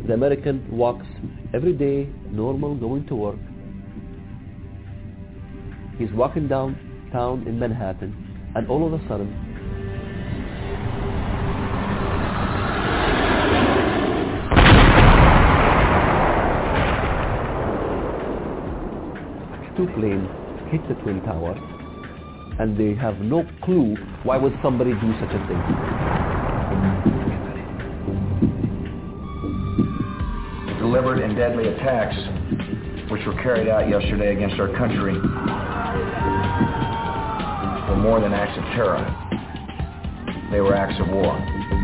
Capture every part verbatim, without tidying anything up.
The American walks every day, normal, going to work. He's walking downtown in Manhattan, and all of a sudden, two planes hit the Twin Towers, and they have no clue why would somebody do such a thing. Deliberate and deadly attacks which were carried out yesterday against our country were more than acts of terror. They were acts of war.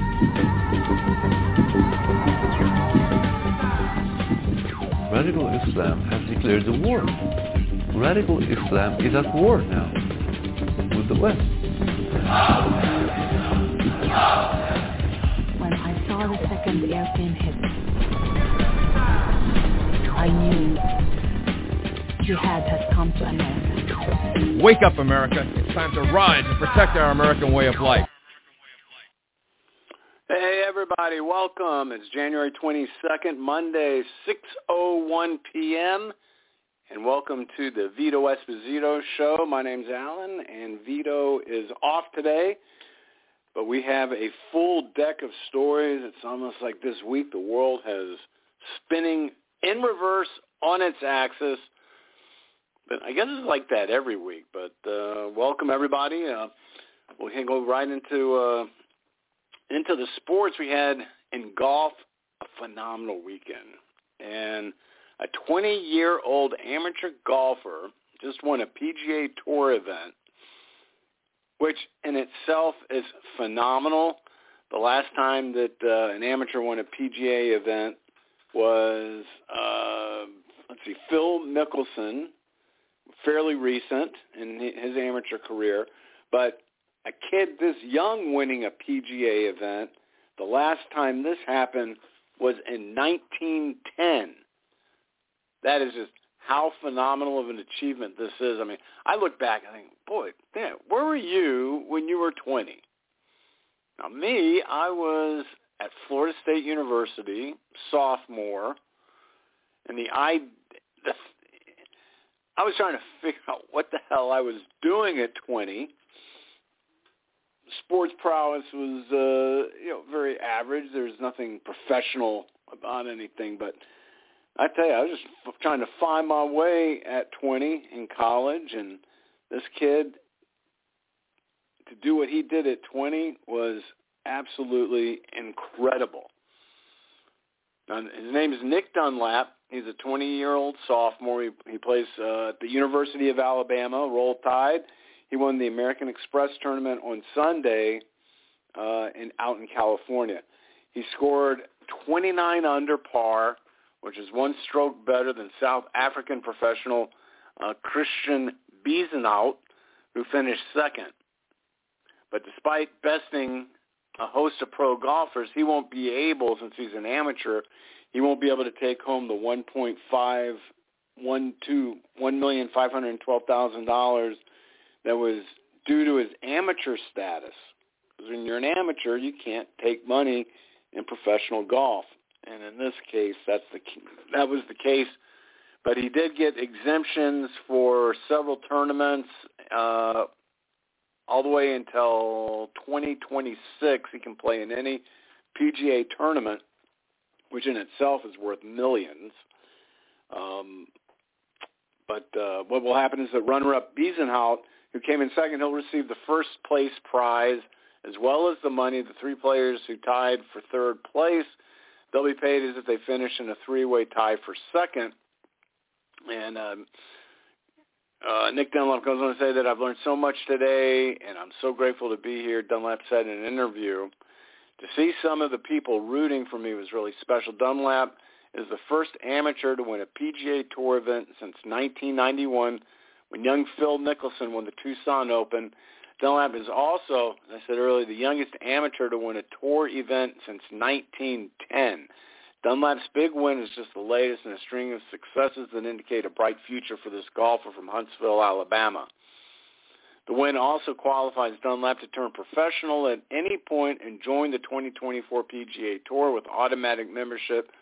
Radical Islam has declared the war. Radical Islam is at war now with the West. When I saw the second airplane hit, I knew jihad has come to America. Wake up, America. It's time to rise and protect our American way of life. Hey, everybody. Welcome. It's January twenty-second, Monday, six oh one p.m., and welcome to the Vito Esposito Show. My name's Alan, and Vito is off today, but we have a full deck of stories. It's almost like this week the world has spinning in reverse on its axis. But I guess it's like that every week. But uh, welcome, everybody. Uh, we can go right into uh, into the sports. We had in golf a phenomenal weekend. And a twenty-year-old amateur golfer just won a P G A Tour event, which in itself is phenomenal. The last time that uh, an amateur won a P G A event was, uh, let's see, Phil Mickelson, fairly recent in his amateur career. But a kid this young winning a P G A event, the last time this happened was in nineteen ten. That is just how phenomenal of an achievement this is. I mean, I look back and think, boy, damn, where were you when you were twenty? Now, me, I was at Florida State University, sophomore, and the I, the, I was trying to figure out what the hell I was doing at twenty. Sports prowess was, uh, you know, very average. There's nothing professional about anything, but I tell you, I was just trying to find my way at twenty in college, and this kid, to do what he did at twenty was absolutely incredible. Now, his name is Nick Dunlap. He's a twenty-year-old sophomore. He, he plays uh, at the University of Alabama, Roll Tide. He won the American Express tournament on Sunday uh, in, out in California. He scored twenty-nine under par, which is one stroke better than South African professional uh, Christian Beezenhout, who finished second. But despite besting a host of pro golfers, he won't be able, since he's an amateur, he won't be able to take home the one point five one two one million five hundred twelve thousand dollars that was due to his amateur status. Because when you're an amateur, you can't take money in professional golf. And in this case, that's the that was the case. But he did get exemptions for several tournaments uh, all the way until twenty twenty-six. He can play in any P G A tournament, which in itself is worth millions. Um, but uh, what will happen is that runner-up Beezenhout, who came in second, he'll receive the first place prize as well as the money. The three players who tied for third place, they'll be paid as if they finish in a three-way tie for second. And um, uh, Nick Dunlap goes on to say that I've learned so much today, and I'm so grateful to be here. Dunlap said in an interview, to see some of the people rooting for me was really special. Dunlap is the first amateur to win a P G A Tour event since nineteen ninety-one, when young Phil Mickelson won the Tucson Open. Dunlap is also, as I said earlier, the youngest amateur to win a tour event since nineteen ten. Dunlap's big win is just the latest in a string of successes that indicate a bright future for this golfer from Huntsville, Alabama. The win also qualifies Dunlap to turn professional at any point and join the twenty twenty-four P G A Tour with automatic membership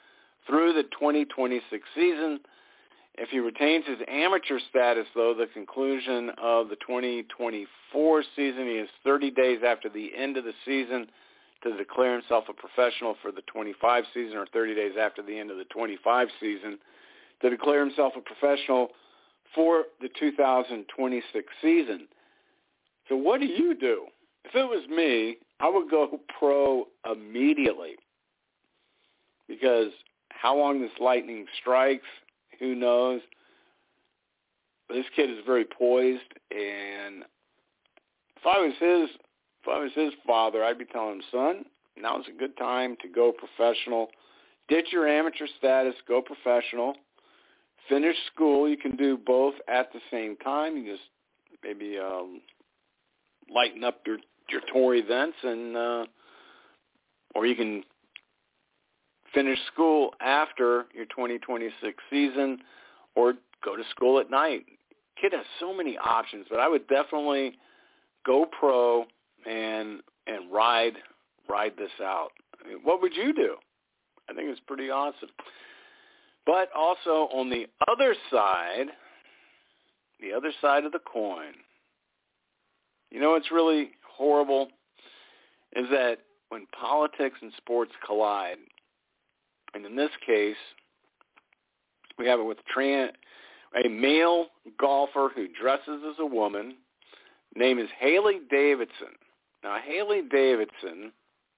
through the twenty twenty-six season. If he retains his amateur status, though, the conclusion of the twenty twenty-four season, he has thirty days after the end of the season to declare himself a professional for the twenty-five season, or thirty days after the end of the twenty-five season to declare himself a professional for the two thousand twenty-six season. So what do you do? If it was me, I would go pro immediately, because how long this lightning strikes, who knows? This kid is very poised, and if I was his, if I was his father, I'd be telling him, son, now's a good time to go professional. Ditch your amateur status, go professional. Finish school. You can do both at the same time. You just maybe um, lighten up your your tour events, and uh, or you can finish school after your twenty twenty-six season, or go to school at night. Kid has so many options, but I would definitely go pro and and ride ride this out. I mean, what would you do? I think it's pretty awesome. But also on the other side, the other side of the coin, you know what's really horrible is that when politics and sports collide, and in this case, we have it with trans, a male golfer who dresses as a woman. Name is Haley Davidson. Now, Haley Davidson,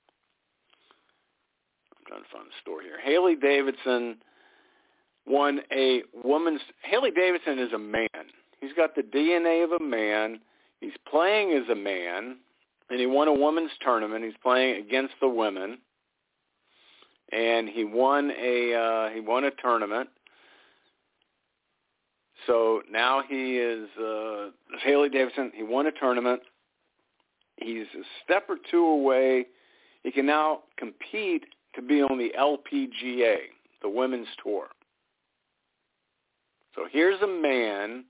I'm trying to find the story here. Haley Davidson won a woman's, Haley Davidson is a man. He's got the D N A of a man. He's playing as a man, and he won a women's tournament. He's playing against the women, and he won a uh, he won a tournament. So now he is uh, Haley Davidson. He won a tournament. He's a step or two away. He can now compete to be on the L P G A, the women's tour. So here's a man,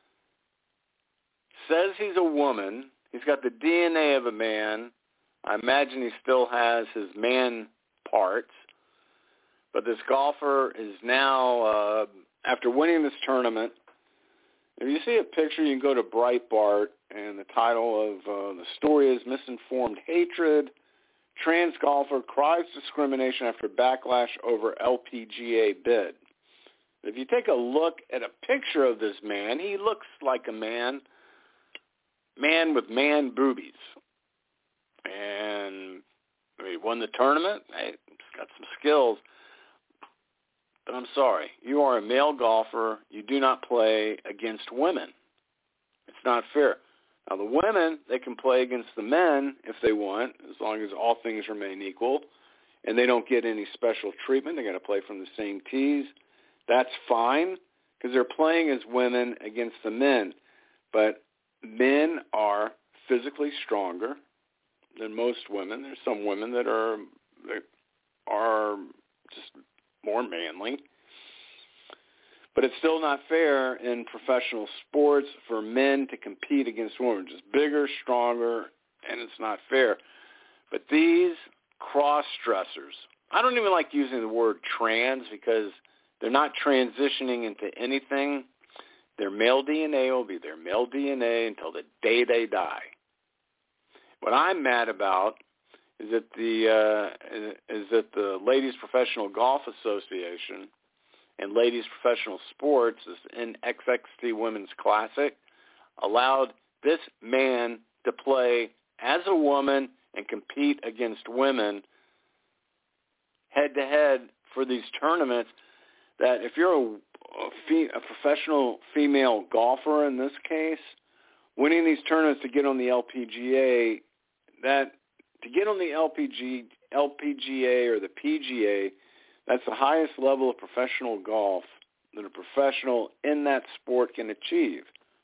says he's a woman. He's got the D N A of a man. I imagine he still has his man parts. But this golfer is now, uh, after winning this tournament, if you see a picture, you can go to Breitbart, and the title of uh, the story is Misinformed Hatred. Trans golfer cries discrimination after backlash over L P G A bid. If you take a look at a picture of this man, he looks like a man, man with man boobies. And he won the tournament. Hey, he's got some skills. But I'm sorry, you are a male golfer. You do not play against women. It's not fair. Now, the women, they can play against the men if they want, as long as all things remain equal, and they don't get any special treatment. They're going to play from the same tees. That's fine, because they're playing as women against the men. But men are physically stronger than most women. There's some women that are that are just more manly. But it's still not fair in professional sports for men to compete against women. Just bigger, stronger, and it's not fair. But these cross-dressers, I don't even like using the word trans, because they're not transitioning into anything. Their male D N A will be their male D N A until the day they die. What I'm mad about is that the uh, is that the Ladies Professional Golf Association and Ladies Professional Sports, this N X X T Women's Classic, allowed this man to play as a woman and compete against women head-to-head for these tournaments. That if you're a, a, fe- a professional female golfer in this case, winning these tournaments to get on the L P G A, that to get on the L P G, L P G A or the P G A, that's the highest level of professional golf that a professional in that sport can achieve.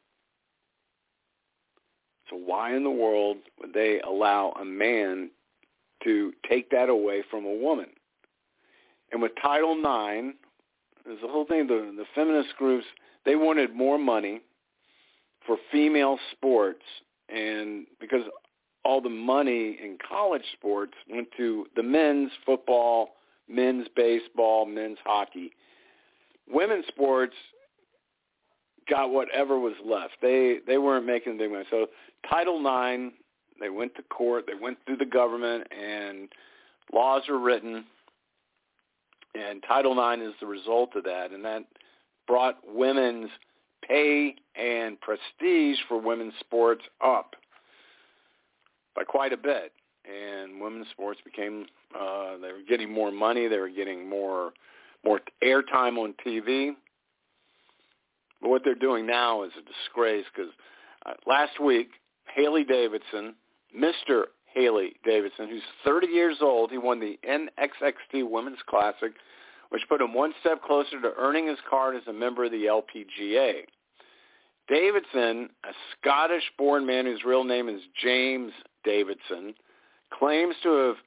So why in the world would they allow a man to take that away from a woman? And with Title nine, there's the whole thing, the, the feminist groups, they wanted more money for female sports, and because all the money in college sports went to the men's football, men's baseball, men's hockey. Women's sports got whatever was left. They they weren't making big money. So Title nine, they went to court, they went through the government, and laws are written, and Title nine is the result of that, and that brought women's pay and prestige for women's sports up by quite a bit. And women's sports became, uh, they were getting more money, they were getting more more airtime on T V. But what they're doing now is a disgrace because uh, last week, Haley Davidson, Mister Haley Davidson, who's thirty years old, he won the N X X T Women's Classic, which put him one step closer to earning his card as a member of the L P G A. Davidson, a Scottish-born man whose real name is James Davidson, claims to have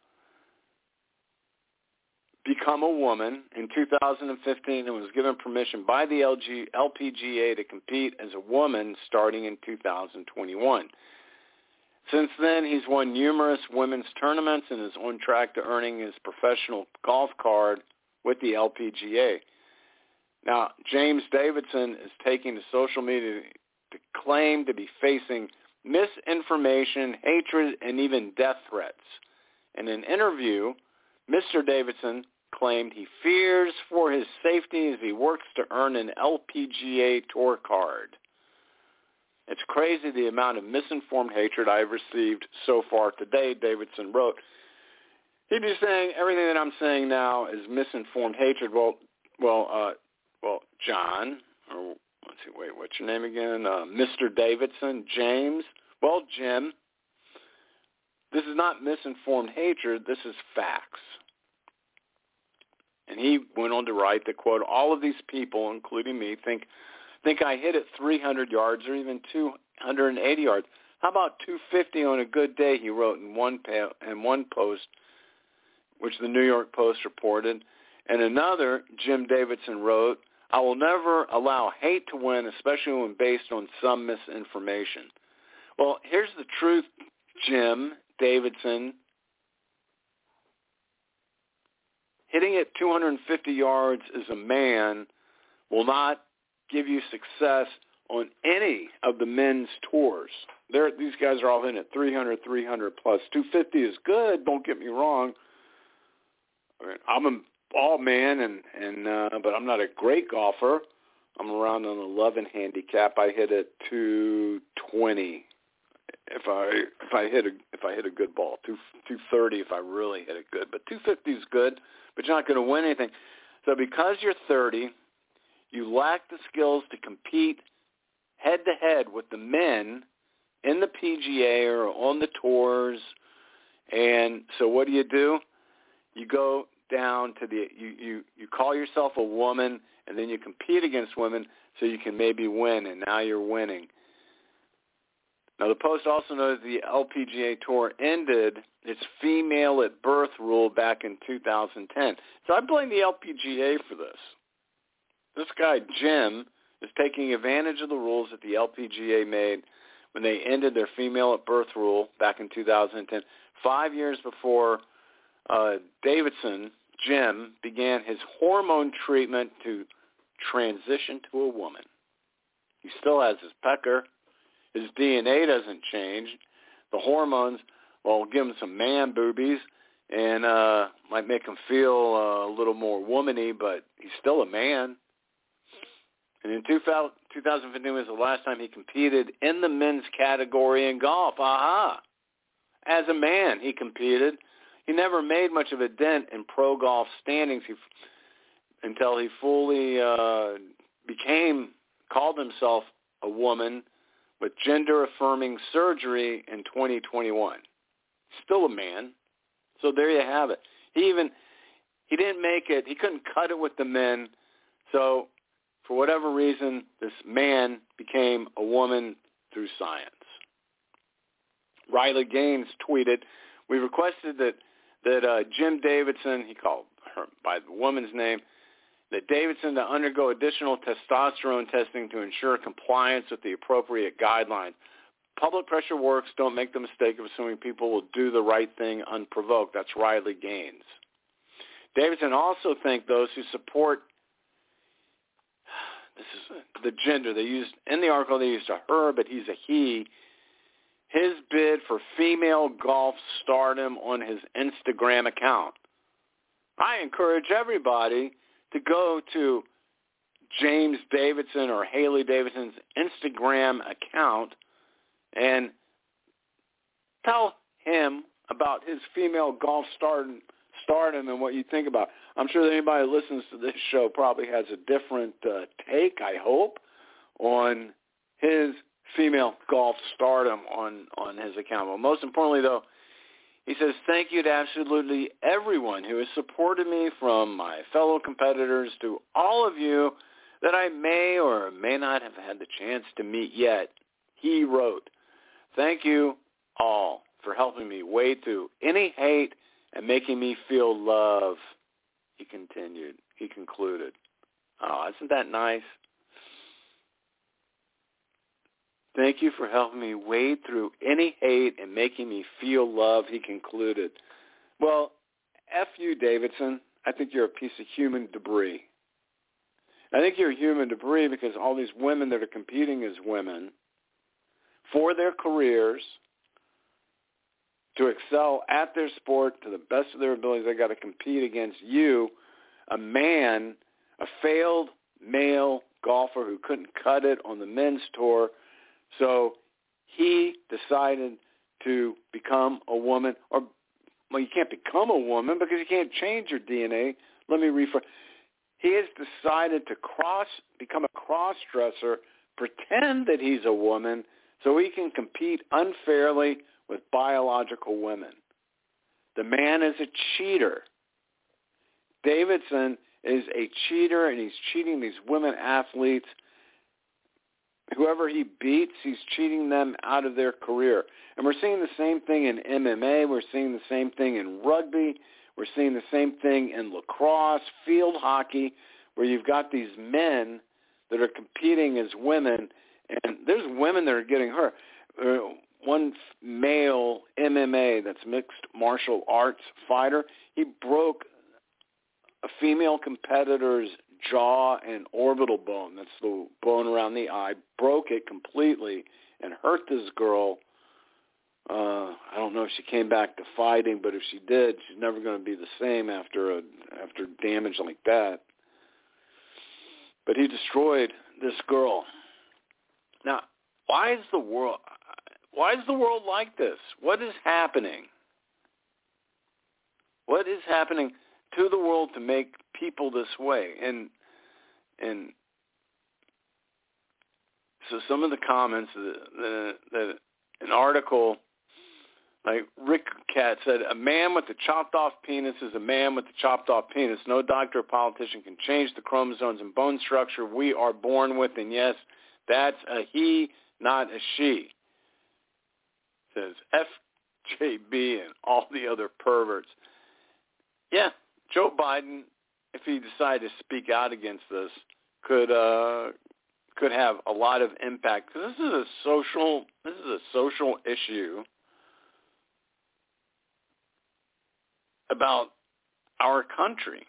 become a woman in two thousand fifteen and was given permission by the L P G A to compete as a woman starting in two thousand twenty-one. Since then, he's won numerous women's tournaments and is on track to earning his professional golf card with the L P G A. Now, James Davidson is taking to social media to claim to be facing misinformation, hatred, and even death threats. In an interview, Mister Davidson claimed he fears for his safety as he works to earn an L P G A tour card. It's crazy the amount of misinformed hatred I've received so far today, Davidson wrote. He'd be saying everything that I'm saying now is misinformed hatred. Well, well, uh, well, John, or let's see, wait, what's your name again? Uh, Mister Davidson, James. Well, Jim, this is not misinformed hatred. This is facts. And he went on to write that, quote, all of these people, including me, think think I hit it three hundred yards or even two hundred eighty yards. How about two fifty on a good day, he wrote in one pa- in one post, which the New York Post reported. And another, Jim Davidson wrote, I will never allow hate to win, especially when based on some misinformation. Well, here's the truth, Jim Davidson. Hitting it two hundred fifty yards as a man will not give you success on any of the men's tours. They're, these guys are all hitting at three hundred, three hundred plus. two fifty is good, don't get me wrong. I mean, I'm an all man, and, and uh, but I'm not a great golfer. I'm around an eleven handicap. I hit at two twenty if I if I hit a if I hit a good ball. Two two thirty if I really hit it good. But two fifty is good, but you're not going to win anything. So because you're thirty, you lack the skills to compete head-to-head with the men in the P G A or on the tours. And so what do you do? You go down to the you, you, you call yourself a woman, and then you compete against women so you can maybe win, and now you're winning. Now, the Post also knows the L P G A Tour ended its female at birth rule back in two thousand ten. So I blame the L P G A for this. This guy, Jim, is taking advantage of the rules that the L P G A made when they ended their female at birth rule back in two thousand ten, five years before uh, Davidson, Jim, began his hormone treatment to transition to a woman. He still has his pecker. His D N A doesn't change. The hormones, well, give him some man boobies and uh, might make him feel uh, a little more womany, but he's still a man. And in two thousand fifteen was the last time he competed in the men's category in golf. Aha! As a man, he competed. He never made much of a dent in pro golf standings he, until he fully uh, became, called himself a woman with gender-affirming surgery in twenty twenty-one. Still a man. So there you have it. He even, he didn't make it, he couldn't cut it with the men, so for whatever reason, this man became a woman through science. Riley Gaines tweeted, we requested that, that uh, Jim Davidson, he called her by the woman's name, that Davidson to undergo additional testosterone testing to ensure compliance with the appropriate guidelines. Public pressure works. Don't make the mistake of assuming people will do the right thing unprovoked. That's Riley Gaines. Davidson also thanked those who support, this is the gender, they used, in the article they used a her, but he's a he, his bid for female golf stardom on his Instagram account. I encourage everybody to go to James Davidson or Haley Davidson's Instagram account and tell him about his female golf stardom, stardom and what you think about. I'm sure that anybody who listens to this show probably has a different uh, take, I hope, on his female golf stardom on, on his account. Well, most importantly, though, he says, thank you to absolutely everyone who has supported me, from my fellow competitors to all of you that I may or may not have had the chance to meet yet. He wrote, thank you all for helping me wade through any hate and making me feel love, he continued. He concluded. Oh, isn't that nice? Thank you for helping me wade through any hate and making me feel love, he concluded. Well, F you, Davidson. I think you're a piece of human debris. I think you're human debris because all these women that are competing as women for their careers, to excel at their sport to the best of their abilities, they got to compete against you, a man, a failed male golfer who couldn't cut it on the men's tour. So he decided to become a woman, or, well, you can't become a woman because you can't change your D N A. Let me rephrase. He has decided to cross, become a cross-dresser, pretend that he's a woman so he can compete unfairly with biological women. The man is a cheater. Davidson is a cheater, and he's cheating these women athletes. Whoever he beats, he's cheating them out of their career. And we're seeing the same thing in M M A. We're seeing the same thing in rugby. We're seeing the same thing in lacrosse, field hockey, where you've got these men that are competing as women, and there's women that are getting hurt. Uh, one male M M A, that's mixed martial arts fighter, he broke a female competitor's jaw and orbital bone, that's the bone around the eye, broke it completely and hurt this girl. Uh, I don't know if she came back to fighting, but if she did, she's never going to be the same after a, after damage like that. But he destroyed this girl. Now, why is the world why is the world like this? What is happening? What is happening to the world to make people this way? And and so some of the comments that, that, that an article, like Rick Cat said, a man with a chopped off penis is a man with a chopped off penis. No doctor or politician can change the chromosomes and bone structure we are born with. And yes, that's a he, not a she. Says F J B and all the other perverts. Yeah, Joe Biden, if he decided to speak out against this, could uh, could have a lot of impact, because this is a social this is a social issue about our country.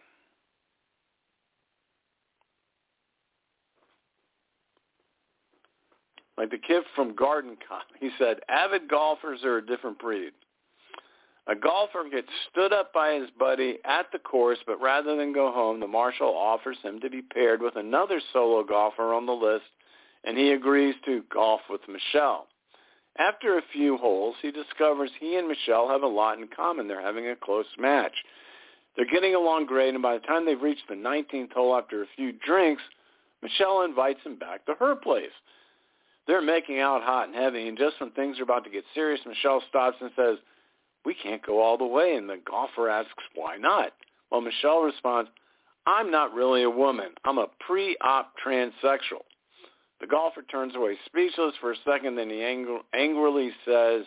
Like the kid from Garden Cop, he said, avid golfers are a different breed. A golfer gets stood up by his buddy at the course, but rather than go home, the marshal offers him to be paired with another solo golfer on the list, and he agrees to golf with Michelle. After a few holes, he discovers he and Michelle have a lot in common. They're having a close match. They're getting along great, and by the time they've reached the nineteenth hole after a few drinks, Michelle invites him back to her place. They're making out hot and heavy, and just when things are about to get serious, Michelle stops and says, we can't go all the way, and the golfer asks, why not? Well, Michelle responds, I'm not really a woman. I'm a pre-op transsexual. The golfer turns away speechless for a second, then he ang- angrily says,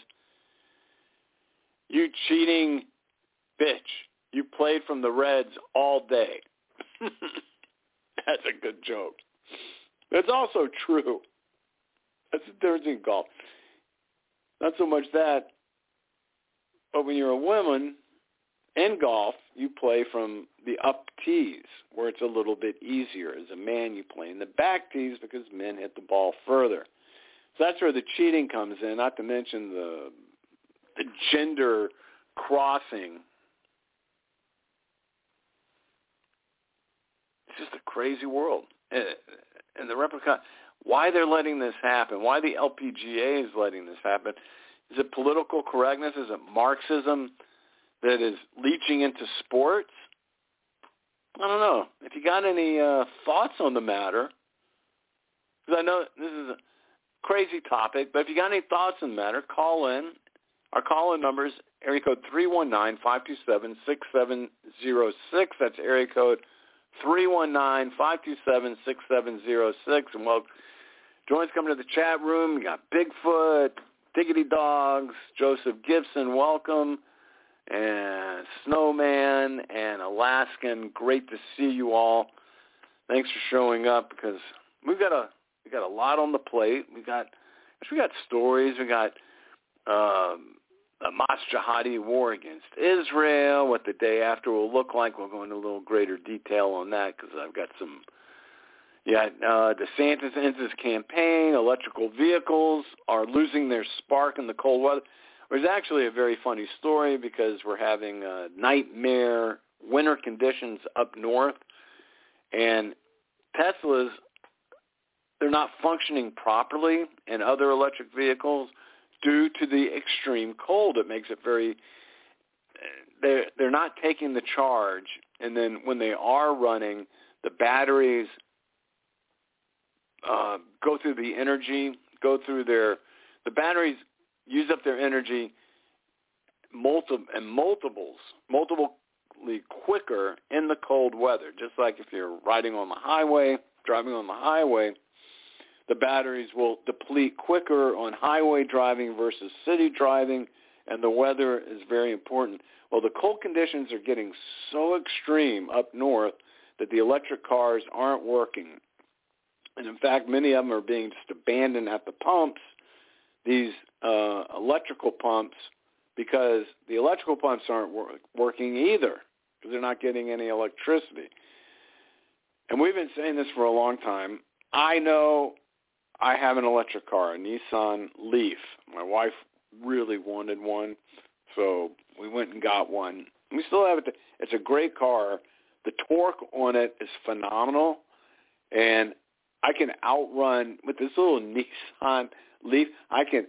you cheating bitch. You played from the Reds all day. That's a good joke. It's also true. That's the difference in golf. Not so much that, but when you're a woman in golf, you play from the up tees, where it's a little bit easier. As a man, you play in the back tees because men hit the ball further. So that's where the cheating comes in, not to mention the, the gender crossing. It's just a crazy world. And the replica, why they're letting this happen, why the L P G A is letting this happen. Is it political correctness? Is it Marxism that is leaching into sports? I don't know. If you got any uh, thoughts on the matter, because I know this is a crazy topic, but if you got any thoughts on the matter, call in. Our call-in number is area code three one nine, five two seven, six seven zero six. That's area code three one nine, five two seven, six seven zero six. And well, join us coming to the chat room. We got Bigfoot, Diggity Dogs, Joseph Gibson, welcome, and Snowman, and Alaskan. Great to see you all. Thanks for showing up, because we've got a we got a lot on the plate. We got we got stories. We got um, the Hamas Jihadi war against Israel. What the day after will look like. We'll go into a little greater detail on that, because I've got some. Yeah, uh, DeSantis ends his campaign. Electrical vehicles are losing their spark in the cold weather. There's actually a very funny story, because we're having uh, nightmare winter conditions up north, and Teslas, they're not functioning properly in other electric vehicles due to the extreme cold. It makes it very, they're, they're not taking the charge, and then when they are running, the batteries uh, go through the energy, go through their, the batteries use up their energy multi- and multiples, multiply quicker in the cold weather. Just like if you're riding on the highway, driving on the highway, the batteries will deplete quicker on highway driving versus city driving, and the weather is very important. Well, the cold conditions are getting so extreme up north that the electric cars aren't working. And in fact, many of them are being just abandoned at the pumps, these uh, electrical pumps, because the electrical pumps aren't wor- working either, because they're not getting any electricity. And we've been saying this for a long time. I know I have an electric car, a Nissan Leaf. My wife really wanted one, so we went and got one. We still have it. It's a great car. The torque on it is phenomenal, and I can outrun with this little Nissan Leaf. I can,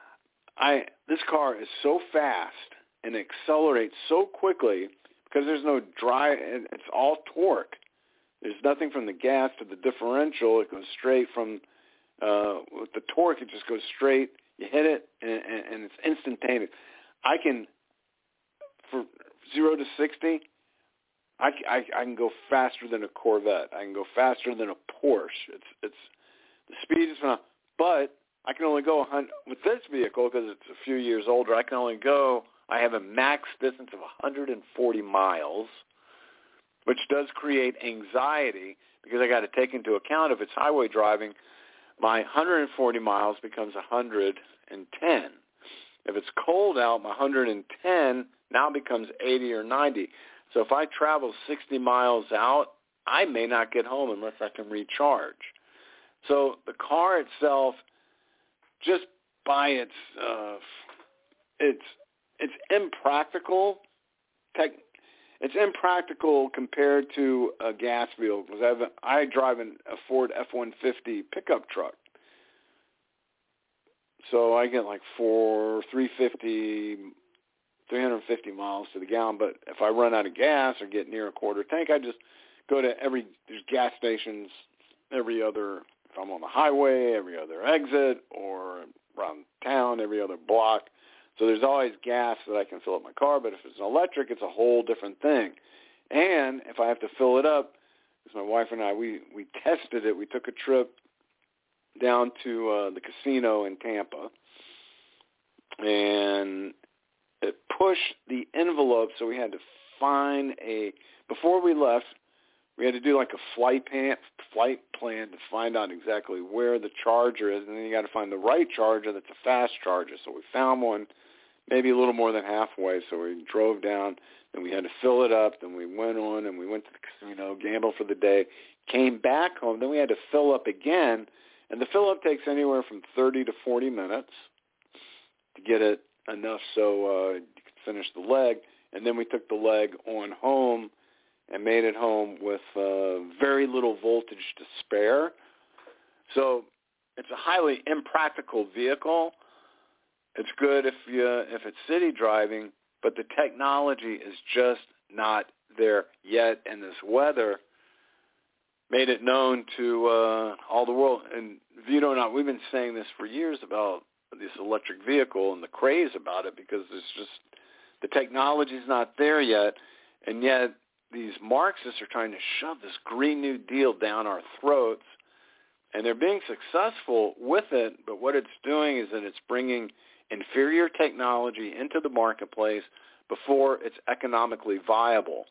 I this car is so fast and accelerates so quickly because there's no drive. It's all torque. There's nothing from the gas to the differential. It goes straight from uh, with the torque. It just goes straight. You hit it, and, and, and it's instantaneous. I can for zero to sixty. I, I, I can go faster than a Corvette. I can go faster than a Porsche. It's it's the speed is phenomenal. But I can only go one hundred with this vehicle because it's a few years older. I can only go. I have a max distance of one hundred forty miles, which does create anxiety because I got to take into account if it's highway driving, my one hundred forty miles becomes one hundred ten. If it's cold out, my one hundred ten now becomes eighty or ninety. So if I travel sixty miles out, I may not get home unless I can recharge. So the car itself, just by its, uh, it's it's impractical. Tech, it's impractical compared to a gas vehicle because I, have a, I drive an, a Ford F one fifty pickup truck. So I get like four, three fifty. three hundred fifty miles to the gallon, but if I run out of gas or get near a quarter tank, I just go to every, there's gas stations every other, if I'm on the highway, every other exit, or around town, every other block. So there's always gas that I can fill up my car, but if it's an electric, it's a whole different thing. And if I have to fill it up, because my wife and I, we, we tested it, we took a trip down to uh, the casino in Tampa, and it pushed the envelope, so we had to find a, before we left, we had to do like a flight plan, flight plan to find out exactly where the charger is, and then you got to find the right charger that's a fast charger. So we found one maybe a little more than halfway. So we drove down, then we had to fill it up, then we went on and we went to the casino, gambled for the day, came back home, then we had to fill up again, and the fill up takes anywhere from thirty to forty minutes to get it enough so uh, you can finish the leg, and then we took the leg on home and made it home with uh, very little voltage to spare. So it's a highly impractical vehicle. It's good if you if it's city driving, but the technology is just not there yet, and this weather made it known to uh, all the world. And Vito and I, we've been saying this for years about this electric vehicle and the craze about it, because it's just the technology's not there yet, and yet these Marxists are trying to shove this Green New Deal down our throats, and they're being successful with it, but what it's doing is that it's bringing inferior technology into the marketplace before it's economically viable.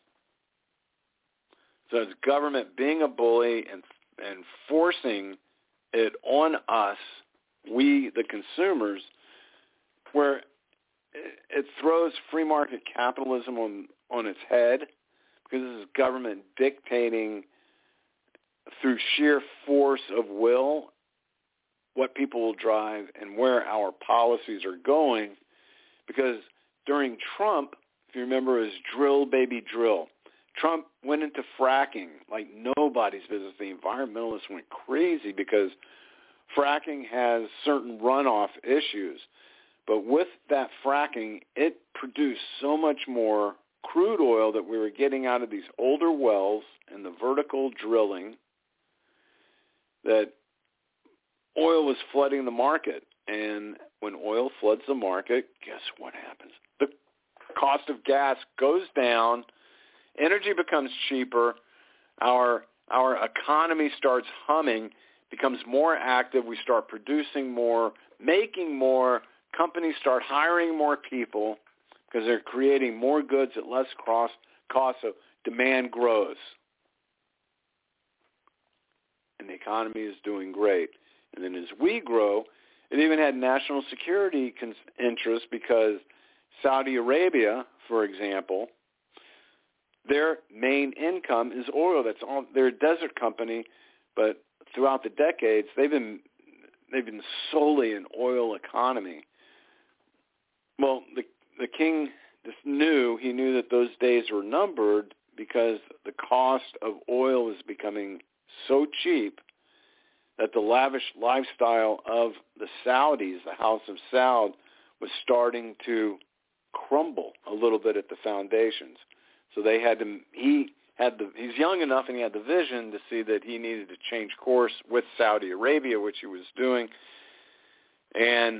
So it's government being a bully and and forcing it on us, we the consumers, where it throws free market capitalism on, on its head, because this is government dictating through sheer force of will what people will drive and where our policies are going. Because during Trump, if you remember, it was drill, baby, drill. Trump went into fracking like nobody's business. The environmentalists went crazy because fracking has certain runoff issues. But with that fracking, it produced so much more crude oil that we were getting out of these older wells and the vertical drilling that oil was flooding the market. And when oil floods the market, guess what happens? The cost of gas goes down, energy becomes cheaper, our our economy starts humming, becomes more active, we start producing more, making more, companies start hiring more people because they're creating more goods at less cost, cost so demand grows. And the economy is doing great. And then as we grow, it even had national security cons- interest, because Saudi Arabia, for example, their main income is oil. That's all. They're a desert company, but throughout the decades, they've been they've been solely an oil economy. Well, the the king just knew he knew that those days were numbered, because the cost of oil was becoming so cheap that the lavish lifestyle of the Saudis, the House of Saud, was starting to crumble a little bit at the foundations. So they had to, he had the, he's young enough and he had the vision to see that he needed to change course with Saudi Arabia, which he was doing. And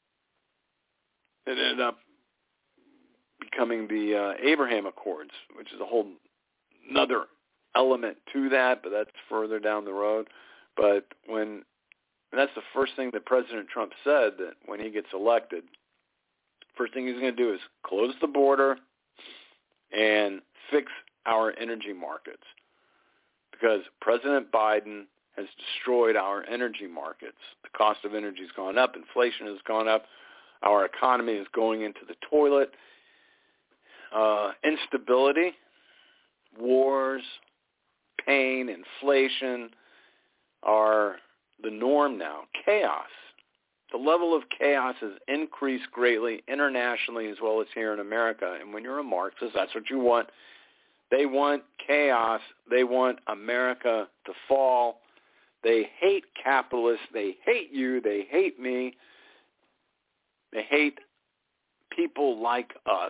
it ended up becoming the uh, Abraham Accords, which is a whole another element to that, but that's further down the road. But when, and that's the first thing that President Trump said, that when he gets elected, first thing he's going to do is close the border and fix our energy markets, because President Biden has destroyed our energy markets. The cost of energy has gone up. Inflation has gone up. Our economy is going into the toilet. Uh, instability, wars, pain, inflation are the norm now. Chaos. The level of chaos has increased greatly internationally as well as here in America. And when you're a Marxist, that's what you want. They want chaos. They want America to fall. They hate capitalists. They hate you. They hate me. They hate people like us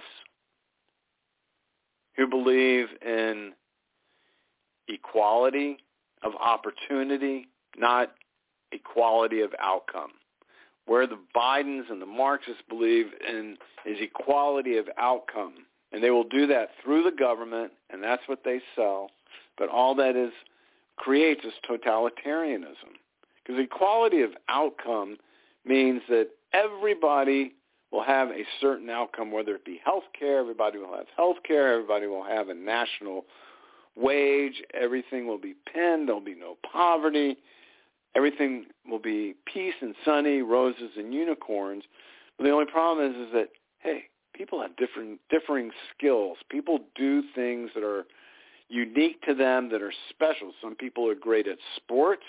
who believe in equality of opportunity, not equality of outcome. Where the Bidens and the Marxists believe in is equality of outcome. And they will do that through the government, and that's what they sell. But all that is creates is totalitarianism. Because equality of outcome means that everybody will have a certain outcome, whether it be health care, everybody will have health care, everybody will have a national wage, everything will be pinned, there will be no poverty. Everything will be peace and sunny, roses and unicorns. But the only problem is, is that, hey, people have different differing skills. People do things that are unique to them, that are special. Some people are great at sports,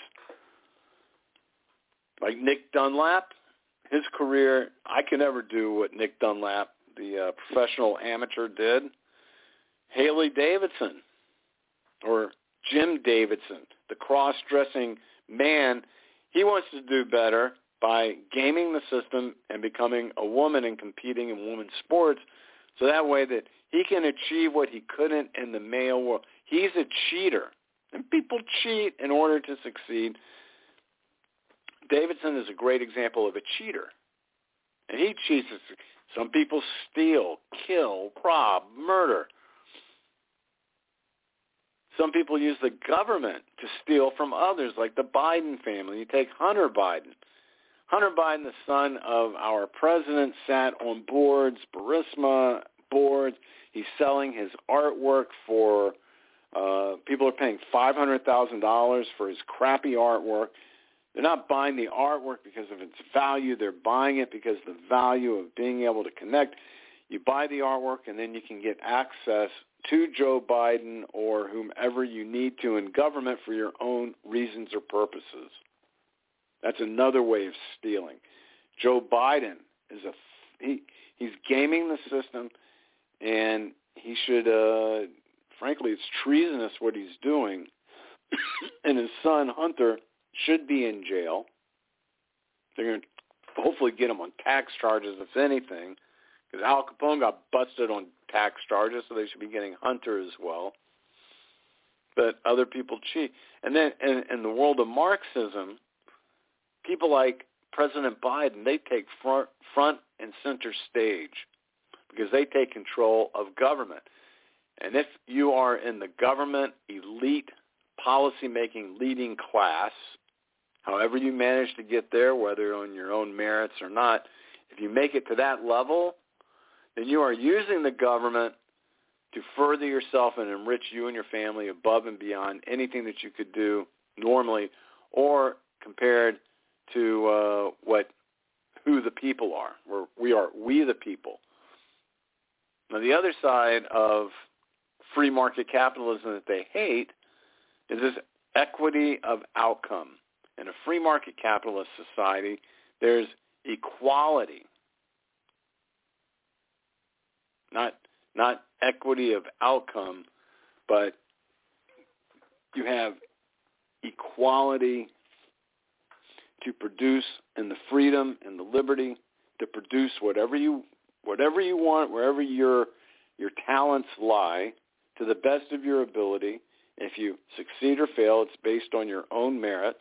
like Nick Dunlap. His career, I can never do what Nick Dunlap, the uh, professional amateur, did. Haley Davidson or Jim Davidson, the cross-dressing man, he wants to do better by gaming the system and becoming a woman and competing in women's sports, so that way that he can achieve what he couldn't in the male world. He's a cheater, and people cheat in order to succeed. Davidson is a great example of a cheater, and he cheats. Some people steal, kill, rob, murder. Some people use the government to steal from others, like the Biden family. You take Hunter Biden. Hunter Biden, the son of our president, sat on boards, Burisma boards. He's selling his artwork for, uh, people are paying five hundred thousand dollars for his crappy artwork. They're not buying the artwork because of its value. They're buying it because of the value of being able to connect. You buy the artwork, and then you can get access to Joe Biden or whomever you need to in government for your own reasons or purposes. That's another way of stealing. Joe Biden is a he, he's gaming the system, and he should, uh, frankly, it's treasonous what he's doing. And his son, Hunter, should be in jail. They're going to hopefully get him on tax charges, if anything, because Al Capone got busted on tax charges, so they should be getting Hunter as well. But other people cheat. And then in, in the world of Marxism, people like President Biden, they take front, front and center stage because they take control of government. And if you are in the government elite policymaking leading class, however you manage to get there, whether on your own merits or not, if you make it to that level, then you are using the government to further yourself and enrich you and your family above and beyond anything that you could do normally or compared to uh, what who the people are. We're, we are we the people. Now, the other side of free market capitalism that they hate is this equity of outcome. In a free market capitalist society, there's equality, not not equity of outcome, but you have equality to produce and the freedom and the liberty to produce whatever you whatever you want, wherever your your talents lie, to the best of your ability. If you succeed or fail, it's based on your own merits.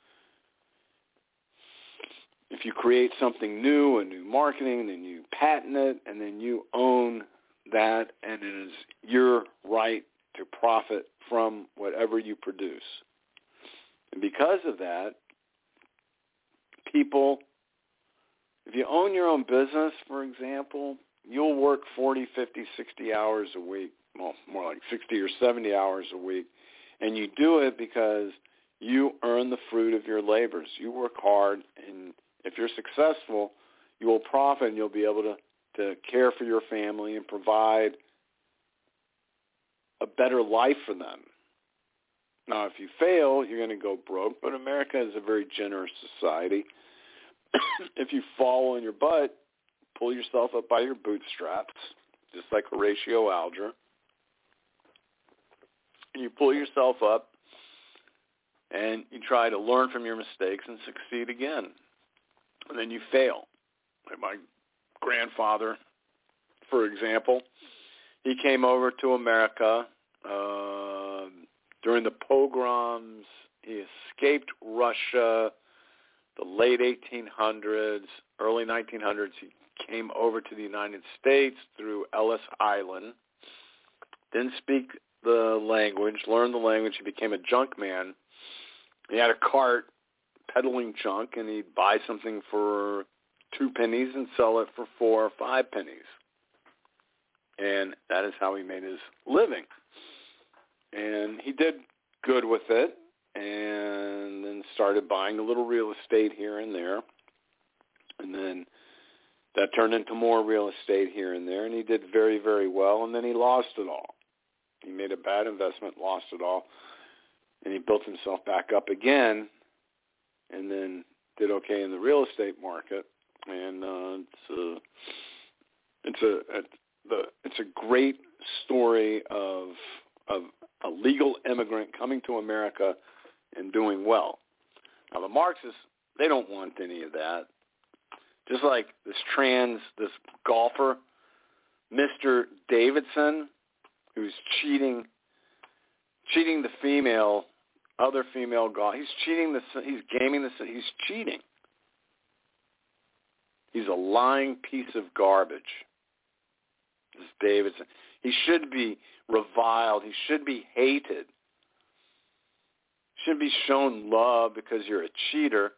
If you create something new, a new marketing, then you patent it, and then you own that, and it is your right to profit from whatever you produce. And because of that, people, if you own your own business, for example, you'll work forty, fifty, sixty hours a week, well, more like sixty or seventy hours a week, and you do it because you earn the fruit of your labors. You work hard, and if you're successful, you will profit, and you'll be able to, to care for your family and provide a better life for them. Now, if you fail, you're going to go broke, but America is a very generous society. If you fall on your butt, pull yourself up by your bootstraps, just like Horatio Alger, and you pull yourself up, and you try to learn from your mistakes and succeed again. And then you fail. Like my grandfather, for example, he came over to America uh, during the pogroms. He escaped Russia, the late eighteen hundreds, early nineteen hundreds. He came over to the United States through Ellis Island, didn't speak the language, learned the language. He became a junk man. He had a cart peddling junk, and he'd buy something for two pennies and sell it for four or five pennies. And that is how he made his living. And he did good with it, and then started buying a little real estate here and there. And then that turned into more real estate here and there, and he did very, very well, and then he lost it all. He made a bad investment, lost it all, and he built himself back up again, and then did okay in the real estate market. And uh, it's a, it's a, a the it's a great story of of a legal immigrant coming to America and doing well. Now the Marxists, they don't want any of that. Just like this trans, this golfer, Mister Davidson, who's cheating, cheating the female, other female golf. He's cheating the, he's gaming the, he's cheating. He's a lying piece of garbage. This Davidson. He should be reviled. He should be hated. Shouldn't be shown love because you're a cheater.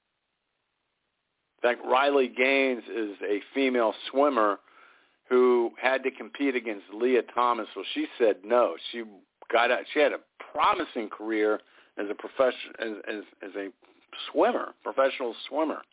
In fact, Riley Gaines is a female swimmer who had to compete against Leah Thomas. Well, she said no. She got out. She had a promising career as a profession as, as as a swimmer, professional swimmer.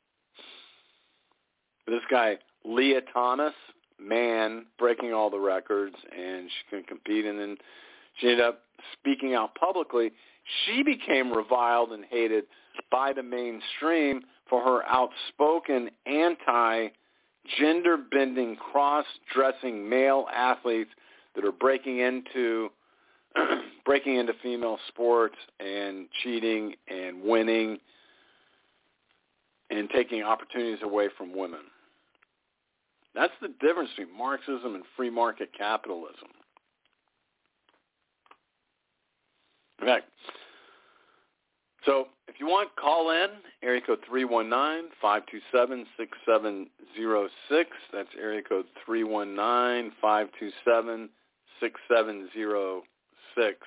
This guy, Leah Thomas, man, breaking all the records, and she couldn't compete. And then she ended up speaking out publicly. She became reviled and hated by the mainstream for her outspoken anti-gender-bending, cross-dressing male athletes that are breaking into breaking into female sports and cheating and winning and taking opportunities away from women. That's the difference between Marxism and free market capitalism. In fact, so if you want, call in, area code three one nine, five two seven, six seven zero six. That's area code three one nine, five two seven, six seven zero six.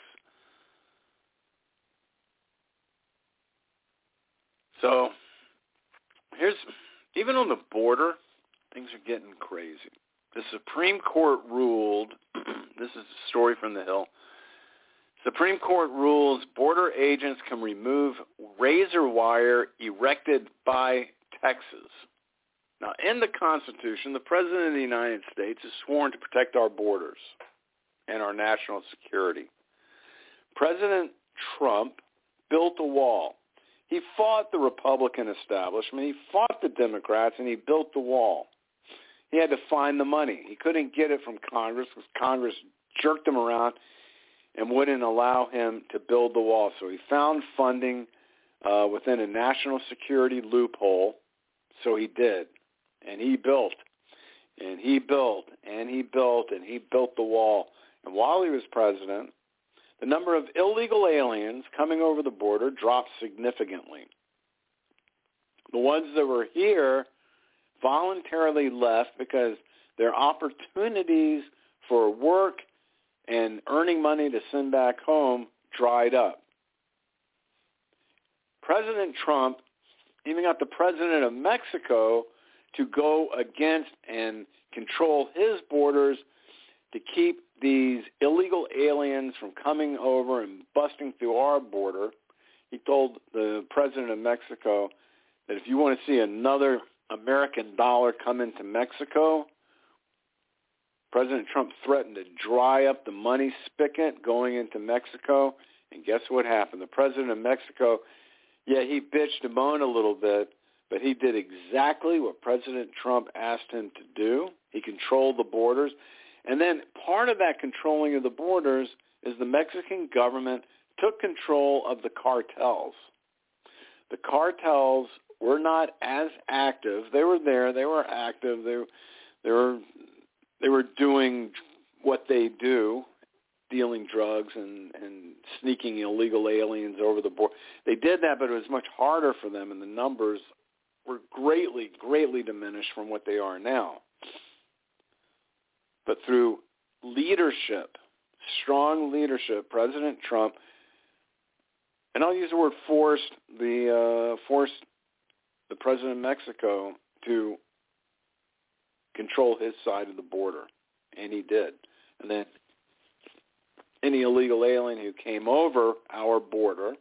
So here's, even on the border, things are getting crazy. The Supreme Court ruled, this is a story from the Hill, Supreme Court rules border agents can remove razor wire erected by Texas. Now, in the Constitution, the President of the United States is sworn to protect our borders and our national security. President Trump built a wall. He fought the Republican establishment. He fought the Democrats, and he built the wall. He had to find the money. He couldn't get it from Congress because Congress jerked him around and wouldn't allow him to build the wall. So he found funding uh, within a national security loophole, so he did. And he built, and he built, and he built, and he built the wall. And while he was president, the number of illegal aliens coming over the border dropped significantly. The ones that were here voluntarily left because their opportunities for work and earning money to send back home dried up. President Trump even got the president of Mexico to go against and control his borders to keep these illegal aliens from coming over and busting through our border. He told the president of Mexico that if you want to see another American dollar come into Mexico, President Trump threatened to dry up the money spigot going into Mexico, and guess what happened? The president of Mexico, yeah, he bitched and moaned a little bit, but he did exactly what President Trump asked him to do. He controlled the borders. And then part of that controlling of the borders is the Mexican government took control of the cartels. The cartels were not as active. They were there. They were active. They, they were... They were doing what they do, dealing drugs and, and sneaking illegal aliens over the border. They did that, but it was much harder for them, and the numbers were greatly, greatly diminished from what they are now. But through leadership, strong leadership, President Trump, and I'll use the word forced, the uh, forced the president of Mexico to control his side of the border, and he did. And then any illegal alien who came over our border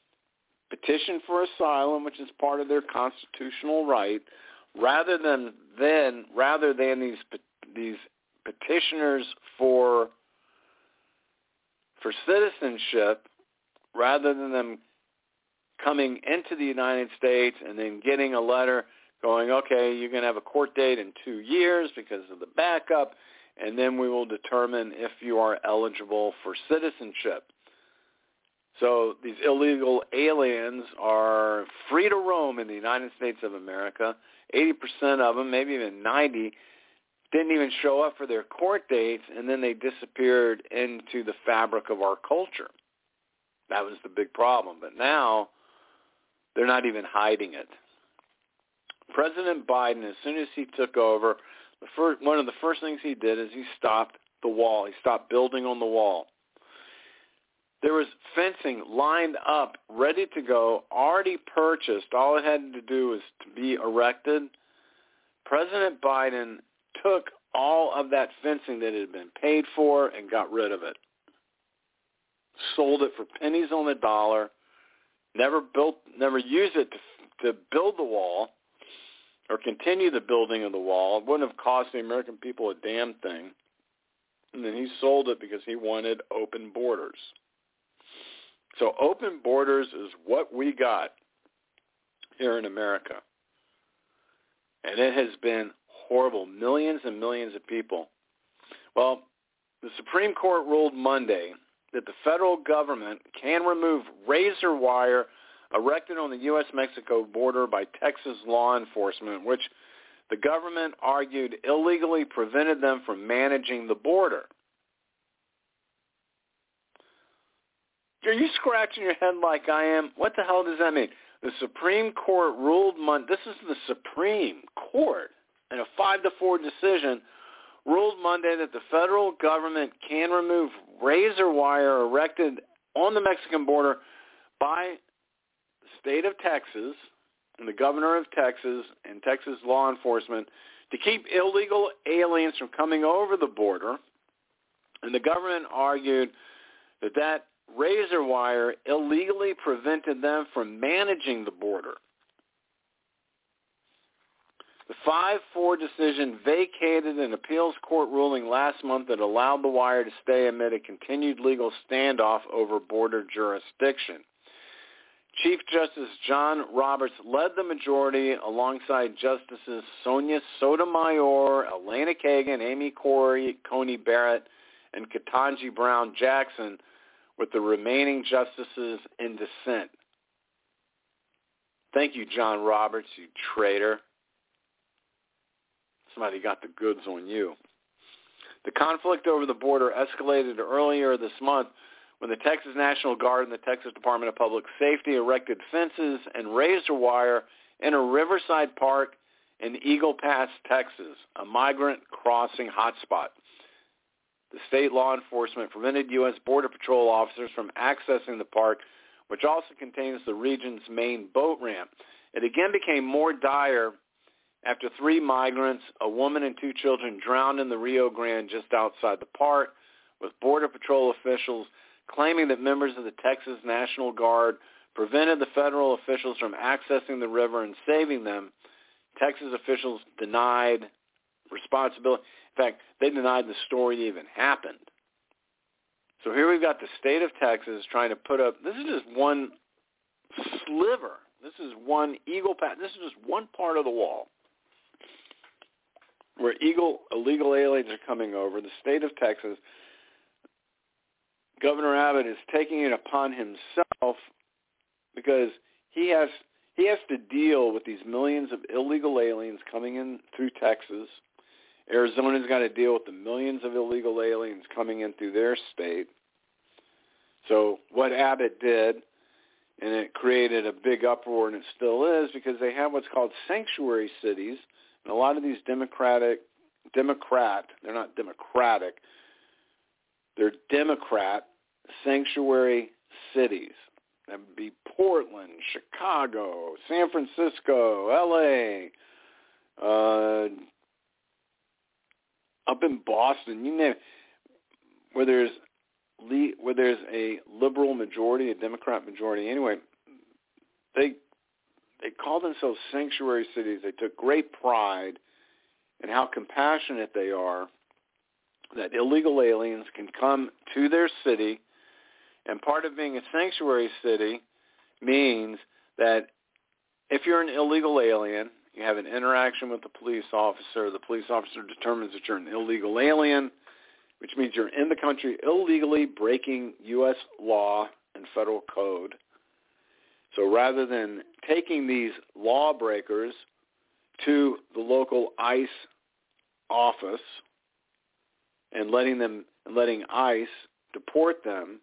petitioned for asylum, which is part of their constitutional right, rather than then, rather than these these petitioners for for citizenship, rather than them coming into the United States and then getting a letter going, okay, you're going to have a court date in two years because of the backup, and then we will determine if you are eligible for citizenship. So these illegal aliens are free to roam in the United States of America. eighty percent of them, maybe even ninety, didn't even show up for their court dates, and then they disappeared into the fabric of our culture. That was the big problem. But now they're not even hiding it. President Biden, as soon as he took over, the first, one of the first things he did is he stopped the wall. He stopped building on the wall. There was fencing lined up, ready to go, already purchased. All it had to do was to be erected. President Biden took all of that fencing that had been paid for and got rid of it. Sold it for pennies on the dollar. Never built, never used it to, to build the wall or continue the building of the wall. It wouldn't have cost the American people a damn thing. And then he sold it because he wanted open borders. So open borders is what we got here in America. And it has been horrible. Millions and millions of people. Well, the Supreme Court ruled Monday that the federal government can remove razor wire erected on the U S Mexico border by Texas law enforcement, which the government argued illegally prevented them from managing the border. Are you scratching your head like I am? What the hell does that mean? The Supreme Court ruled Monday. This is the Supreme Court, in a five to four decision, ruled Monday that the federal government can remove razor wire erected on the Mexican border by the state of Texas and the governor of Texas and Texas law enforcement to keep illegal aliens from coming over the border. And the government argued that that razor wire illegally prevented them from managing the border. The five four decision vacated an appeals court ruling last month that allowed the wire to stay amid a continued legal standoff over border jurisdiction. Chief Justice John Roberts led the majority alongside Justices Sonia Sotomayor, Elena Kagan, Amy Corey, Coney Barrett, and Ketanji Brown Jackson, with the remaining justices in dissent. Thank you, John Roberts, you traitor. Somebody got the goods on you. The conflict over the border escalated earlier this month when the Texas National Guard and the Texas Department of Public Safety erected fences and razor wire in a riverside park in Eagle Pass, Texas, a migrant crossing hotspot. The state law enforcement prevented U S Border Patrol officers from accessing the park, which also contains the region's main boat ramp. It again became more dire after three migrants, a woman and two children, drowned in the Rio Grande just outside the park, with Border Patrol officials claiming that members of the Texas National Guard prevented the federal officials from accessing the river and saving them. Texas officials denied responsibility. In fact, they denied the story even happened. So here we've got the state of Texas trying to put up, this is just one sliver. This is one Eagle Pass. This is just one part of the wall where illegal, illegal aliens are coming over. The state of Texas, Governor Abbott is taking it upon himself because he has he has to deal with these millions of illegal aliens coming in through Texas. Arizona's got to deal with the millions of illegal aliens coming in through their state. So what Abbott did, and it created a big uproar, and it still is, because they have what's called sanctuary cities, and a lot of these Democratic, Democrat, they're not Democratic, they're Democrat sanctuary cities. That would be Portland, Chicago, San Francisco, L A, uh, up in Boston, you name it, where there's where there's a liberal majority, a Democrat majority. Anyway, they they call themselves sanctuary cities. They took great pride and how compassionate they are that illegal aliens can come to their city. And part of being a sanctuary city means that if you're an illegal alien, you have an interaction with the police officer, the police officer determines that you're an illegal alien, which means you're in the country illegally breaking U S law and federal code. So rather than taking these lawbreakers to the local ICE office and letting them letting ICE deport them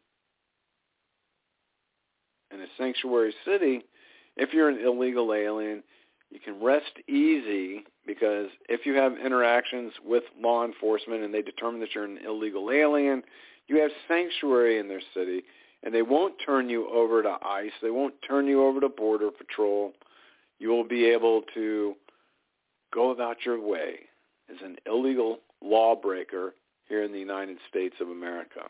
in a sanctuary city, if you're an illegal alien, you can rest easy, because if you have interactions with law enforcement and they determine that you're an illegal alien, you have sanctuary in their city, and they won't turn you over to ICE. They won't turn you over to Border Patrol. You will be able to go about your way as an illegal lawbreaker here in the United States of America.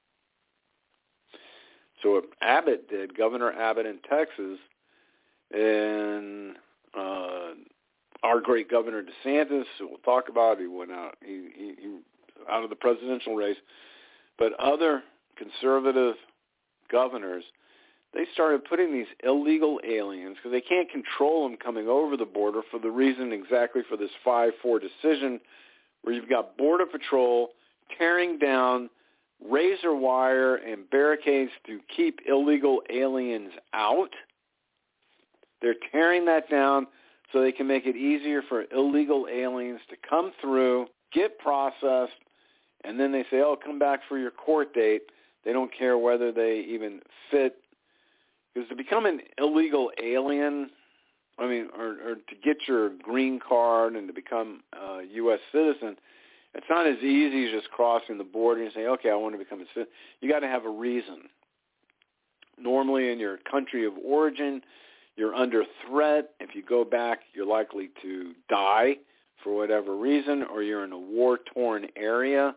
So what Abbott did, Governor Abbott in Texas, and uh, our great Governor DeSantis, who we'll talk about, he went out, he, he, he out of the presidential race, but other conservative governors, they started putting these illegal aliens, because they can't control them coming over the border for the reason exactly for this five four decision, where you've got Border Patrol tearing down razor wire and barricades to keep illegal aliens out. They're tearing that down so they can make it easier for illegal aliens to come through, get processed, and then they say, oh, come back for your court date. They don't care whether they even fit. Because to become an illegal alien, I mean, or, or to get your green card and to become a U S citizen, it's not as easy as just crossing the border and saying, okay, I want to become a citizen. You got to have a reason. Normally in your country of origin, you're under threat. If you go back, you're likely to die for whatever reason, or you're in a war-torn area.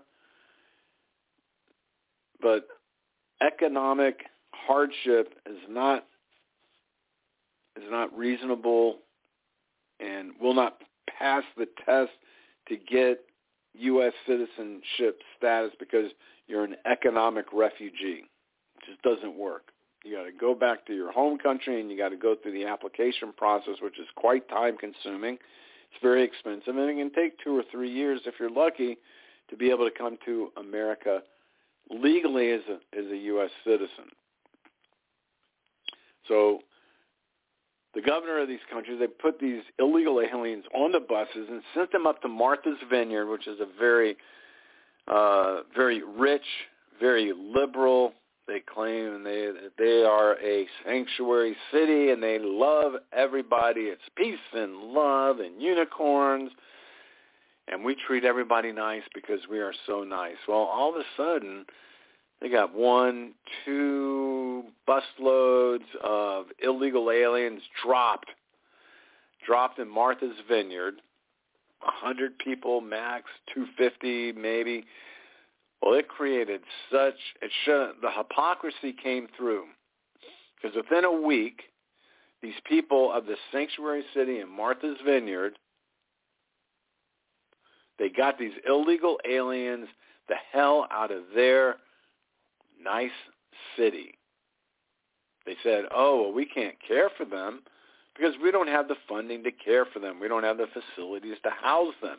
But economic hardship is not is not reasonable and will not pass the test to get U S citizenship status because you're an economic refugee. It just doesn't work. You got to go back to your home country, and you got to go through the application process, which is quite time-consuming. It's very expensive, and it can take two or three years, if you're lucky, to be able to come to America legally as a as a U S citizen. So the governor of these countries, they put these illegal aliens on the buses and sent them up to Martha's Vineyard, which is a very, uh, very rich, very liberal, they claim, and they they are a sanctuary city, and they love everybody. It's peace and love and unicorns, and we treat everybody nice because we are so nice. Well, all of a sudden, they got one, two busloads of illegal aliens dropped, dropped in Martha's Vineyard, one hundred people max, two hundred fifty maybe. Well, it created such, it should, the hypocrisy came through, because within a week, these people of the sanctuary city in Martha's Vineyard, they got these illegal aliens the hell out of their nice city. They said, oh, well, we can't care for them because we don't have the funding to care for them. We don't have the facilities to house them.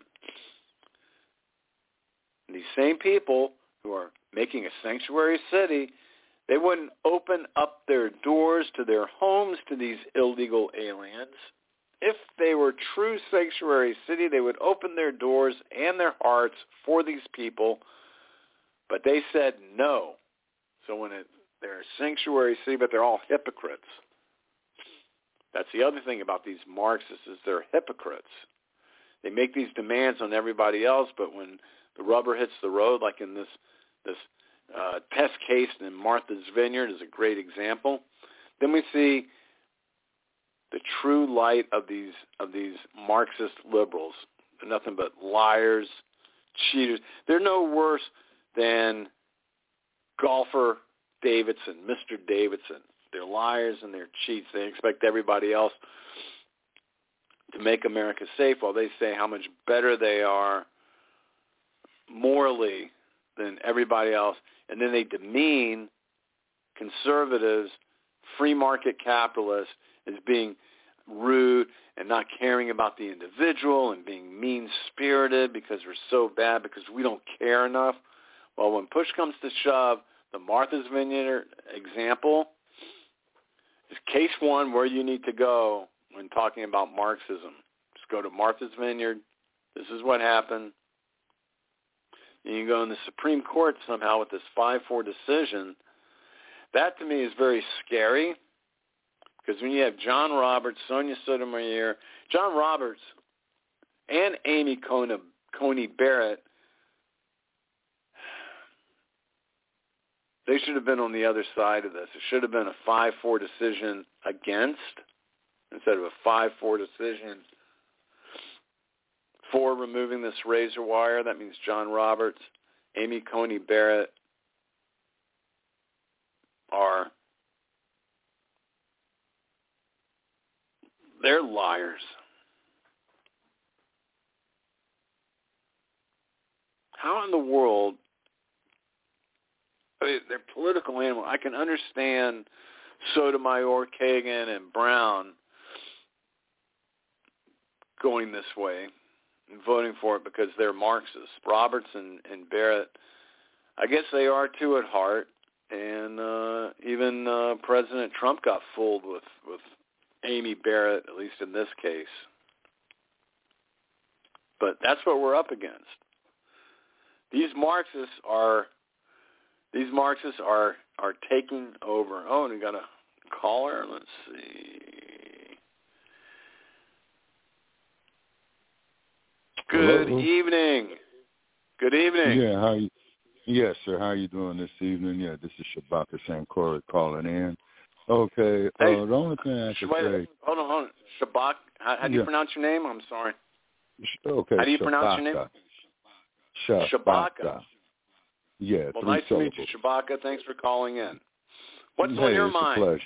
And these same people who are making a sanctuary city, they wouldn't open up their doors to their homes to these illegal aliens. If they were true sanctuary city, they would open their doors and their hearts for these people, but they said no. So when it, they're a sanctuary city, but they're all hypocrites. That's the other thing about these Marxists, is they're hypocrites. They make these demands on everybody else, but when the rubber hits the road, like in this this uh, test case in Martha's Vineyard is a great example, then we see the true light of these of these Marxist liberals. They're nothing but liars, cheaters. They're no worse than golfer Davidson, Mister Davidson. They're liars and they're cheats. They expect everybody else to make America safe, while they say how much better they are morally than everybody else, and then they demean conservatives, free market capitalists as being rude and not caring about the individual and being mean-spirited because we're so bad because we don't care enough. Well, when push comes to shove, the Martha's Vineyard example is case one where you need to go when talking about Marxism. Just go to Martha's Vineyard. This is what happened. And you go in the Supreme Court somehow with this five four decision. That to me is very scary because when you have John Roberts, Sonia Sotomayor, John Roberts, and Amy Coney, Coney Barrett, they should have been on the other side of this. It should have been a five four decision against instead of a five four decision for removing this razor wire. That means John Roberts, Amy Coney Barrett are, they're liars. How in the world, I mean, they're political animals. I can understand Sotomayor, Kagan, and Brown going this way and voting for it because they're Marxists. Roberts and, and Barrett, I guess they are too at heart. And uh, even uh, President Trump got fooled with, with Amy Barrett, at least in this case. But that's what we're up against. These Marxists are these Marxists are are taking over. Oh, and we got a caller. Let's see. Good Hello. evening. Good evening. Yeah, how you? Yes, sir. How you doing this evening? Yeah, this is Shabaka Sankori calling in. Okay. Hey, uh, the only thing I can wait, say. Hold on, hold on. Shabak. How, how do you yeah. pronounce your name? I'm sorry. Okay. How do you Shabaka. pronounce your name? Shabaka. Shabaka. Yeah. Well, three nice syllables. to meet you, Shabaka. Thanks for calling in. What's hey, on your it's mind? A pleasure.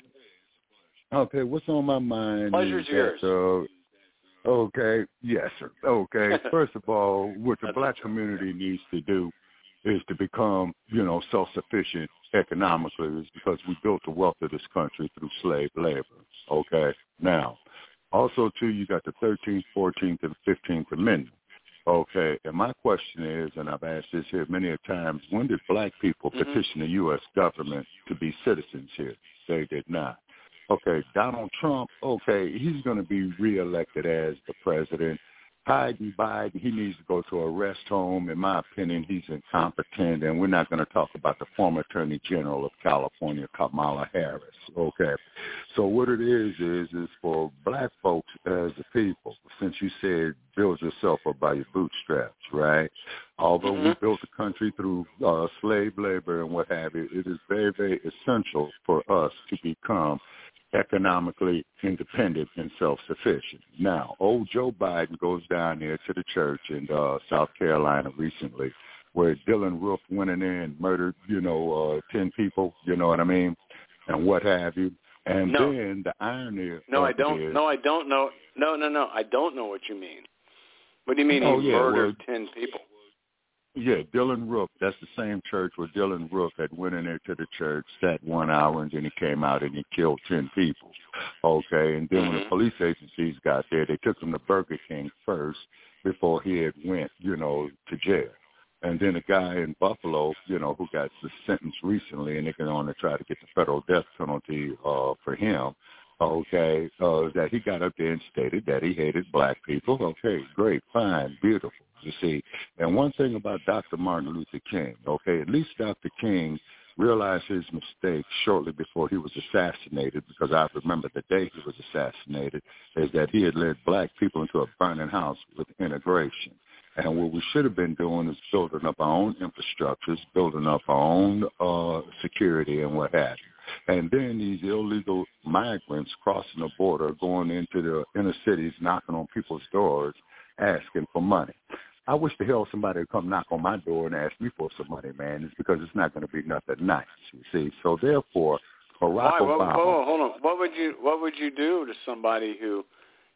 Okay, what's on my mind? Pleasure's is yours. That, uh, okay. Yes, sir. Okay. First of all, what the That's black community needs to do is to become, you know, self-sufficient economically, is because we built the wealth of this country through slave labor. Okay. Now, also, too, you got the thirteenth, fourteenth, and fifteenth Amendment. Okay. And my question is, and I've asked this here many a times, when did black people mm-hmm. petition the U S government to be citizens here? They did not. Okay. Donald Trump, okay, he's going to be reelected as the president. Biden, Biden, he needs to go to a rest home. In my opinion, he's incompetent, and we're not going to talk about the former Attorney General of California, Kamala Harris. Okay. So what it is, is, is for black folks as a people, since you said build yourself up by your bootstraps, right? Although mm-hmm. we built the country through uh, slave labor and what have you, it is very, very essential for us to become economically independent and self-sufficient. Now, old Joe Biden goes down there to the church in uh, South Carolina recently where Dylan Roof went in there and murdered, you know, uh, ten people, you know what I mean, and what have you. And no. then the irony No, of I don't. it is, no, I don't know. No, no, no. I don't know what you mean. What do you mean oh, he yeah, murdered well, ten people? Yeah, Dylan Roof. That's the same church where Dylan Roof had went in there to the church, sat one hour, and then he came out and he killed ten people. Okay, and then mm-hmm. when the police agencies got there, they took him to Burger King first before he had went, you know, to jail. And then a guy in Buffalo, you know, who got sentenced recently, and they're going to try to get the federal death penalty uh, for him. Okay, uh, that he got up there and stated that he hated black people. Okay, great, fine, beautiful, you see. And one thing about Doctor Martin Luther King, okay, at least Doctor King realized his mistake shortly before he was assassinated, because I remember the day he was assassinated, is that he had led black people into a burning house with integration. And what we should have been doing is building up our own infrastructures, building up our own uh, security and what have you. And then these illegal migrants crossing the border, going into the inner cities, knocking on people's doors, asking for money. I wish the hell somebody would come knock on my door and ask me for some money, man. It's because it's not going to be nothing nice, you see. So therefore, Barack Why? Obama. Whoa, whoa, hold on. What would you What would you do to somebody who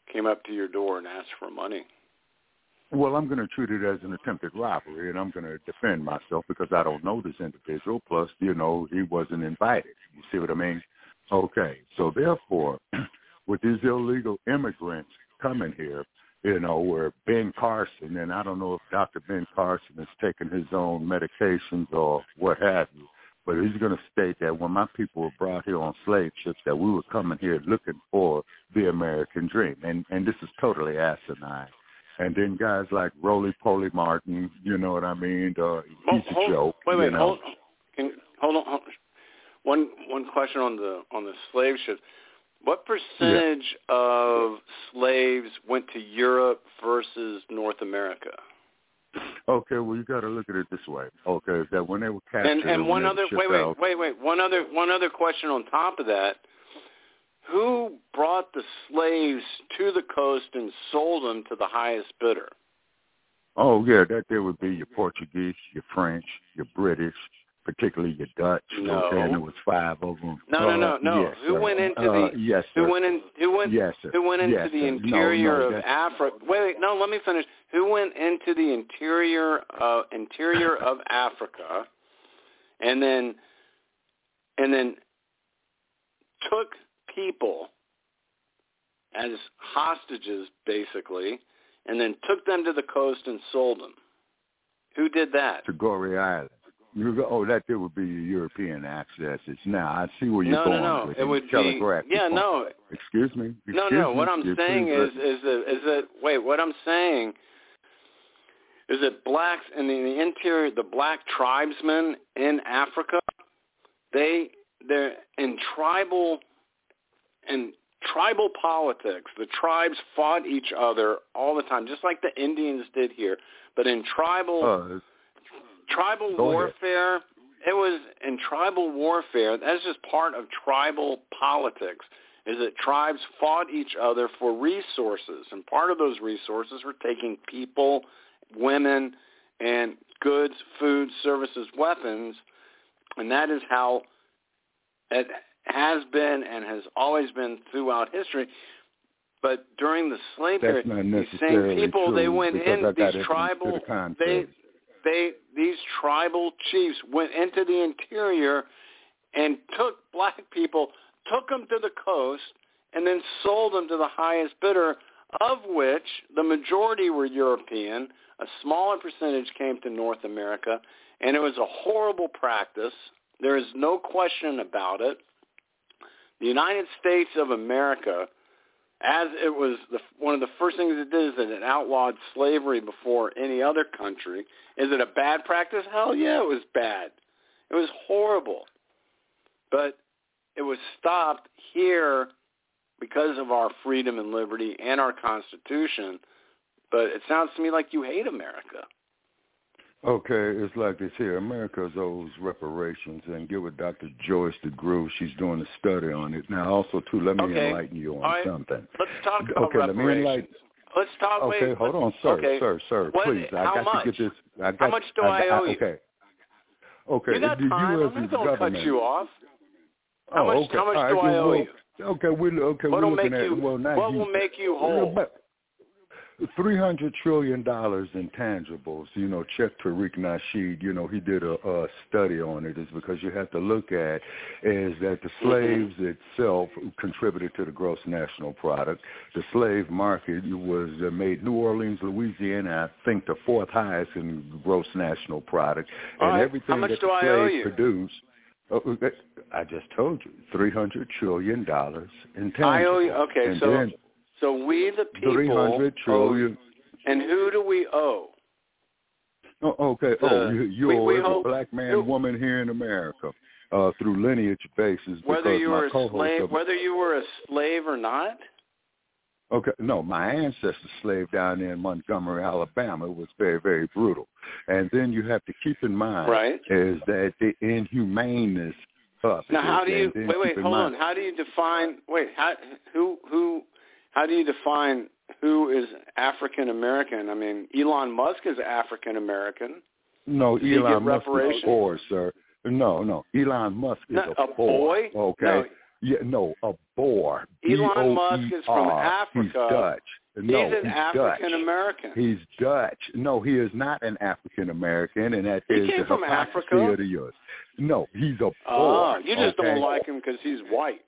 came up to your door and asked for money? Well, I'm going to treat it as an attempted robbery, and I'm going to defend myself because I don't know this individual. Plus, you know, he wasn't invited. You see what I mean? Okay. So therefore, with these illegal immigrants coming here, you know, where Ben Carson, and I don't know if Doctor Ben Carson is taking his own medications or what have you, but he's going to state that when my people were brought here on slave ships, that we were coming here looking for the American dream. And, and this is totally asinine. And then guys like Roly Poly Martin, you know what I mean? Uh, he's hold, a joke. Wait, wait, you know? hold, can, hold on. Hold, one one question on the on the slave ship. What percentage yeah. of slaves went to Europe versus North America? Okay, well you got to look at it this way. Okay, that when they were captured, and, and one other wait, wait, out, wait, wait, one other one other question on top of that. Who brought the slaves to the coast and sold them to the highest bidder? Oh, yeah, that there would be your Portuguese, your French, your British, particularly your Dutch. No. Okay, and there was five of them. No, uh, no, no, no. Yes, who sir. went into uh, the? Yes, sir. Who went in? Who went? Yes, sir. Who went into yes, the sir. interior no, no, of Africa? Wait, wait, no. Let me finish. Who went into the interior uh, interior of Africa, and then and then took people as hostages, basically, and then took them to the coast and sold them? Who did that? To Goree Island. You go, oh, that there would be European accesses. Now, I see where you're no, going no, no. with it. would be, yeah, no. Excuse me? Excuse no, no. Me? What I'm Excuse saying me? is, is that, is that, wait, what I'm saying is that blacks in the interior, the black tribesmen in Africa, they, they're in tribal, in tribal politics. The tribes fought each other all the time, just like the Indians did here. But in tribal uh, tribal warfare, ahead. it was in tribal warfare. That's just part of tribal politics. Is that tribes fought each other for resources, and part of those resources were taking people, women, and goods, food, services, weapons, and that is how it has been and has always been throughout history. But during the slave That's period, these same necessarily people, true, they went in, these tribal, the they, they, these tribal chiefs went into the interior and took black people, took them to the coast, and then sold them to the highest bidder, of which the majority were European. A smaller percentage came to North America, and it was a horrible practice. There is no question about it. The United States of America, as it was the, one of the first things it did is that it outlawed slavery before any other country. Is it a bad practice? Hell yeah, it was bad. It was horrible. But it was stopped here because of our freedom and liberty and our Constitution. But it sounds to me like you hate America. Okay, it's like this here. America owes reparations, and give with Doctor Joyce DeGruy. She's doing a study on it. Now, also, too, let me okay. enlighten you on right. something. Let's talk about okay, reparations. Let me enlighten. Let's talk. Okay, wait, hold on, sir, okay. sir, sir, what, please. I got much? to get this. I got, how much do I, I, owe I, you? Okay. Okay. You got the time. U S I'm not going to cut you off. Oh, How much, okay. how much right, do I owe well, you? Okay, we okay. What we're will looking make at you? well, now what you, will make you whole? Three hundred trillion dollars in tangibles. You know, Cheikh Tariq Nasheed. You know, he did a, a study on it. Is because you have to look at is that the slaves mm-hmm. itself contributed to the gross national product. The slave market was uh, made New Orleans, Louisiana, I think the fourth highest in gross national product, All and right. everything How much that do the I owe slaves you? produced. Oh, I just told you, three hundred trillion dollars in tangibles. I owe you. Okay, and so. Then, So we, the people, three hundred trillion. Owe, and who do we owe? Oh, okay. The, oh, you, you we, owe we every owe, black man, who, woman here in America uh, through lineage basis. Whether you were my a slave, of, whether you were a slave or not. Okay, no, my ancestors slaved down there in Montgomery, Alabama. It was very, very brutal. And then you have to keep in mind right. is that the inhumaneness of now, it. how do you wait? Wait, wait, hold mind, on. How do you define? Wait, how who who? How do you define who is African American? I mean, Elon Musk is African American. No, Does Elon he get Musk is a boy, sir. No, no, Elon Musk is no, a, a boy. Okay. No, Yeah, no, a Boer. Elon Musk is from Africa. He's Dutch. No, he's an he's African American. He's Dutch. No, he is not an African American, and that he is came the from hypocrisy Africa. of the yours. No, he's a Boer. Oh, you just okay? don't like him because he's white.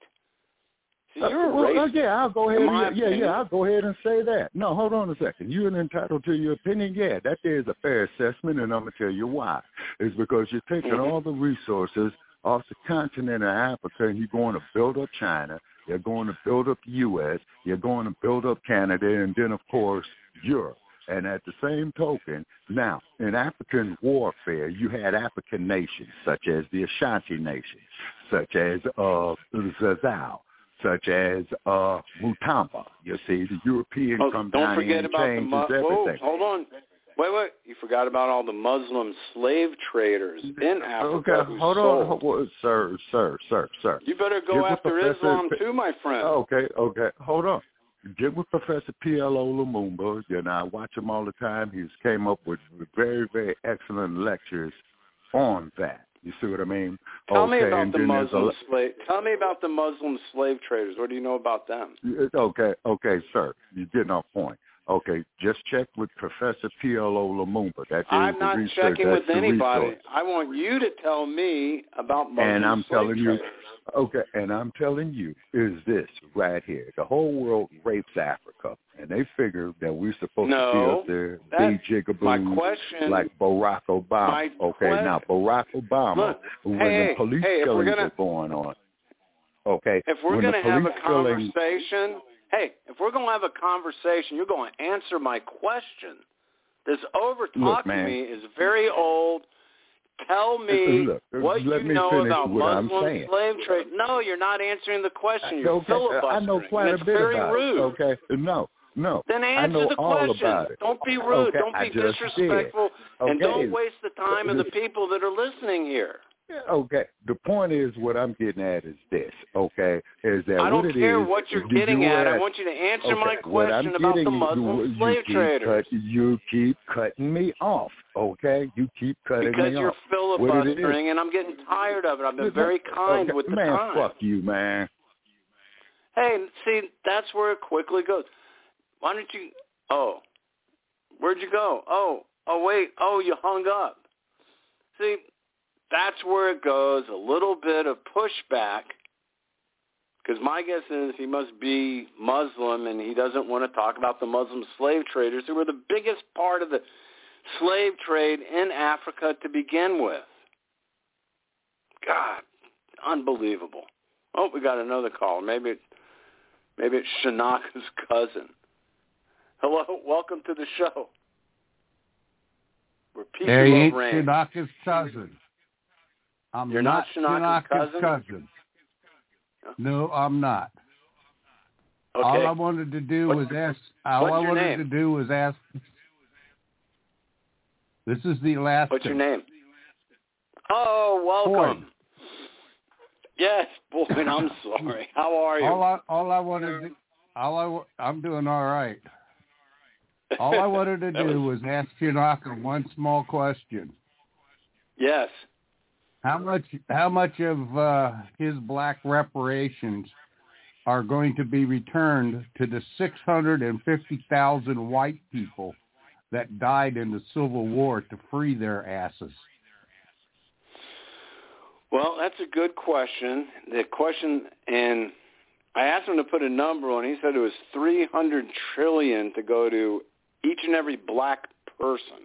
See, Uh, you're a well, racist. uh, yeah, I'll go ahead. In my And, yeah, opinion. yeah, I'll go ahead and say that. No, hold on a second. You're entitled to your opinion. Yeah, that is a fair assessment, and I'm gonna tell you why. It's because you're taking Mm-hmm. all the resources off the continent of Africa, and you're going to build up China. You're going to build up the U S. You're going to build up Canada, and then of course Europe. And at the same token, now in African warfare, you had African nations such as the Ashanti Nation, such as uh, Zazao, such as uh, Mutamba. You see, the European Oh, come don't down forget and about the changes Mu- Whoa, everything. hold on. Wait, wait. You forgot about all the Muslim slave traders in Africa Okay, who hold sold. on, hold, sir, sir, sir, sir. You better Get go with after Professor Islam P- too, my friend. Okay, okay, hold on. Get with Professor P L O Lumumba. You know, I watch him all the time. He's came up with very, very excellent lectures on that. You see what I mean? Tell okay, me about and the then there's Muslim a, slave. Tell me about the Muslim slave traders. What do you know about them? Okay, okay, sir. You're getting off point. Okay, just check with Professor P L O Lumumba. That is I'm the not research. checking That's with the anybody. resource. I want you to tell me about Muslim And I'm slave telling you, traders. okay, and I'm telling you is this right here. The whole world rapes Africa, and they figure that we're supposed No, to be up there, that- be jigaboos my question- like Barack Obama. my Okay, que- now Barack Obama, Look, when hey, the police hey, if we're killings gonna- are going on, okay, If we're when going the to have a police killings, conversation, hey, if we're going to have a conversation, you're going to answer my question. This over Look, talk to man. me is very old. Tell me Look, what let you me know finish about what I'm Muslim saying. slave trade. No, you're not answering the question. You're okay, filibustering. I know quite and it's a bit very about rude. it. Okay, no, no, Then I answer know the all question. about it. Don't be rude. Okay, don't I be just disrespectful. did. And Okay. don't waste the time of the people that are listening here. Okay, the point is what I'm getting at is this, okay, is that I what don't it care is, what you're did getting you at. I ask- want you to answer okay, my what I'm question about the getting- Muslim you, slave you keep traders. Cut, you keep cutting me off, okay? You keep cutting Because me you're off. What it is- filibustering, and I'm getting tired of it. I've been very kind okay, with the man, time. fuck you, man. Hey, see, that's where it quickly goes. Why don't you? Oh, where'd you go? Oh, oh, wait. Oh, you hung up. See, that's where it goes. A little bit of pushback. Because my guess is he must be Muslim, and he doesn't want to talk about the Muslim slave traders, who were the biggest part of the slave trade in Africa to begin with. God, unbelievable. Oh, we got another call. Maybe, it, maybe it's Shanaka's cousin. Hello, welcome to the show. Where people Hey, love ain't rain. Shanaka's cousin. I'm You're not Shanaka's Shanaka's cousin? No, I'm not. Okay. All I wanted to do What's was your- ask. All what's I your wanted name? to do was ask. This is the last. What's your name? Oh, welcome. Boyd. Yes, Boyd. I'm sorry. How are you? All I all I wanted to, all I wa- I'm doing all right. All I wanted to That do was- was ask Shanaka one small question. Yes. How much how much of uh, his black reparations are going to be returned to the six hundred fifty thousand white people that died in the Civil War to free their asses? Well, that's a good question. The question, and I asked him to put a number on. He said it was three hundred trillion dollars to go to each and every black person.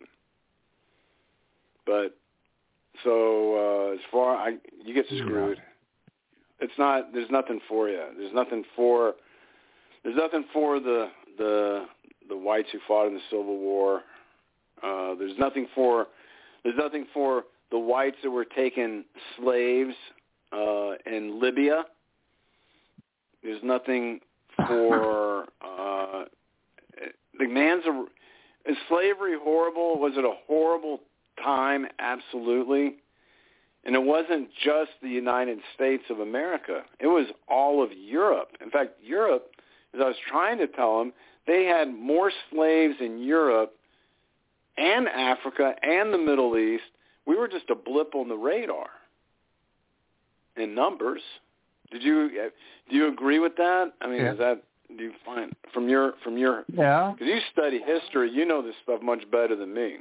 But so uh, as far I, you get screwed. It's not. There's nothing for you. There's nothing for. There's nothing for the the the whites who fought in the Civil War. Uh, there's nothing for. There's nothing for the whites that were taking slaves uh, in Libya. There's nothing for uh, the man's. A, is slavery horrible? Was it a horrible time? Absolutely. And it wasn't just the United States of America. It was all of Europe. In fact, Europe, as I was trying to tell him, they had more slaves in Europe and Africa and the Middle East. We were just a blip on the radar in numbers. Did you do you agree with that? I mean, yeah. is that do you find from your from your yeah? Because you study history, you know this stuff much better than me.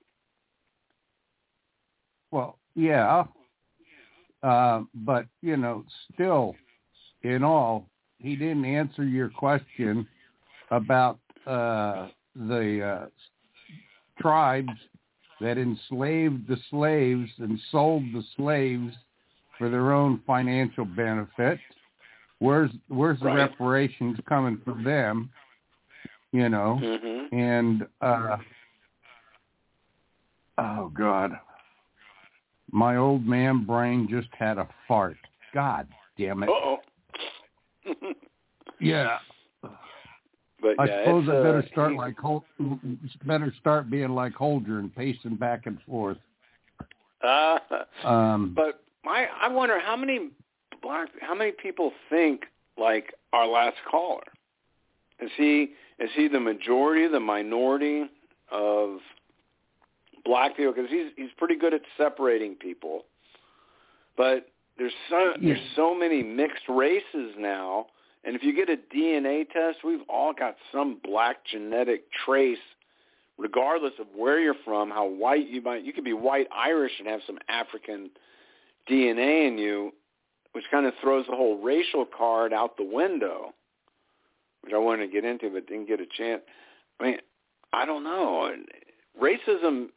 Well, yeah, uh, but you know, still, in all, he didn't answer your question about uh, the uh, tribes that enslaved the slaves and sold the slaves for their own financial benefit. Where's where's the right. reparations coming from them? You know, mm-hmm. and uh, oh God, my old man brain just had a fart. God damn it! Uh-oh. Yeah. But I yeah, suppose I better uh, start he, like Hol- better start being like Holger and pacing back and forth. Uh, Um, but my, I wonder how many black, how many people think like our last caller. Is he is he the majority, the minority of black people? Because he's he's pretty good at separating people. But there's so yeah. there's so many mixed races now. And if you get a D N A test, we've all got some black genetic trace, regardless of where you're from, how white you might. You could be white Irish and have some African D N A in you, which kind of throws the whole racial card out the window, which I wanted to get into but didn't get a chance. I mean, I don't know. Racism,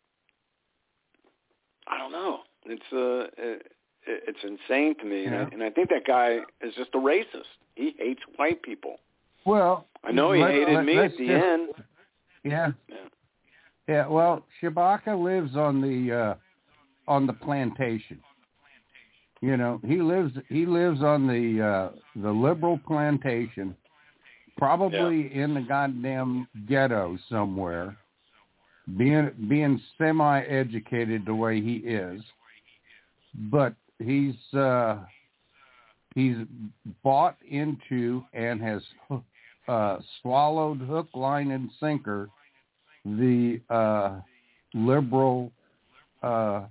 I don't know. It's uh, it, it's insane to me, and, yeah. I, and I think that guy is just a racist. He hates white people. Well, I know he let, hated let, me at the just, end. Yeah. Yeah. Yeah. Well, Shabaka lives on the uh, on the plantation. You know, he lives he lives on the uh, the liberal plantation, probably yeah. in the goddamn ghetto somewhere, being being semi-educated the way he is, but he's uh, he's bought into and has uh, swallowed hook, line, and sinker the uh, liberal uh,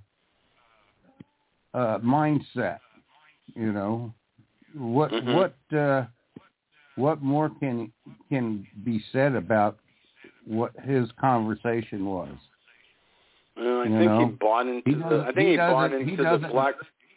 uh, mindset. You know, what mm-hmm. what uh, what more can can be said about what his conversation was? Well, I you think know? he bought into he the. I think he, he bought into he the black.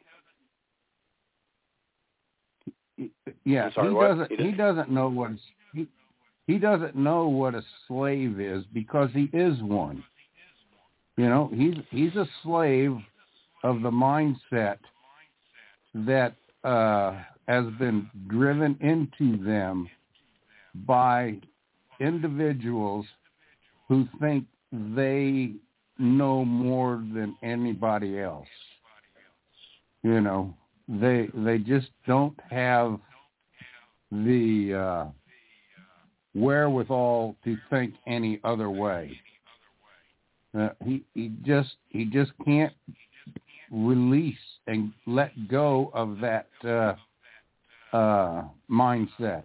Yeah, sorry, he what? doesn't. He, he doesn't know what he he doesn't know what a slave is because he is one. You know, he's he's a slave of the mindset that uh, has been driven into them by individuals who think they know more than anybody else. You know, they they just don't have the uh, wherewithal to think any other way. Uh, he he just he just can't release and let go of that uh, uh, mindset.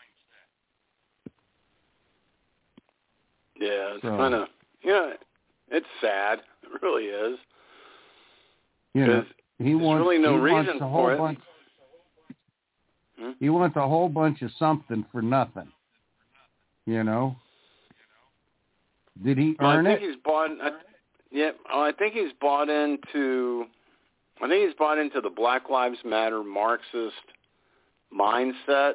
Yeah, it's so, kind of yeah, it's sad. It really is. You know, he wants really no he reason wants a for whole it. bunch. Hmm? He wants a whole bunch of something for nothing. You know. Did he well, earn I think it? he's bought. I, yeah, well, I think he's bought into. I think he's bought into the Black Lives Matter Marxist mindset,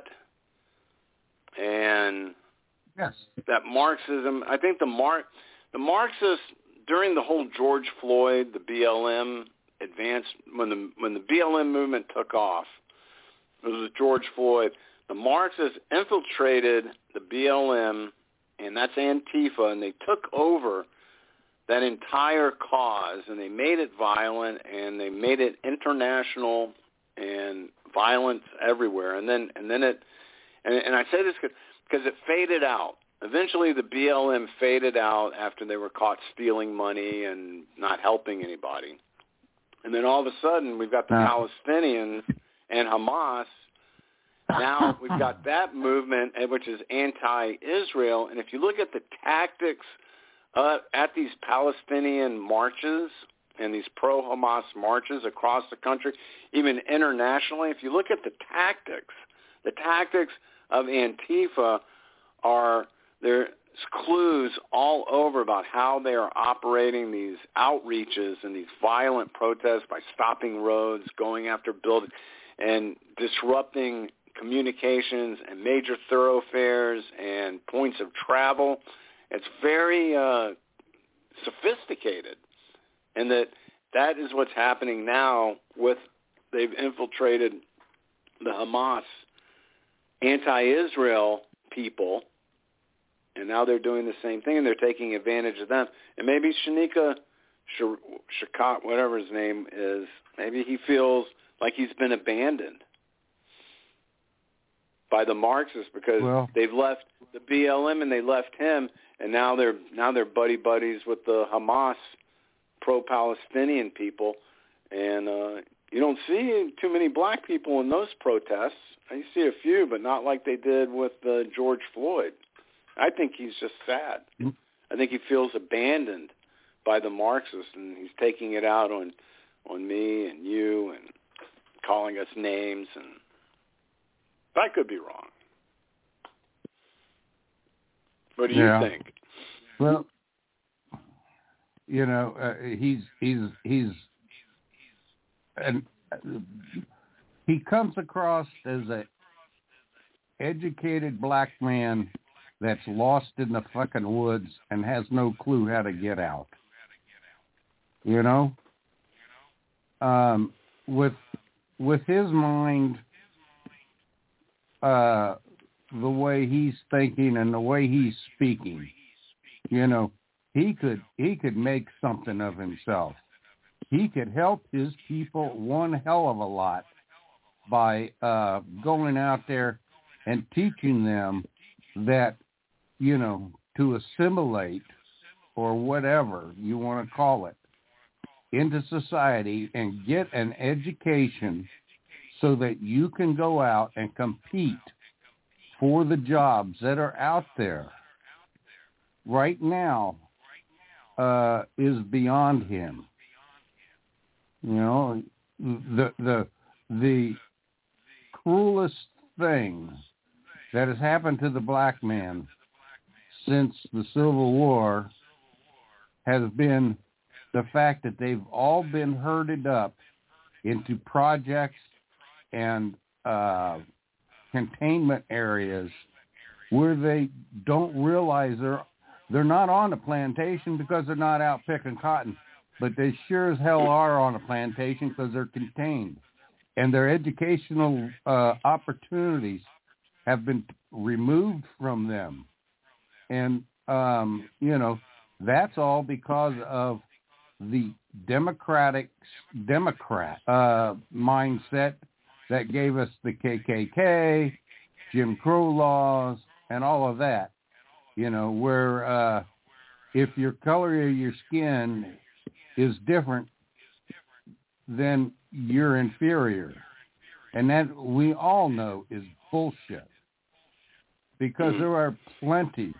and yes, that Marxism. I think the Mar, the Marxists during the whole George Floyd, the B L M advanced when the when the B L M movement took off. It was with George Floyd. The Marxists infiltrated the B L M, and that's Antifa, and they took over that entire cause, and they made it violent, and they made it international, and violence everywhere. And then, and then it, and, and I say this because it faded out. Eventually, the B L M faded out after they were caught stealing money and not helping anybody. And then all of a sudden, we've got the no. Palestinians and Hamas. Now we've got that movement, which is anti-Israel. And if you look at the tactics uh, at these Palestinian marches, and these pro-Hamas marches across the country, even internationally, if you look at the tactics, the tactics of Antifa are, there's clues all over about how they are operating these outreaches and these violent protests by stopping roads, going after buildings, and disrupting communications and major thoroughfares and points of travel. It's very uh, sophisticated, and that that is what's happening now with, they've infiltrated the Hamas anti-Israel people, and now they're doing the same thing, and they're taking advantage of them. And maybe Shanika Shakat, whatever his name is, maybe he feels like he's been abandoned by the Marxists because well, they've left the B L M and they left him, and now they're now they're buddy buddies with the Hamas pro-Palestinian people, and uh, you don't see too many black people in those protests. You see a few, but not like they did with uh, George Floyd. I think he's just sad. I think he feels abandoned by the Marxists, and he's taking it out on on me and you and calling us names, and I could be wrong. What do yeah. you think? Well, you know, uh, he's he's he's and he comes across as a educated black man that's lost in the fucking woods and has no clue how to get out. You know, um, with with his mind, uh, the way he's thinking and the way he's speaking, you know, he could he could make something of himself. He could help his people one hell of a lot by uh, going out there and teaching them that, you know, to assimilate or whatever you want to call it into society and get an education so that you can go out and compete for the jobs that are out there right now uh, is beyond him. You know, the the the cruelest thing that has happened to the black man since the Civil War has been the fact that they've all been herded up into projects and uh, containment areas where they don't realize they're they're not on a plantation because they're not out picking cotton, but they sure as hell are on a plantation because they're contained, and their educational uh, opportunities have been removed from them. And, um, you know, that's all because of the democratic Democrat uh, mindset that gave us the K K K, Jim Crow laws, and all of that. You know, where uh, if your color of your skin is different, then you're inferior. And that we all know is bullshit. Because there are plenty,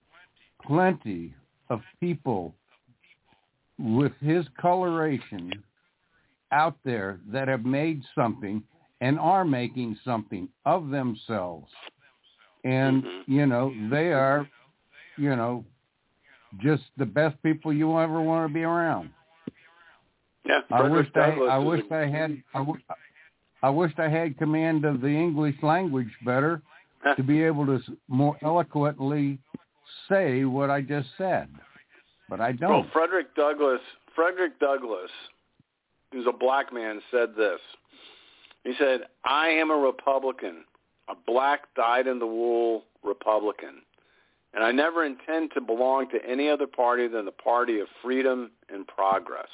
plenty of people with his coloration out there that have made something and are making something of themselves. And, you know, they are, you know, just the best people you ever want to be around. Yeah, I wish I, I wished I had, I, w- I wished I had command of the English language better to be able to more eloquently say what I just said, but I don't. Well, Frederick Douglass, Frederick Douglass, who's a black man, said this. He said, "I am a Republican, a black dyed-in-the-wool Republican, and I never intend to belong to any other party than the party of freedom and progress."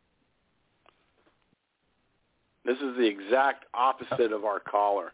This is the exact opposite of our caller.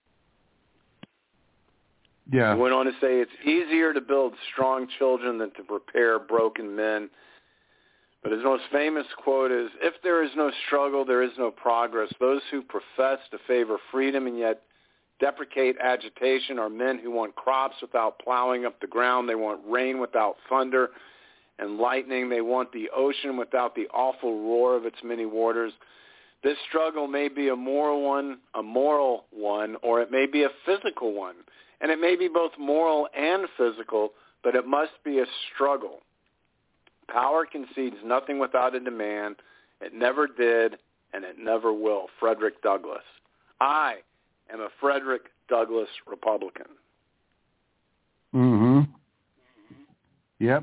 Yeah. He went on to say, "It's easier to build strong children than to repair broken men." But his most famous quote is, "If there is no struggle, there is no progress. Those who profess to favor freedom and yet deprecate agitation are men who want crops without plowing up the ground. They want rain without thunder, and lightning. They want the ocean without the awful roar of its many waters. This struggle may be a moral one, a moral one, or it may be a physical one. And it may be both moral and physical, but it must be a struggle. Power concedes nothing without a demand. It never did, and it never will. Frederick Douglass. I am a Frederick Douglass Republican. Mm-hmm. Yep.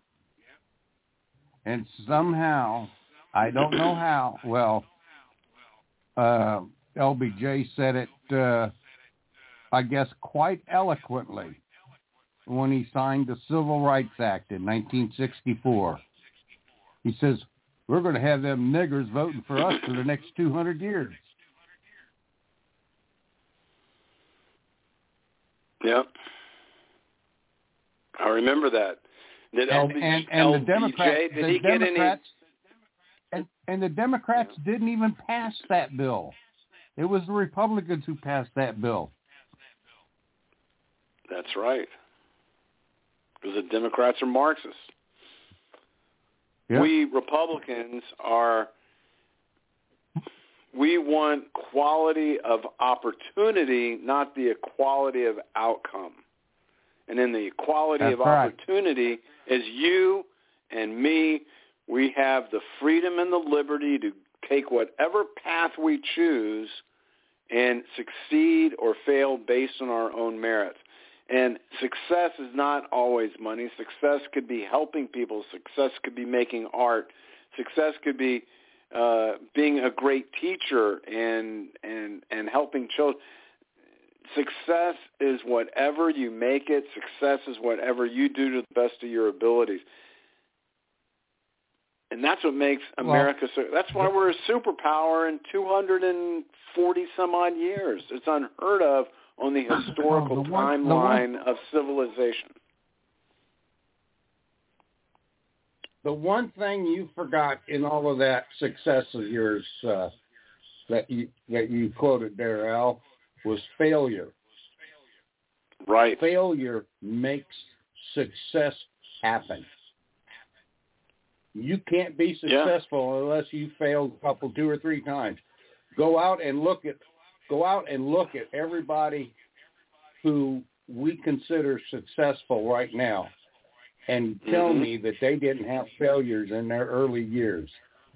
And somehow, I don't know how, well, uh, L B J said it, uh, I guess, quite eloquently when he signed the Civil Rights Act in nineteen sixty-four. He says, we're going to have them niggers voting for us for the next two hundred years. Yep. I remember that. Did and, L B J, and, and L B J the Democrats, did the he get Democrats, any... and, and the Democrats didn't even pass that bill. It was the Republicans who passed that bill. That's right. Because the Democrats are Marxists. Yep. We Republicans are, we want quality of opportunity, not the equality of outcome. And in the equality That's of right. opportunity is you and me. We have the freedom and the liberty to take whatever path we choose and succeed or fail based on our own merits. And success is not always money. Success could be helping people. Success could be making art. Success could be uh, being a great teacher and and and helping children. Success is whatever you make it. Success is whatever you do to the best of your abilities. And that's what makes America so. That's why we're a superpower in two hundred forty some odd years. It's unheard of on the historical oh, the one, timeline the one, of civilization. The one thing you forgot in all of that success of yours uh, that you that you quoted there, Al, was failure. Right. Failure makes success happen. You can't be successful yeah. unless you fail a couple, two or three times. Go out and look at, go out and look at everybody who we consider successful right now, and tell mm-hmm. me that they didn't have failures in their early years.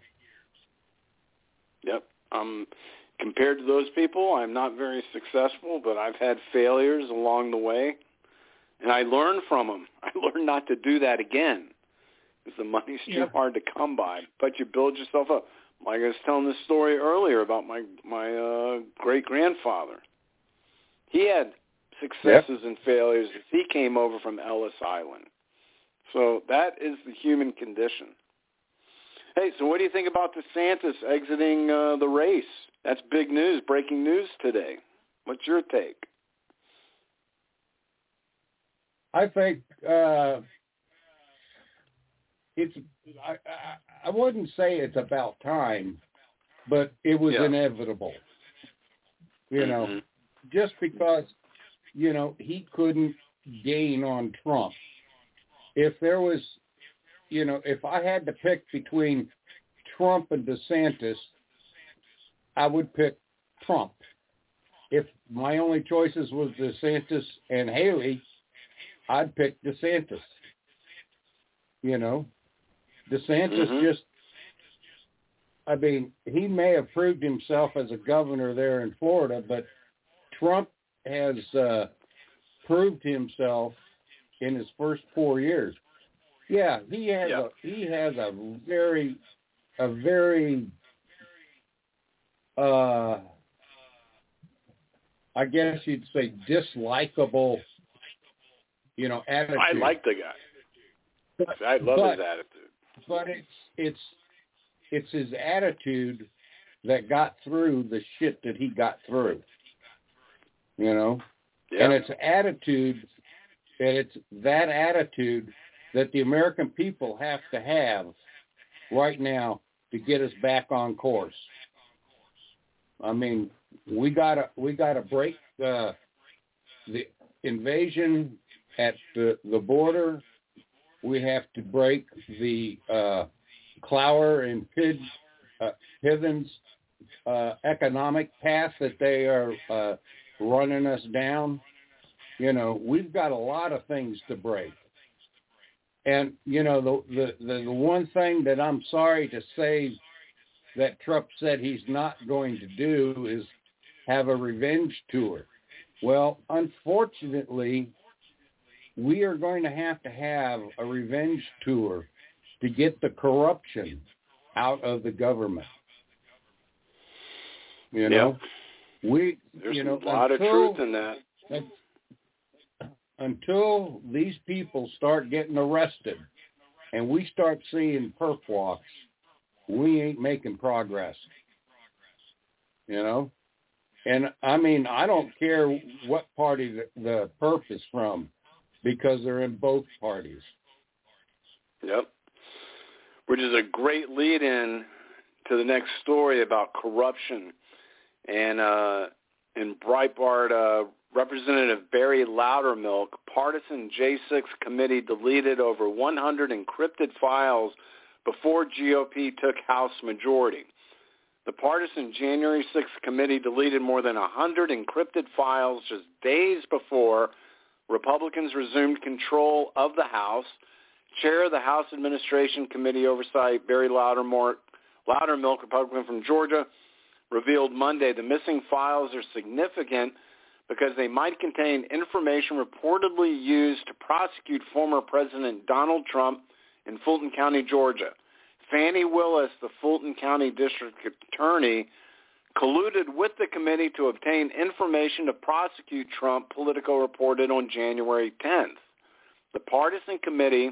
Yep. Um, compared to those people, I'm not very successful, but I've had failures along the way, and I learned from them. I learned not to do that again. The money's too yep. hard to come by, but you build yourself up. Like I was telling this story earlier about my my uh, great grandfather. He had successes yep. and failures as he came over from Ellis Island. So that is the human condition. Hey, so what do you think about DeSantis exiting uh, the race? That's big news, breaking news today. What's your take? I think. Uh... It's I, I I wouldn't say it's about time, but it was yeah. inevitable. You mm-hmm. know, just because, you know, he couldn't gain on Trump. If there was, you know, if I had to pick between Trump and DeSantis, I would pick Trump. If my only choices was DeSantis and Haley, I'd pick DeSantis. You know, DeSantis mm-hmm. just, I mean, he may have proved himself as a governor there in Florida, but Trump has uh, proved himself in his first four years. Yeah, he has yeah. a he has a very a very uh, I guess you'd say dislikable, you know, attitude. I like the guy. But, I love but, his attitude. But it's it's it's his attitude that got through the shit that he got through. You know? Yeah. And it's attitude and it's that attitude that the American people have to have right now to get us back on course. I mean, we gotta we gotta break uh, the invasion at the, the border. We have to break the uh, Clower and Pid, uh, Pivens uh, economic path that they are uh, running us down. You know, we've got a lot of things to break. And, you know, the, the, the, the one thing that I'm sorry to say that Trump said he's not going to do is have a revenge tour. Well, unfortunately, we are going to have to have a revenge tour to get the corruption out of the government. You know, yep. we, There's you know, a lot until, of truth in that. Until these people start getting arrested and we start seeing perp walks, we ain't making progress. You know? And, I mean, I don't care what party the, the perp is from because they're in both parties. Yep. Which is a great lead-in to the next story about corruption. And uh, in Breitbart, uh, Representative Barry Loudermilk, partisan J six committee deleted over one hundred encrypted files before G O P took House majority. The partisan January sixth committee deleted more than one hundred encrypted files just days before Republicans resumed control of the House. Chair of the House Administration Committee Oversight, Barry Loudermilk, Loudermilk, Republican from Georgia, revealed Monday the missing files are significant because they might contain information reportedly used to prosecute former President Donald Trump in Fulton County, Georgia. Fani Willis, the Fulton County District Attorney, colluded with the committee to obtain information to prosecute Trump, Politico reported on January tenth. The partisan committee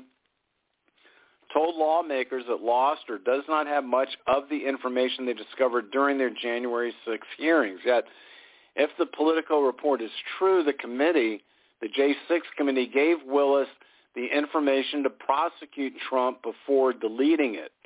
told lawmakers it lost or does not have much of the information they discovered during their January sixth hearings. Yet, if the Politico report is true, the committee, the J six committee, gave Willis the information to prosecute Trump before deleting it.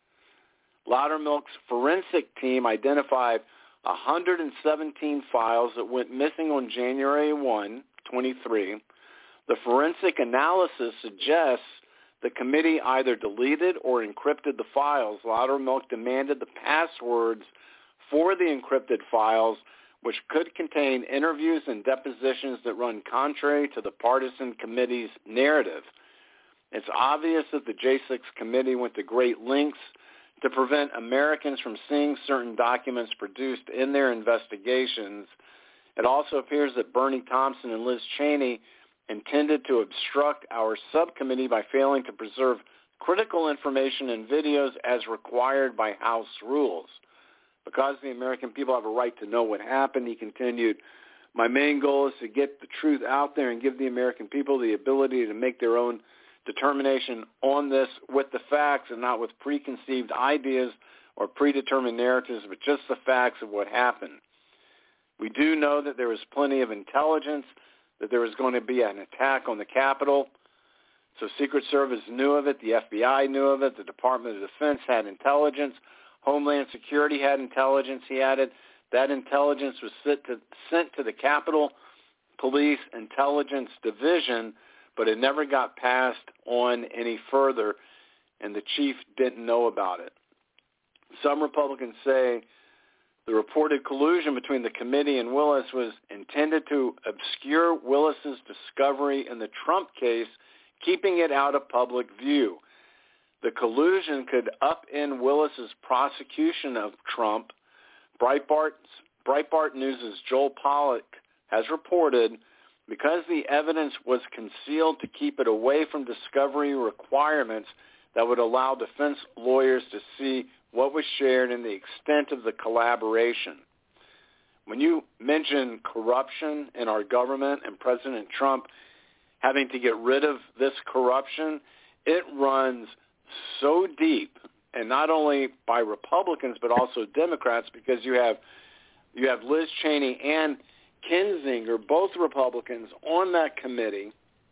Loudermilk's forensic team identified one hundred seventeen files that went missing on January first, twenty-three. The forensic analysis suggests the committee either deleted or encrypted the files. Loudermilk demanded the passwords for the encrypted files, which could contain interviews and depositions that run contrary to the partisan committee's narrative. It's obvious that the J six committee went to great lengths to prevent Americans from seeing certain documents produced in their investigations. It also appears that Bernie Thompson and Liz Cheney intended to obstruct our subcommittee by failing to preserve critical information and videos as required by House rules. Because the American people have a right to know what happened, he continued, my main goal is to get the truth out there and give the American people the ability to make their own determination on this with the facts and not with preconceived ideas or predetermined narratives, but just the facts of what happened. We do know that there was plenty of intelligence, that there was going to be an attack on the Capitol. So Secret Service knew of it. The F B I knew of it. The Department of Defense had intelligence. Homeland Security had intelligence, he added. That intelligence was sent to, sent to the Capitol Police Intelligence Division, but it never got passed on any further, and the chief didn't know about it. Some Republicans say the reported collusion between the committee and Willis was intended to obscure Willis's discovery in the Trump case, keeping it out of public view. The collusion could upend Willis's prosecution of Trump. Breitbart's, Breitbart News' Joel Pollack has reported because the evidence was concealed to keep it away from discovery requirements that would allow defense lawyers to see what was shared and the extent of the collaboration. When you mention corruption in our government and President Trump having to get rid of this corruption, it runs so deep, and not only by Republicans but also Democrats, because you have you have Liz Cheney and Kinzinger, both Republicans, on that committee,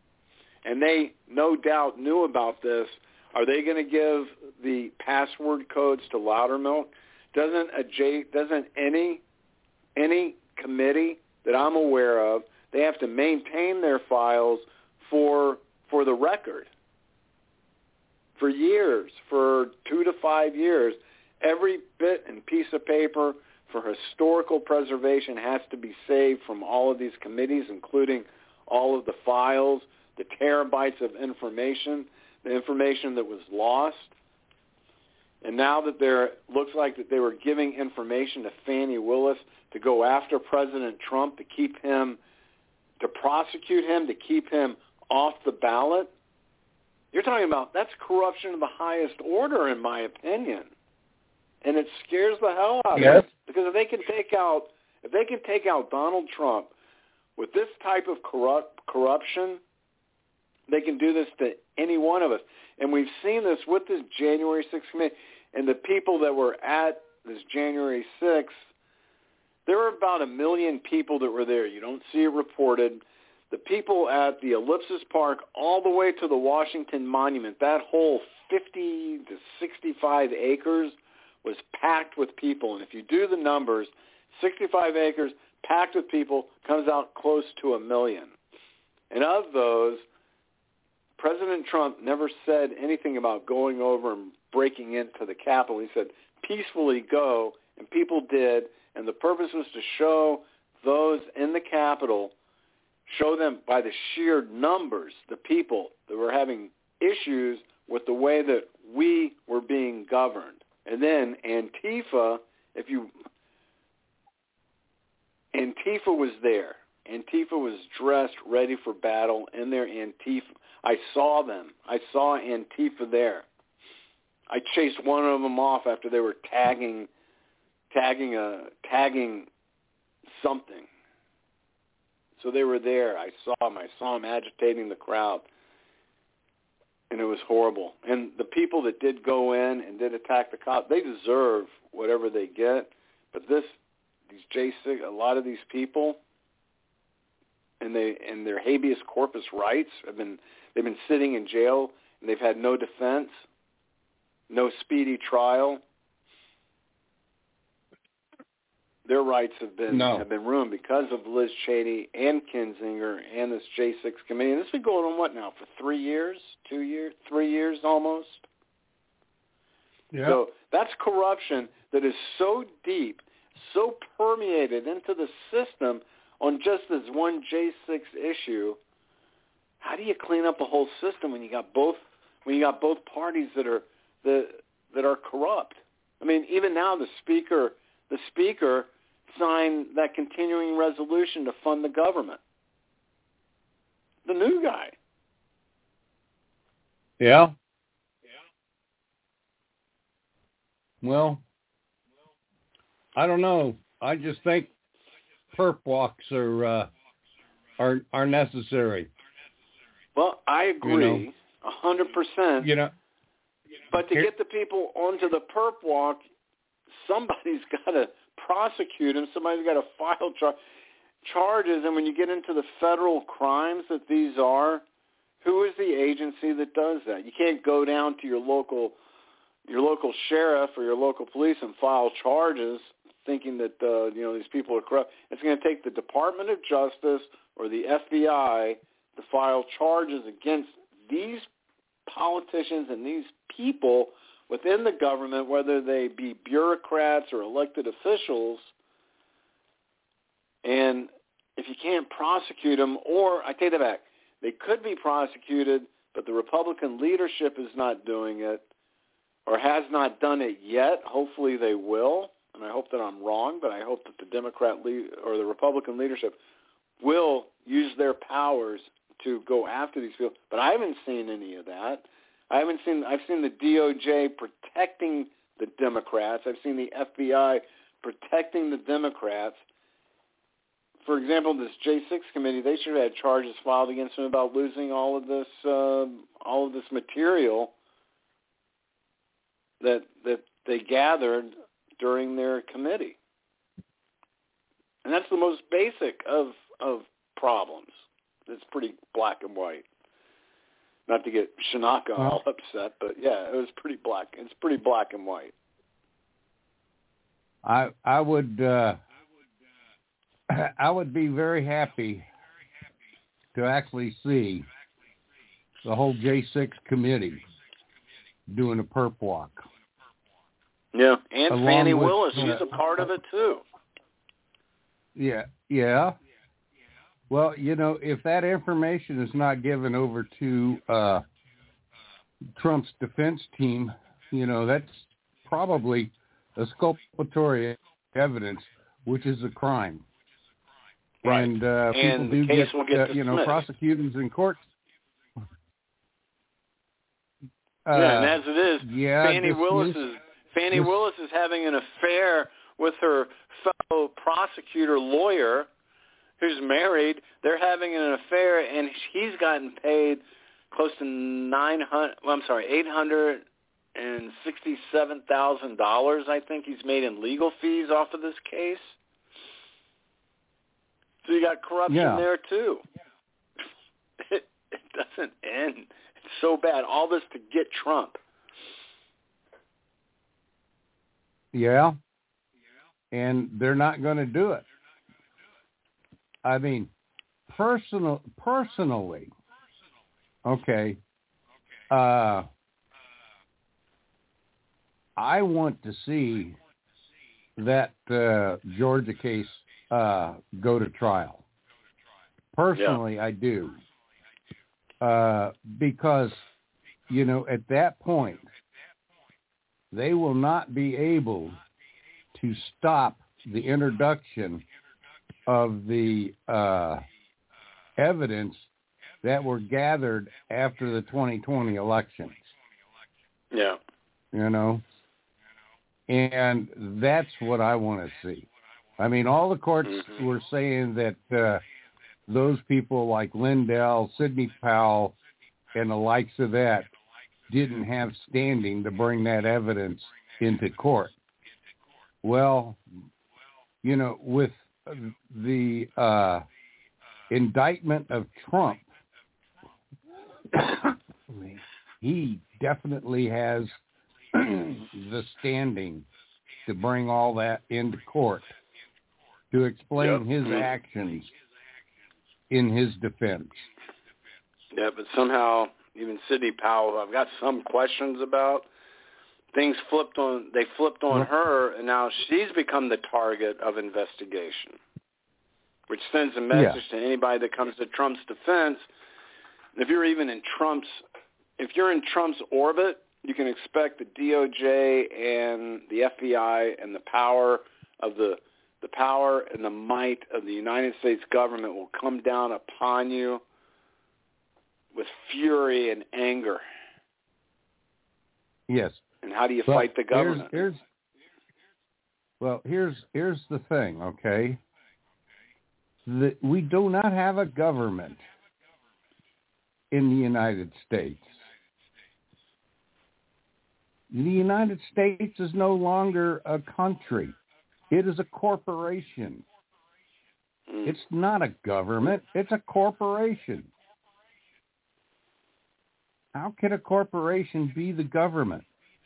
and they no doubt knew about this. Are they going to give the password codes to Loudermilk? Doesn't a J, doesn't any any committee that I'm aware of, they have to maintain their files for for the record. for years, for two to five years. Every bit and piece of paper for historical preservation has to be saved from all of these committees, including all of the files, the terabytes of information, the information that was lost. And now that there looks like that they were giving information to Fani Willis to go after President Trump, to keep him, to prosecute him, to keep him off the ballot, you're talking about, that's corruption of the highest order, in my opinion. And it scares the hell out yes. of me. Because if they can take out, if they can take out Donald Trump with this type of corrupt corruption, they can do this to any one of us. And we've seen this with this January sixth committee. And the people that were at this January sixth, there were about a million people that were there. You don't see it reported. The people at the Ellipsis Park all the way to the Washington Monument, that whole fifty to sixty-five acres was packed with people. And if you do the numbers, sixty-five acres packed with people comes out close to a million. And of those, President Trump never said anything about going over and breaking into the Capitol. He said, peacefully go, and people did. And the purpose was to show those in the Capitol, show them by the sheer numbers, the people that were having issues with the way that we were being governed. And then Antifa, if you, Antifa was there. Antifa was dressed, ready for battle in their Antifa. I saw them. I saw Antifa there. I chased one of them off after they were tagging, tagging a, tagging something. So they were there. I saw them. I saw them agitating the crowd. And it was horrible. And the people that did go in and did attack the cops, they deserve whatever they get. But this, these J six, a lot of these people, and they and their habeas corpus rights have been, they've been sitting in jail, and they've had no defense, no speedy trial. Their rights have been no. have been ruined because of Liz Cheney and Kinzinger and this J six committee. And this has been going on, what now, for three years, two years, three years almost? Yeah. So that's corruption that is so deep, so permeated into the system on just this one J six issue. How do you clean up the whole system when you got both when you got both parties that are that that are corrupt? I mean, even now the speaker the speaker signed that continuing resolution to fund the government. The new guy. Yeah. Well, I don't know. I just think perp walks are uh, are are necessary. Well, I agree a hundred percent. You know, but to here, get the people onto the perp walk, somebody's got to prosecute them. Somebody's got to file char- charges. And when you get into the federal crimes that these are, who is the agency that does that? You can't go down to your local your local sheriff or your local police and file charges thinking that uh, you know these people are corrupt. It's going to take the Department of Justice or the F B I to file charges against these politicians and these people within the government, whether they be bureaucrats or elected officials. And if you can't prosecute them, or I take that back, they could be prosecuted, but the Republican leadership is not doing it or has not done it yet. Hopefully they will, and I hope that I'm wrong, but I hope that the Democrat lead, or the Republican leadership will use their powers to go after these people. But I haven't seen any of that. I haven't seen. I've seen the D O J protecting the Democrats. I've seen the F B I protecting the Democrats. For example, this J six committee, they should have had charges filed against them about losing all of this, uh, all of this material that that they gathered during their committee. And that's the most basic of of problems. It's pretty black and white. Not to get Shanaka all upset, but yeah, it was pretty black. It's pretty black and white. I I would uh, I would be very happy to actually see the whole J six committee doing a perp walk. Yeah, and Along Fannie with, Willis, uh, she's a part of it too. Yeah, yeah. Well, you know, if that information is not given over to uh, Trump's defense team, you know, that's probably exculpatory evidence, which is a crime. Right. And uh, and people do the case get, will get uh, you know, dismissed. prosecutors in courts. Uh, yeah, and as it is, yeah, Fannie dismiss, Willis is Fannie dis- Willis is having an affair with her fellow prosecutor lawyer, who's married. They're having an affair, and he's gotten paid close to nine hundred. Well, I'm sorry, eight hundred and sixty-seven thousand dollars. I think he's made in legal fees off of this case. So you got corruption yeah. there too. It, it doesn't end. It's so bad. All this to get Trump. Yeah. And they're not going to do it. I mean, personal, personally, okay, uh, I want to see that uh, Georgia case uh, go to trial. Personally, yeah. I do. Uh, because, you know, at that point, they will not be able to stop the introduction of the uh, evidence that were gathered after the twenty twenty elections. Yeah. You know? And that's what I want to see. I mean, all the courts mm-hmm. were saying that uh, those people like Lindell, Sidney Powell, and the likes of that didn't have standing to bring that evidence into court. Well, you know, with the uh, indictment of Trump, he definitely has the standing to bring all that into court, to explain yep. his actions in his defense. Yeah, but somehow even Sidney Powell, I've got some questions about. Things flipped on, they flipped on her, and now she's become the target of investigation, which sends a message yeah. to anybody that comes to Trump's defense. If you're even in Trump's, if you're in Trump's orbit, you can expect the D O J and the F B I and the power of the the power and the might of the United States government will come down upon you with fury and anger. Yes. And how do you well, fight the government? Here's, here's, well, here's here's the thing, okay? The, we do not have a government in the United States. The United States is no longer a country. It is a corporation. Mm. It's not a government. It's a corporation. How can a corporation be the government?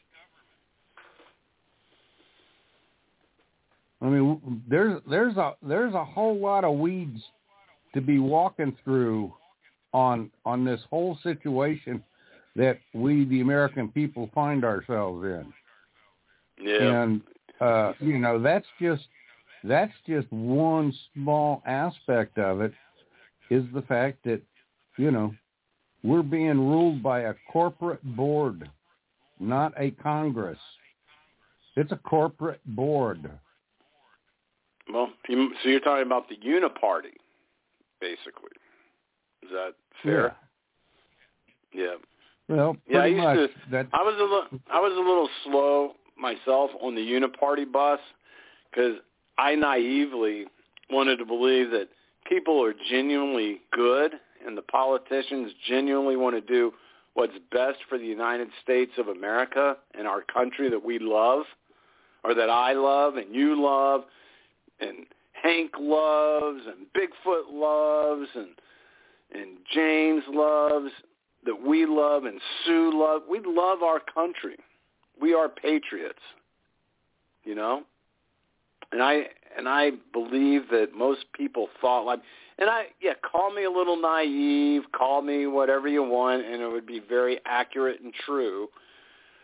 I mean, there's there's a there's a whole lot of weeds to be walking through on on this whole situation that we, the American people, find ourselves in. Yeah. And uh, you know, that's just that's just one small aspect of it, is the fact that, you know, we're being ruled by a corporate board, not a Congress. It's a corporate board. Well, you, so you're talking about the Uniparty, basically. Is that fair? Yeah. Yeah. Well, yeah, I pretty used much. to. That's... I was a little. I was a little slow myself on the Uniparty bus because I naively wanted to believe that people are genuinely good and the politicians genuinely want to do what's best for the United States of America and our country that we love, or that I love and you love, and Hank loves, and Bigfoot loves, and and James loves, that we love, and Sue loves. We love our country. We are patriots, you know? And I and I believe that most people thought like, and I, yeah, call me a little naive, call me whatever you want, and it would be very accurate and true.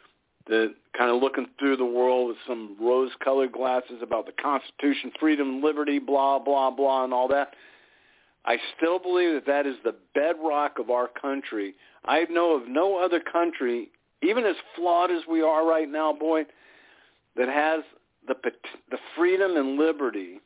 that kind of looking through the world with some rose-colored glasses about the Constitution, freedom, liberty, blah, blah, blah, and all that. I still believe that that is the bedrock of our country. I know of no other country, even as flawed as we are right now, Boyd, that has the the freedom and liberty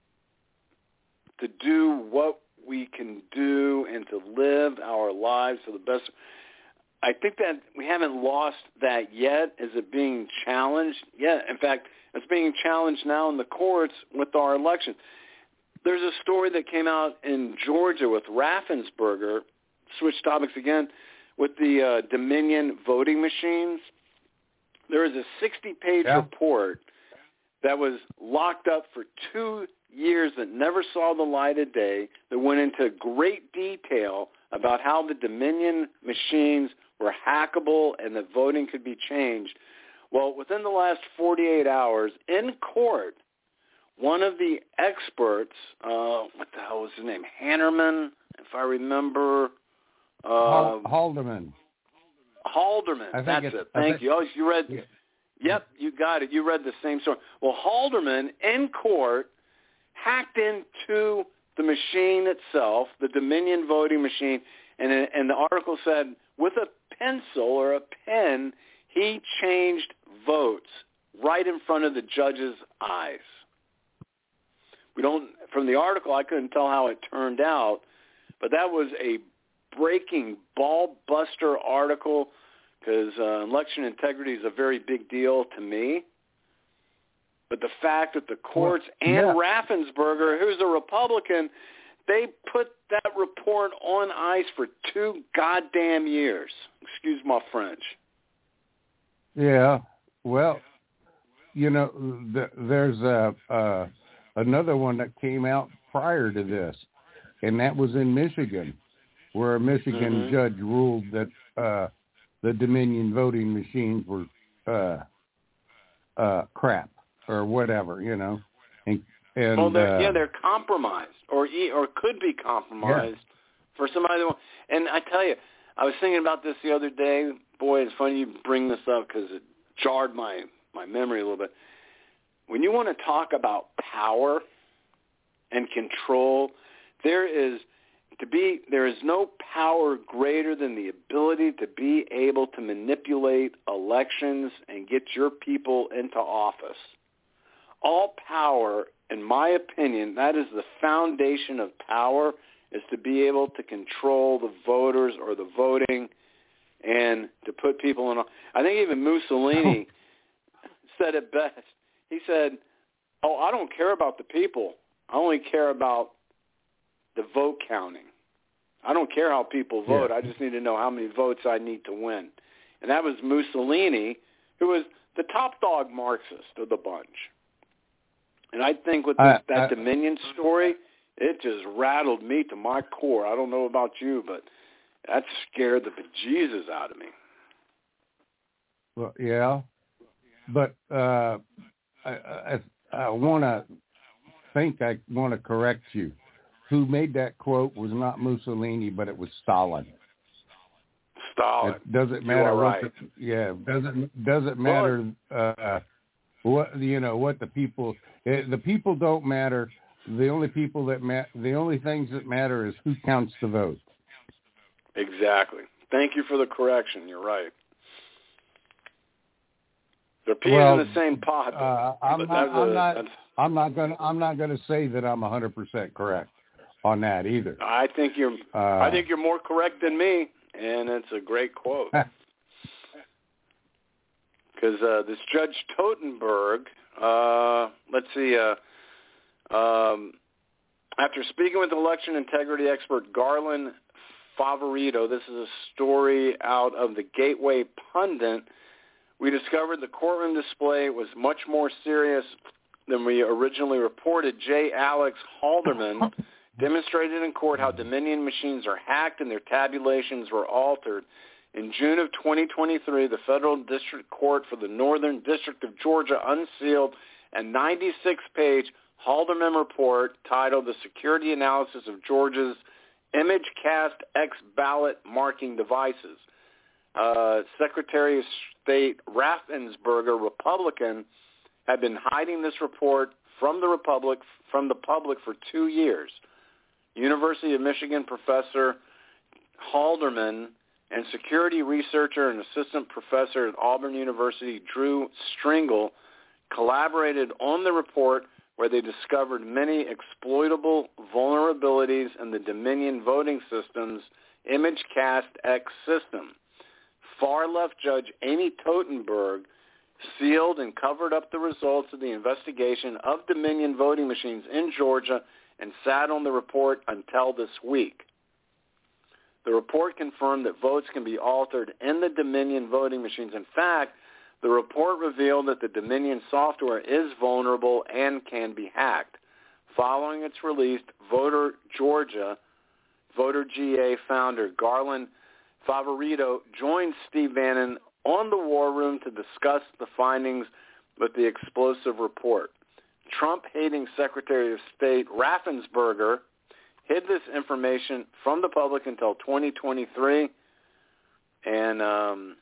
to do what we can do and to live our lives to the best. I think that we haven't lost that yet. Is it being challenged? Yeah, in fact, it's being challenged now in the courts with our election. There's a story that came out in Georgia with Raffensperger, switch topics again, with the uh, Dominion voting machines. There is a sixty-page yeah. report that was locked up for two years that never saw the light of day, that went into great detail about how the Dominion machines were hackable and that voting could be changed. Well, within the last forty-eight hours, in court, one of the experts, uh, what the hell was his name? Hannerman, if I remember. Uh, Halderman. Halderman, that's it. Thank think, you. Oh, you read. Yeah. Yep, you got it. You read the same story. Well, Halderman, in court, hacked into the machine itself, the Dominion voting machine, and, and the article said with a pencil or a pen, he changed votes right in front of the judge's eyes. We don't, from the article, I couldn't tell how it turned out, but that was a breaking ball buster article because uh, election integrity is a very big deal to me. But the fact that the courts well, and yeah. Raffensperger, who's a Republican, they put that report on ice for two goddamn years. Excuse my French. Yeah, well, you know, th- there's a, uh, another one that came out prior to this, and that was in Michigan, where a Michigan mm-hmm. judge ruled that uh, the Dominion voting machines were uh, uh, crap or whatever, you know. And, and well, they're, uh, yeah, they're compromised or or could be compromised yeah. for somebody. That, and I tell you, I was thinking about this the other day. Boy, it's funny you bring this up because it jarred my, my memory a little bit. When you want to talk about power and control, there is to be there is no power greater than the ability to be able to manipulate elections and get your people into office. All power, in my opinion, that is the foundation of power, is to be able to control the voters or the voting and to put people in. I think even Mussolini said it best. He said, oh, I don't care about the people. I only care about the vote counting. I don't care how people vote. Yeah. I just need to know how many votes I need to win. And that was Mussolini, who was the top dog Marxist of the bunch. And I think with this, uh, that uh, Dominion story, it just rattled me to my core. I don't know about you, but that scared the bejesus out of me. Well, yeah, but uh, I, I, I want to think I want to correct you. Who made that quote was not Mussolini, but it was Stalin. Stalin. It doesn't matter. You are what right. The, yeah, doesn't doesn't matter. Uh, what you know, what the people. The people don't matter. The only people that ma- the only things that matter is who counts the vote. Exactly. Thank you for the correction. You're right. They're peas well, in the same pot. Uh, I'm, not, I'm, a, not, I'm not going. I'm not going to say that I'm one hundred percent correct on that either. I think you're. Uh, I think you're more correct than me, and it's a great quote. Because uh, this Judge Totenberg, uh, let's see, uh, um, after speaking with election integrity expert Garland Favorito, this is a story out of the Gateway Pundit, we discovered the courtroom display was much more serious than we originally reported. J. Alex Halderman demonstrated in court how Dominion machines are hacked and their tabulations were altered. In June of twenty twenty-three, the Federal District Court for the Northern District of Georgia unsealed a ninety-six page Halderman report titled The Security Analysis of Georgia's ImageCast X Ballot Marking Devices. Uh, Secretary of State Raffensperger, Republican, had been hiding this report from the Republic from the public for two years. University of Michigan professor Halderman and security researcher and assistant professor at Auburn University Drew Stringle collaborated on the report, where they discovered many exploitable vulnerabilities in the Dominion voting system's ImageCast X system. Far-left Judge Amy Totenberg sealed and covered up the results of the investigation of Dominion voting machines in Georgia and sat on the report until this week. The report confirmed that votes can be altered in the Dominion voting machines. In fact, the report revealed that the Dominion software is vulnerable and can be hacked. Following its release, Voter Georgia, Voter G A founder Garland Favorito joined Steve Bannon on the War Room to discuss the findings with the explosive report. Trump-hating Secretary of State Raffensperger hid this information from the public until twenty twenty-three, and um,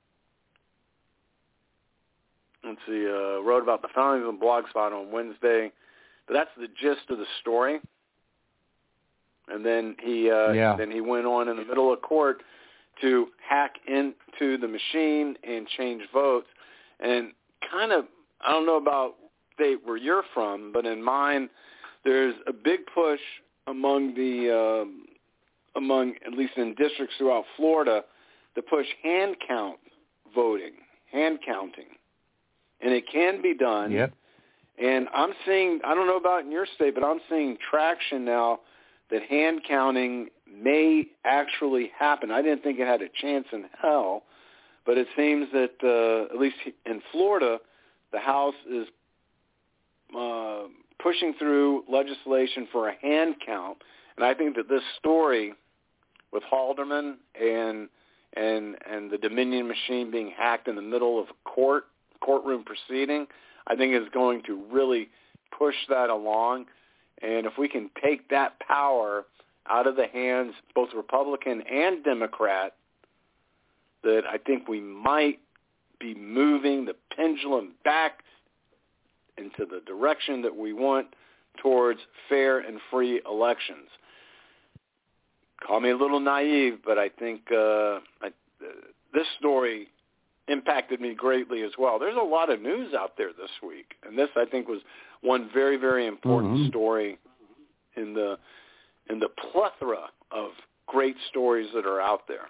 let's see, uh, wrote about the findings on Blogspot on Wednesday. But that's the gist of the story. And then he uh, yeah. then he went on in the middle of court to hack into the machine and change votes. And kind of, I don't know about state where you're from, but in mine, there's a big push among the um, among at least in districts throughout Florida to push hand count voting, hand counting, and it can be done. Yep. And I'm seeing, I don't know about in your state, but I'm seeing traction now that hand counting may actually happen. I didn't think it had a chance in hell, but it seems that uh, at least in Florida, the House is uh, pushing through legislation for a hand count. And I think that this story with Halderman and and and the Dominion machine being hacked in the middle of a court courtroom proceeding, I think is going to really push that along. And if we can take that power out of the hands, both Republican and Democrat, that I think we might be moving the pendulum back into the direction that we want towards fair and free elections. Call me a little naive, but I think uh, I, uh, this story impacted me greatly as well. There's a lot of news out there this week, and this, I think, was one very, very important mm-hmm. story in the in the plethora of great stories that are out there.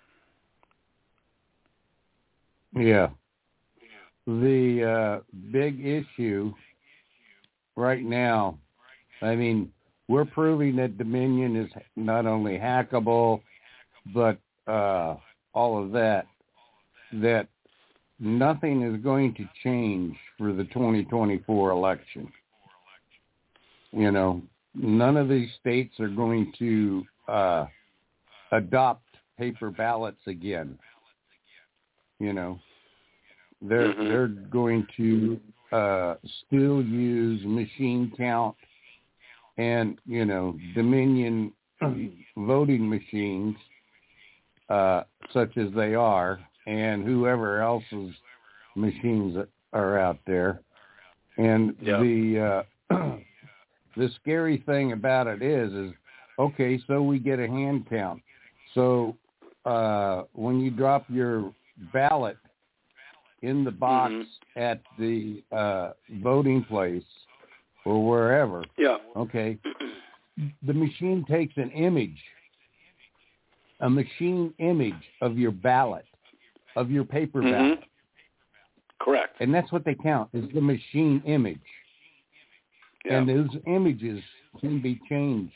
Yeah. The uh, big issue right now, I mean, we're proving that Dominion is not only hackable, but uh, all of that, that nothing is going to change for the twenty twenty-four election. You know, none of these states are going to uh, adopt paper ballots again. You know, they're mm-hmm. they're going to uh, still use machine count and, you know, Dominion voting machines, uh, such as they are, and whoever else's machines are out there. And yep. the uh, the scary thing about it is, is okay, so we get a hand count. So uh, when you drop your ballot in the box mm-hmm. at the uh, voting place or wherever, yeah. okay, the machine takes an image, a machine image of your ballot, of your paper mm-hmm. ballot. Correct. And that's what they count, is the machine image. Yeah. And those images can be changed.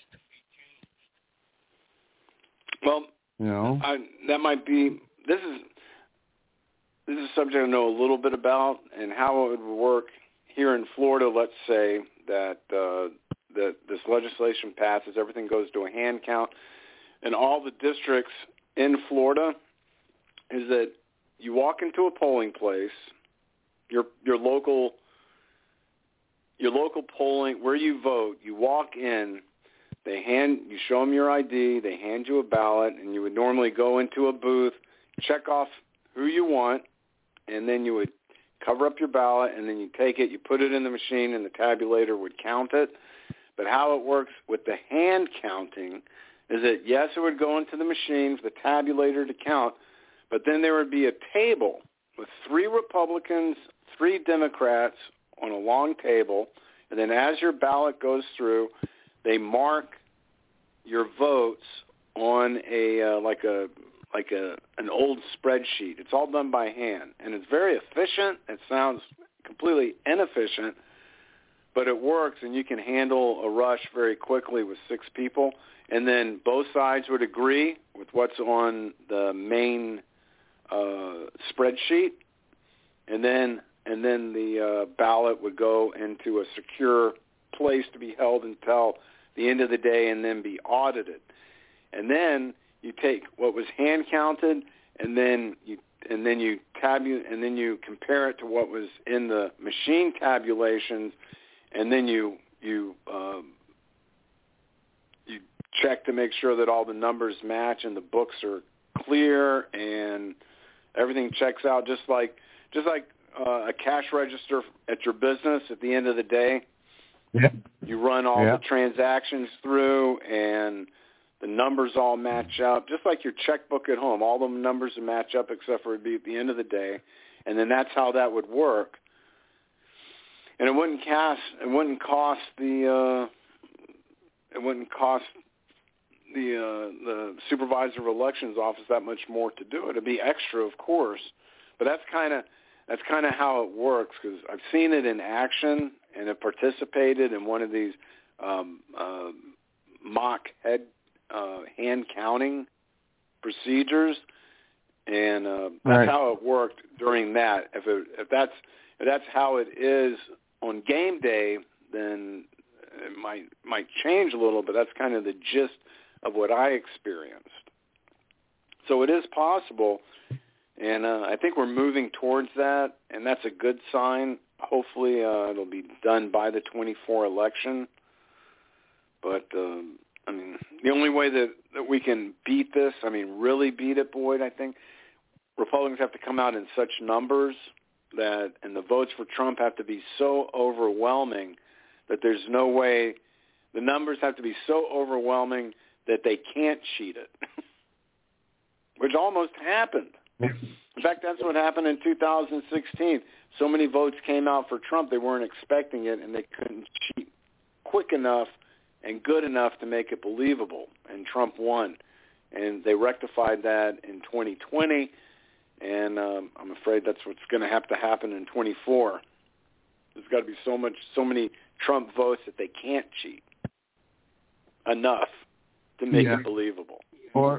Well, you know, I, that might be, this is, this is a subject I know a little bit about, and how it would work here in Florida. Let's say that uh, that this legislation passes, everything goes to a hand count, and all the districts in Florida is that you walk into a polling place, your your local your local polling where you vote, you walk in, they hand you show them your I D, they hand you a ballot, and you would normally go into a booth, check off who you want, and then you would cover up your ballot, and then you take it, you put it in the machine, and the tabulator would count it. But how it works with the hand counting is that, yes, it would go into the machine for the tabulator to count, but then there would be a table with three Republicans, three Democrats on a long table, and then as your ballot goes through, they mark your votes on a uh, like a like a an old spreadsheet. It's all done by hand, and it's very efficient. It sounds completely inefficient, but it works, and you can handle a rush very quickly with six people. And then both sides would agree with what's on the main uh, spreadsheet, and then and then the uh, ballot would go into a secure place to be held until the end of the day, and then be audited. And then you take what was hand counted, and then you and then you tabu and then you compare it to what was in the machine tabulations, and then you you um, you check to make sure that all the numbers match and the books are clear and everything checks out, just like just like uh, a cash register at your business. At the end of the day, yeah. you run all yeah. the transactions through, and the numbers all match up, just like your checkbook at home. All the numbers match up except for it'd be at the end of the day, and then that's how that would work. And it wouldn't cost it wouldn't cost the uh, it wouldn't cost the uh, the supervisor of elections office that much more to do it. It'd be extra, of course, but that's kind of that's kind of how it works, because I've seen it in action and have participated in one of these um, uh, mock head uh, hand counting procedures, and uh, that's right. how it worked during that. If it, if that's if that's how it is on game day, then it might might change a little, but that's kind of the gist of what I experienced. So it is possible, and uh, I think we're moving towards that, and that's a good sign. Hopefully uh, it'll be done by the twenty-four election. But, uh, I mean, the only way that, that we can beat this, I mean, really beat it, Boyd, I think, Republicans have to come out in such numbers that, and the votes for Trump have to be so overwhelming that there's no way, the numbers have to be so overwhelming that they can't cheat it, which almost happened. In fact, that's what happened in two thousand sixteen. So many votes came out for Trump, they weren't expecting it, and they couldn't cheat quick enough and good enough to make it believable, and Trump won. And they rectified that in twenty twenty, and um, I'm afraid that's what's going to have to happen in twenty-four. There's got to be so much, so many Trump votes that they can't cheat enough to make yeah. it believable. Or,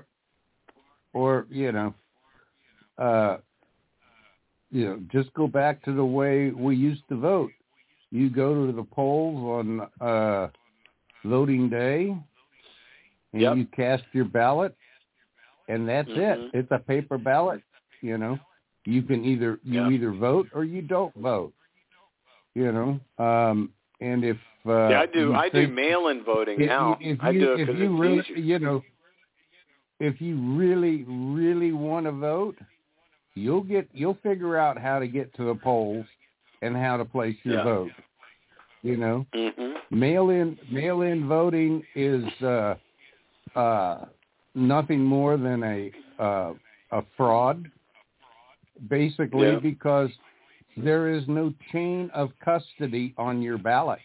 or you know, uh, you know, just go back to the way we used to vote. You go to the polls on uh, voting day, and yep. you cast your ballot, and that's mm-hmm. it. It's a paper ballot. You know, you can either you yep. either vote or you don't vote. You know, um, and if uh, yeah, I do I think, do mail-in voting if, now. If I you, do it if because you it's really, easier. you know, if you really really want to vote, you'll get you'll figure out how to get to the polls and how to place your yeah. vote. You know, mm-hmm. mail-in mail-in voting is uh, uh, nothing more than a uh, a fraud, basically, yeah. because there is no chain of custody on your ballot.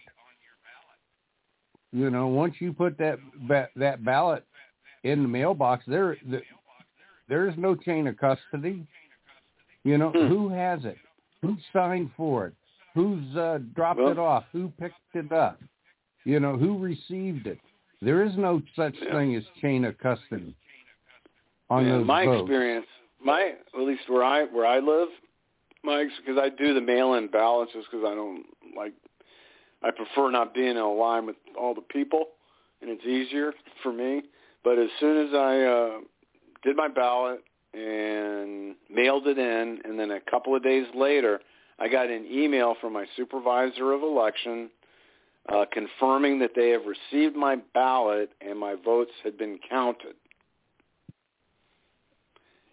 You know, once you put that that ballot in the mailbox, there there is no chain of custody. You know, hmm. who has it? Who signed for it? Who's uh, dropped well, it off? Who picked it up? You know, who received it? There is no such yeah. thing as chain of custody on yeah, those my votes. experience, my at least where I where I live, my because I do the mail-in ballots just because I don't like. I prefer not being in a line with all the people, and it's easier for me. But as soon as I uh, did my ballot and mailed it in, and then a couple of days later, I got an email from my supervisor of election uh, confirming that they have received my ballot and my votes had been counted.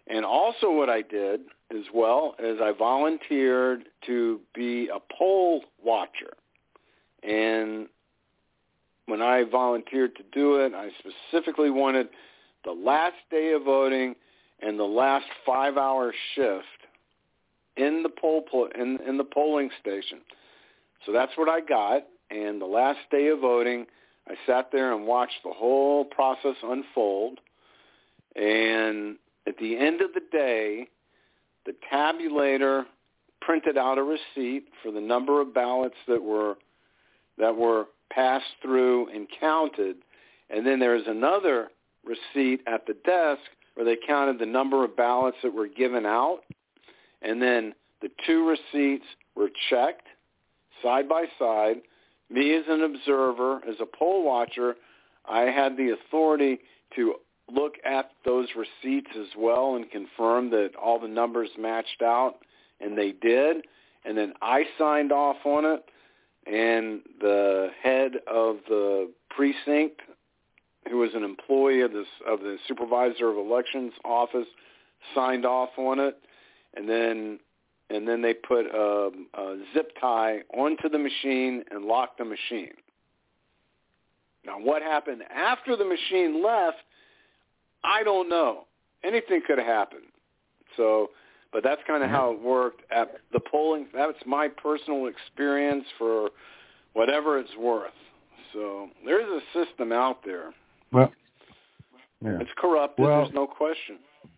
And also what I did as well is I volunteered to be a poll watcher. And when I volunteered to do it, I specifically wanted the last day of voting and the last five-hour shift in the poll in, in the polling station. So that's what I got. And the last day of voting, I sat there and watched the whole process unfold. And at the end of the day, the tabulator printed out a receipt for the number of ballots that were that were passed through and counted. And then there was another receipt at the desk where they counted the number of ballots that were given out. And then the two receipts were checked side by side. Me as an observer, as a poll watcher, I had the authority to look at those receipts as well and confirm that all the numbers matched out, and they did. And then I signed off on it, and the head of the precinct, who was an employee of, this, of the supervisor of elections office, signed off on it, and then and then they put a, a zip tie onto the machine and locked the machine. Now, what happened after the machine left, I don't know. Anything could have happened. So, but that's kind of how it worked at the polling. That's my personal experience for whatever it's worth. So there's a system out there. Well, yeah. It's corrupted. Well, there's no question.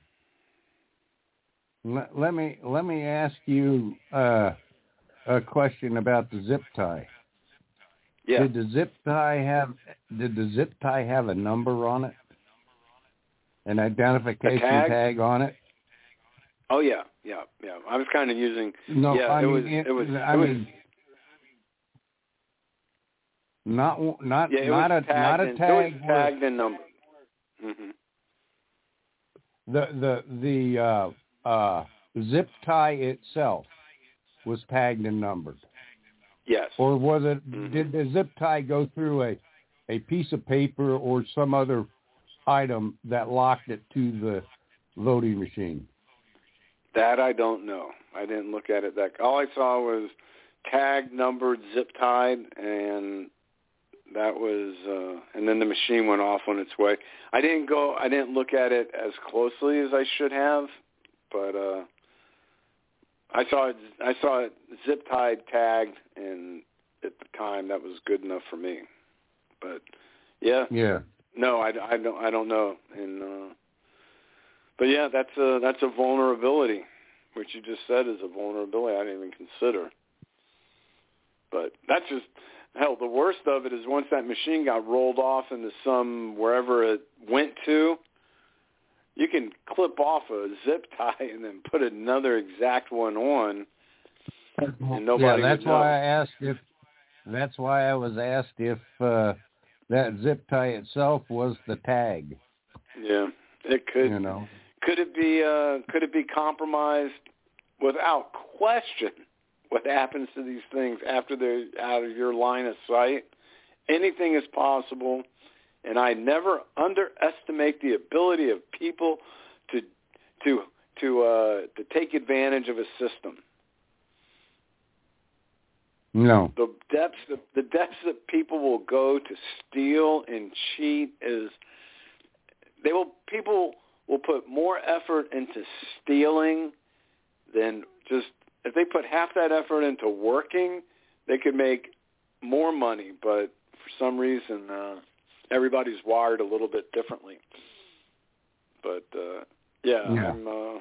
Let, let me let me ask you uh, a question about the zip tie. Yeah. Did the zip tie have Did the zip tie have a number on it? An identification tag? tag on it? Oh yeah, yeah, yeah. I was kind of using. No, yeah, I it mean, was. it, It was. I it was mean, not not yeah, it not was a not a in, tag. It was tagged in number. Mm-hmm. The the the uh, uh, zip tie itself was tagged and numbered. Yes. Or was it? Mm-hmm. Did the zip tie go through a a piece of paper or some other item that locked it to the voting machine? That I don't know. I didn't look at it that. All I saw was tagged, numbered, zip tied, and that was. Uh, and then the machine went off on its way. I didn't go. I didn't look at it as closely as I should have, but uh, I saw it. I saw it zip tied, tagged, and at the time that was good enough for me. But yeah, yeah. No, I, I don't. I don't know. And uh, but yeah, that's a that's a vulnerability, which you just said is a vulnerability I didn't even consider. But that's just hell. The worst of it is once that machine got rolled off into some wherever it went to, you can clip off a zip tie and then put another exact one on, and nobody yeah, that's would know. why I asked if. That's why I was asked if. Uh, That zip tie itself was the tag. Yeah, it could. You know, could it be? Uh, could it be compromised? Without question, what happens to these things after they're out of your line of sight? Anything is possible, and I never underestimate the ability of people to to to uh, to take advantage of a system. No. The depths that, the depths that people will go to steal and cheat is they will people will put more effort into stealing than just if they put half that effort into working, they could make more money. But for some reason, uh, everybody's wired a little bit differently. But uh, yeah, yeah. I'm, uh,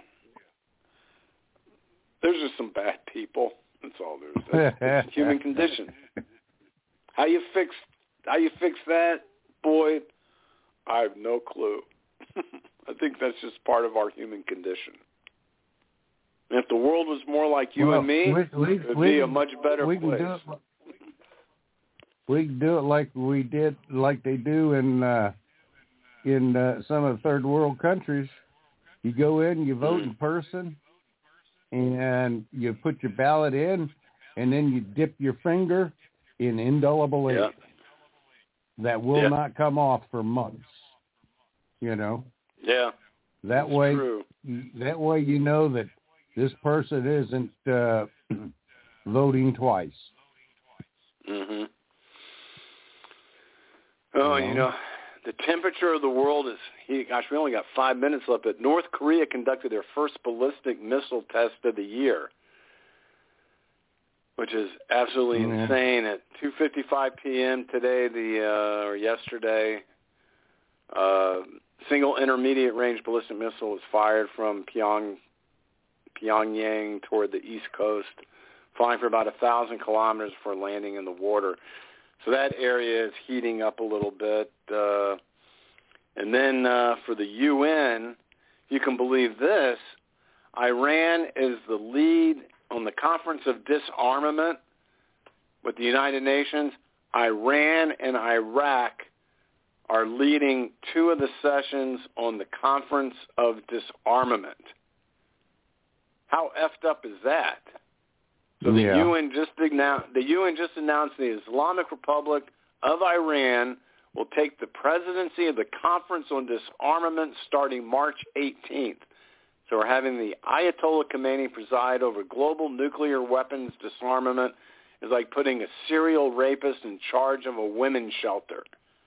there's just some bad people. That's all there is. That's, that's a human condition. How you fix how you fix that, Boyd? I have no clue. I think that's just part of our human condition. And if the world was more like you well, and me, we, we, it would we, be a much better we place. Can do it, we can do it like we did, like they do in uh, in uh, some of the third world countries. You go in, you vote mm. in person. And you put your ballot in, and then you dip your finger in indelible ink. Yeah. That will yeah. not come off for months. You know. Yeah. That way, true. that way you know that this person isn't uh, voting twice. Mm-hmm. Oh, you know. you know, the temperature of the world is, he, gosh, we only got five minutes left, but North Korea conducted their first ballistic missile test of the year, which is absolutely mm-hmm. insane. At two fifty-five p.m. today, the uh, or yesterday, uh, single intermediate range ballistic missile was fired from Pyong, Pyongyang toward the east coast, flying for about a thousand kilometers before landing in the water. So that area is heating up a little bit. Uh, and then uh, for the U N, you can believe this, Iran is the lead on the Conference of Disarmament with the United Nations. Iran and Iraq are leading two of the sessions on the Conference of Disarmament. How effed up is that? So the yeah. U N just announced, the U N just announced the Islamic Republic of Iran will take the presidency of the Conference on Disarmament starting March eighteenth. So we're having the Ayatollah Khomeini preside over global nuclear weapons disarmament. It's like putting a serial rapist in charge of a women's shelter.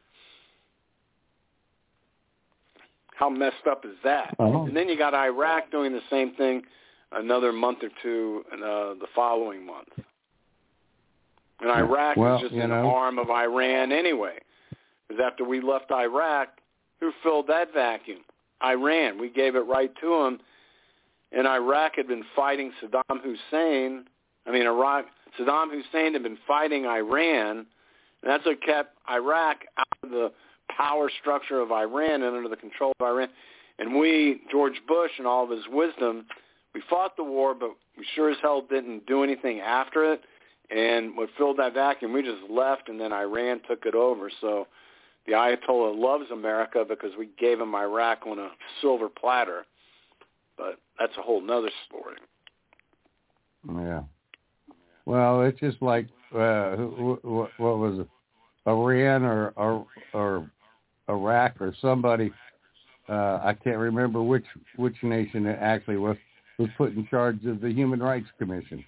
How messed up is that? Uh-huh. And then you got Iraq doing the same thing another month or two uh, the following month. And Iraq well, is just you an know. arm of Iran anyway. Because after we left Iraq, who filled that vacuum? Iran. We gave it right to them. And Iraq had been fighting Saddam Hussein. I mean, Iraq, Saddam Hussein had been fighting Iran. And that's what kept Iraq out of the power structure of Iran and under the control of Iran. And we, George Bush and all of his wisdom, we fought the war, but we sure as hell didn't do anything after it. And what filled that vacuum, we just left, and then Iran took it over. So the Ayatollah loves America because we gave him Iraq on a silver platter. But that's a whole nother story. Yeah. Well, it's just like, uh, what, what was it, Iran or, or, or Iraq or somebody, uh, I can't remember which, which nation it actually was, was put in charge of the Human Rights Commission.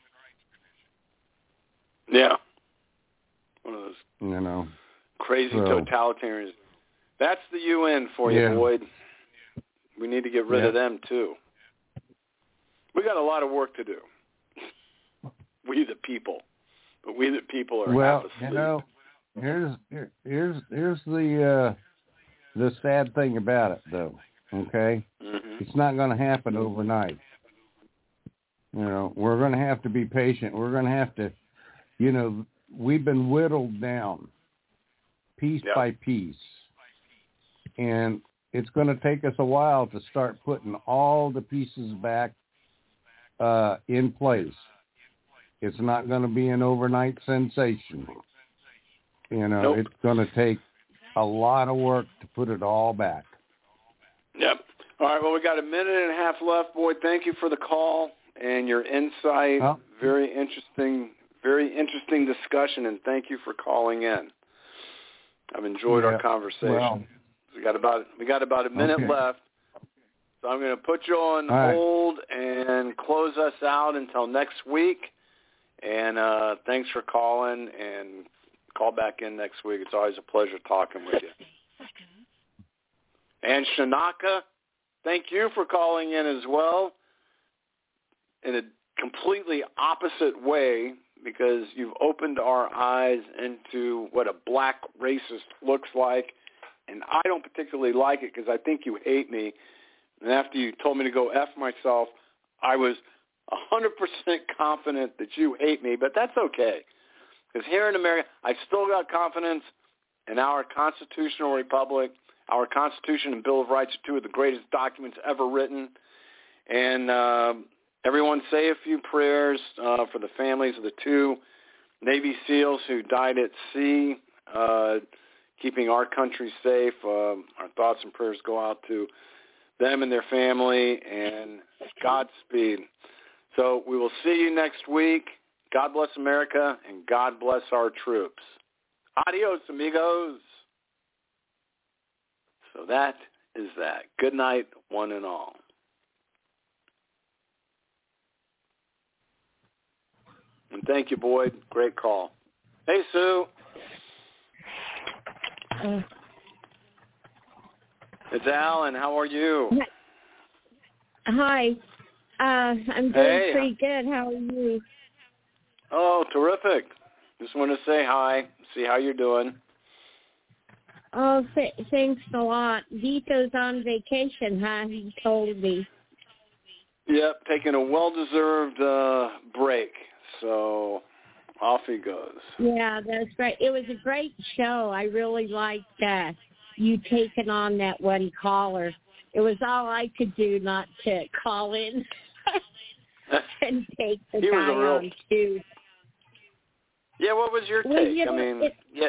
Yeah. One of those you know, crazy so, totalitarians. That's the U N for you, yeah. Boyd. We need to get rid yeah. of them, too. We got a lot of work to do. We the people. But we the people are well, half asleep. you know, here's, here, here's, here's the, uh, the sad thing about it, though, okay? Mm-hmm. It's not going to happen overnight. You know, we're going to have to be patient. We're going to have to, you know, we've been whittled down piece yep. by piece. And it's going to take us a while to start putting all the pieces back uh, in place. It's not going to be an overnight sensation. You know, nope. it's going to take a lot of work to put it all back. Yep. All right, well, we got a minute and a half left. Boyd, thank you for the call and your insight. Well, very interesting, very interesting discussion, and thank you for calling in. I've enjoyed yeah, our conversation. Well, we got about we got about a minute okay. left, so I'm going to put you on All hold right. and close us out until next week. And uh, thanks for calling, and call back in next week. It's always a pleasure talking with you. And Shanaka, thank you for calling in as well, in a completely opposite way, because you've opened our eyes into what a black racist looks like, and I don't particularly like it because I think you hate me. And after you told me to go F myself, I was one hundred percent confident that you hate me, but that's okay. Because here in America, I've still got confidence in our constitutional republic. Our Constitution and Bill of Rights are two of the greatest documents ever written. And uh, everyone say a few prayers uh, for the families of the two Navy SEALs who died at sea, uh, keeping our country safe. Uh, our thoughts and prayers go out to them and their family, and Godspeed. So we will see you next week. God bless America, and God bless our troops. Adios, amigos. So that is that. Good night, one and all. Thank you, Boyd. Great call. Hey, Sue. Uh, it's Alan. How are you? hi. Uh, I'm doing hey. pretty good. How are you? Oh, terrific. Just want to say hi, see how you're doing. Oh, th- thanks a lot. Vito's on vacation, huh? He told me. Yep, taking a well-deserved uh, break. So off he goes. Yeah, that's right. It was a great show. I really liked uh, you taking on that one caller. It was all I could do not to call in and take the he guy was a real... on, too. Yeah, what was your take? Well, you know, I mean, it, yeah.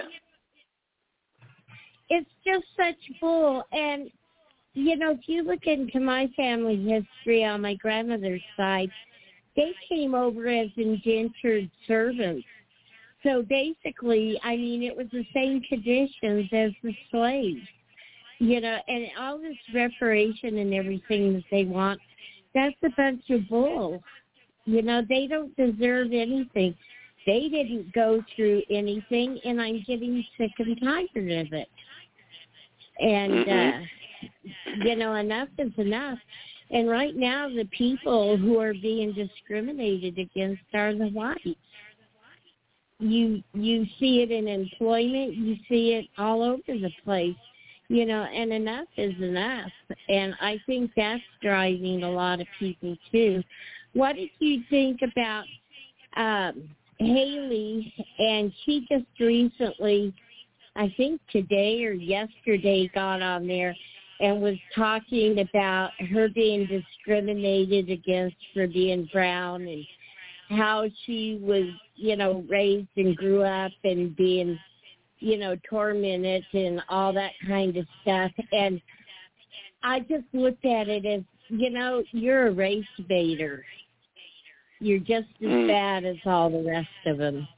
It's just such bull. And, you know, if you look into my family history on my grandmother's side, they came over as indentured servants. So basically, I mean, it was the same conditions as the slaves, you know, and all this reparation and everything that they want, that's a bunch of bull. You know, they don't deserve anything. They didn't go through anything, and I'm getting sick and tired of it. And, mm-hmm. uh, you know, enough is enough. And right now, the people who are being discriminated against are the whites. You you see it in employment. You see it all over the place. You know, and enough is enough. And I think that's driving a lot of people, too. What did you think about um, Haley? And she just recently, I think today or yesterday, got on there and was talking about her being discriminated against for being brown and how she was, you know, raised and grew up and being, you know, tormented and all that kind of stuff. And I just looked at it as, you know, you're a race baiter. You're just as mm. bad as all the rest of them.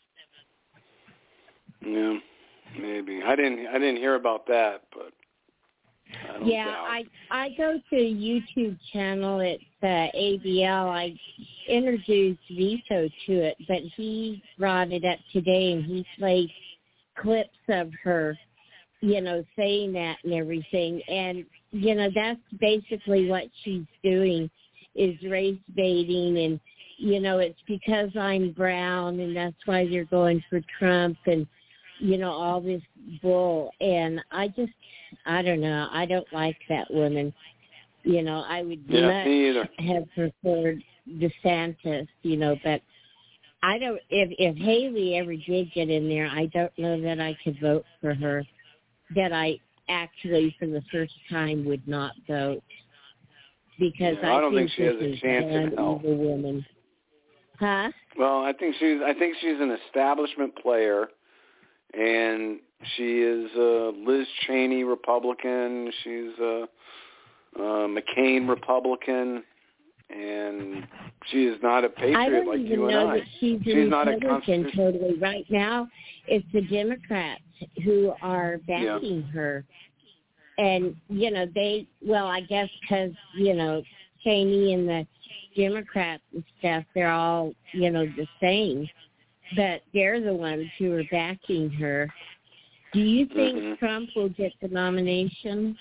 Yeah, maybe. I didn't I didn't hear about that, but I don't yeah, doubt. I I go to a YouTube channel. It's uh, A B L. I introduced Vito to it, but he brought it up today, and he played clips of her, you know, saying that and everything. And, you know, that's basically what she's doing is race baiting. And, you know, it's because I'm brown, and that's why they're going for Trump and, you know, all this bull. And I just, I don't know. I don't like that woman. You know, I would yeah, much me either. have preferred DeSantis, you know, but I don't, if, if Haley ever did get in there, I don't know that I could vote for her, that I actually for the first time would not vote. Because yeah, I, I don't think, think she has a chance in hell. Evil woman. Huh? Well, I think she's I think she's an establishment player, and she is a Liz Cheney Republican. She's a, a McCain Republican, and she is not a patriot I don't like even you and know I. that she's, she's a not a Republican constitution. totally. Right now, it's the Democrats who are backing yeah. her. And, you know, they, well, I guess because, you know, Cheney and the Democrats and stuff, they're all, you know, the same. But they're the ones who are backing her. Do you think mm-hmm. Trump will get the nomination?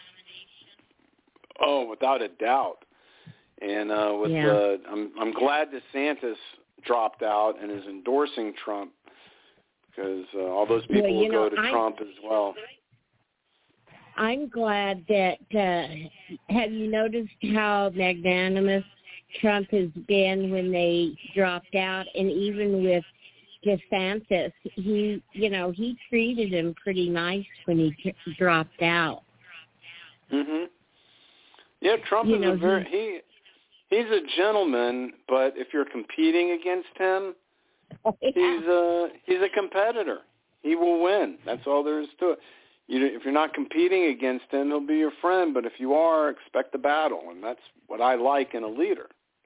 Oh, without a doubt. And uh, with yeah. uh, I'm I'm glad DeSantis dropped out and is endorsing Trump because uh, all those people well, will know, go to I, Trump as well. I'm glad that, uh, have you noticed how magnanimous Trump has been when they dropped out? And even with DeSantis, he, you know, he treated him pretty nice when he t- dropped out. Mhm. Yeah, Trump you is know, a very he he's a gentleman, but if you're competing against him, yeah. he's a he's a competitor. He will win. That's all there is to it. You, if you're not competing against him, he'll be your friend. But if you are, expect the battle, and that's what I like in a leader.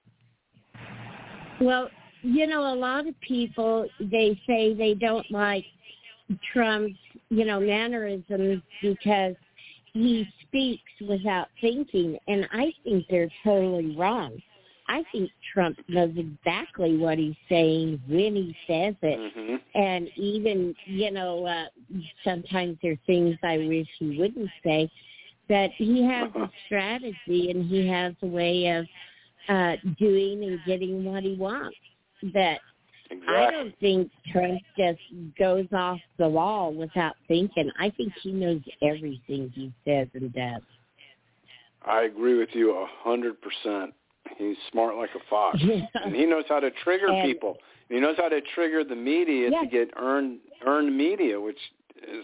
Well, you know, a lot of people, they say they don't like Trump's, you know, mannerisms because he speaks without thinking, and I think they're totally wrong. I think Trump knows exactly what he's saying when he says it. Mm-hmm. And even, you know, uh, sometimes there are things I wish he wouldn't say, but he has a strategy and he has a way of uh, doing and getting what he wants. That exactly. I don't think Trump just goes off the wall without thinking. I think he knows everything he says and does. I agree with you a hundred percent. He's smart like a fox, yeah. and he knows how to trigger and, people. He knows how to trigger the media yeah. to get earned earned media, which is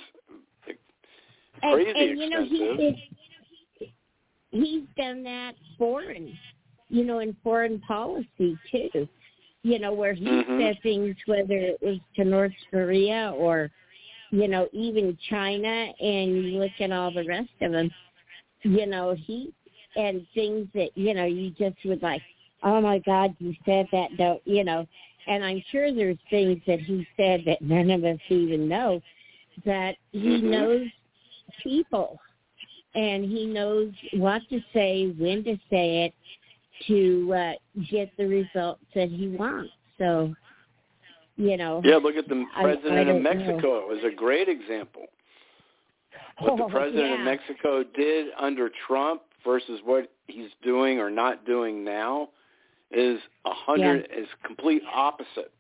and, crazy and, you expensive. know, he, he, he's done that foreign, you know, in foreign policy too. You know, where he mm-hmm. said things, whether it was to North Korea or, you know, even China, and you look at all the rest of them. You know, he, and things that, you know, you just would like, oh, my God, you said that, don't, you know. And I'm sure there's things that he said that none of us even know, that he mm-hmm. knows people, and he knows what to say, when to say it, to uh, get the results that he wants. So, you know. Yeah, look at the president I, I of Mexico. know. It was a great example. What the Oh, president yeah. of Mexico did under Trump versus what he's doing or not doing now is a hundred yeah. is complete opposite.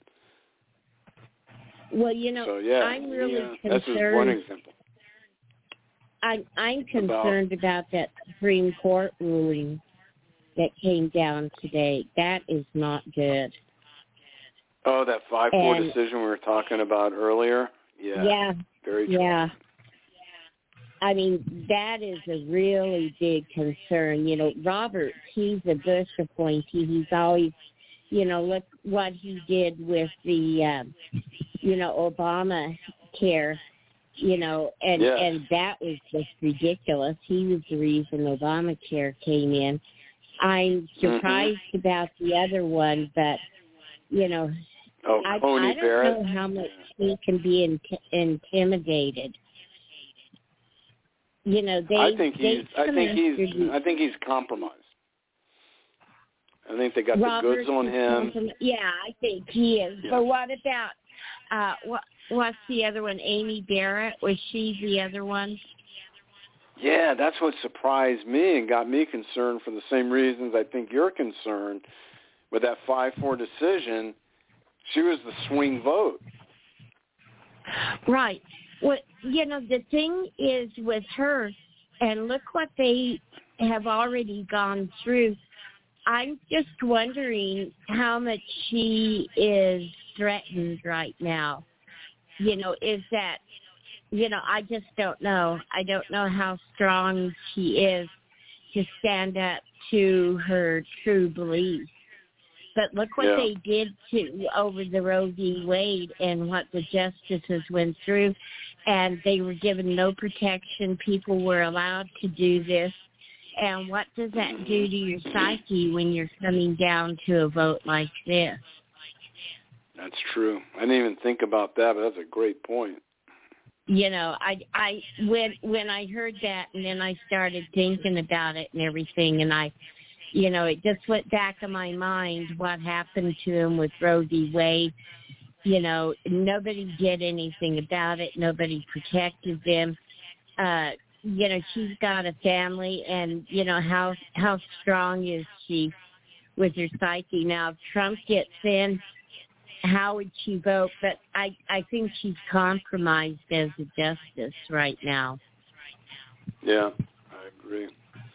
Well, you know, so, yeah, I'm really yeah, concerned. This is one example. I'm I'm concerned about, about that Supreme Court ruling that came down today. That is not good. Oh, that five four and, decision we were talking about earlier? Yeah. Yeah. Very true. Yeah. I mean, that is a really big concern. You know, Roberts, he's a Bush appointee. He's always, you know, look what he did with the, um, you know, Obama care, you know, and, yes. and that was just ridiculous. He was the reason Obamacare came in. I'm surprised mm-hmm. about the other one, but, you know, oh, I, Tony I don't Barrett. know how much he can be in, intimidated. You know, they. I think he's. I think he's. I think he's compromised. I think they got Robert the goods on him. Comprom- yeah, I think he is. Yeah. But what about uh, what? What's the other one? Amy Barrett, was she the other one? Yeah, that's what surprised me and got me concerned for the same reasons I think you're concerned with that five four decision. She was the swing vote. Right. Well, you know, the thing is with her, and look what they have already gone through, I'm just wondering how much she is threatened right now. You know, is that, you know, I just don't know. I don't know how strong she is to stand up to her true beliefs. But look what yeah. they did to over the Roe v. Wade and what the justices went through, and they were given no protection. People were allowed to do this. And what does that do to your psyche when you're coming down to a vote like this? That's true. I didn't even think about that, but that's a great point. You know, I, I when when I heard that, and then I started thinking about it and everything, and I. You know, it just went back in my mind what happened to him with Roe v. Wade. You know, nobody did anything about it. Nobody protected them. Uh, you know, she's got a family, and, you know, how how strong is she with her psyche? Now, if Trump gets in, how would she vote? But I, I think she's compromised as a justice right now. Yeah, I agree.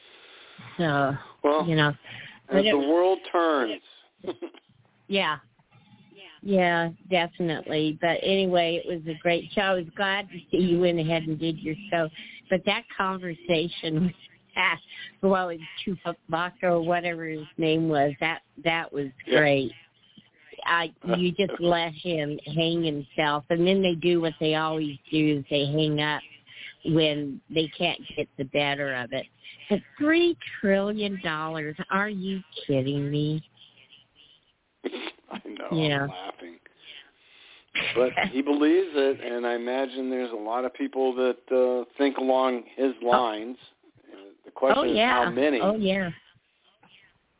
So, well, you know, as the world turns. yeah. Yeah, definitely. But anyway, it was a great show. I was glad to see you went ahead and did your show. But that conversation with that, well, it was Chewbacca or whatever his name was, that that was great. Yeah. I you just let him hang himself, and then they do what they always do: is they hang up when they can't get the better of it. But three trillion dollars? Are you kidding me? I know. Yeah. I'm laughing. But he believes it, and I imagine there's a lot of people that uh, think along his lines. Oh. The question oh, yeah. is how many. Oh, yeah.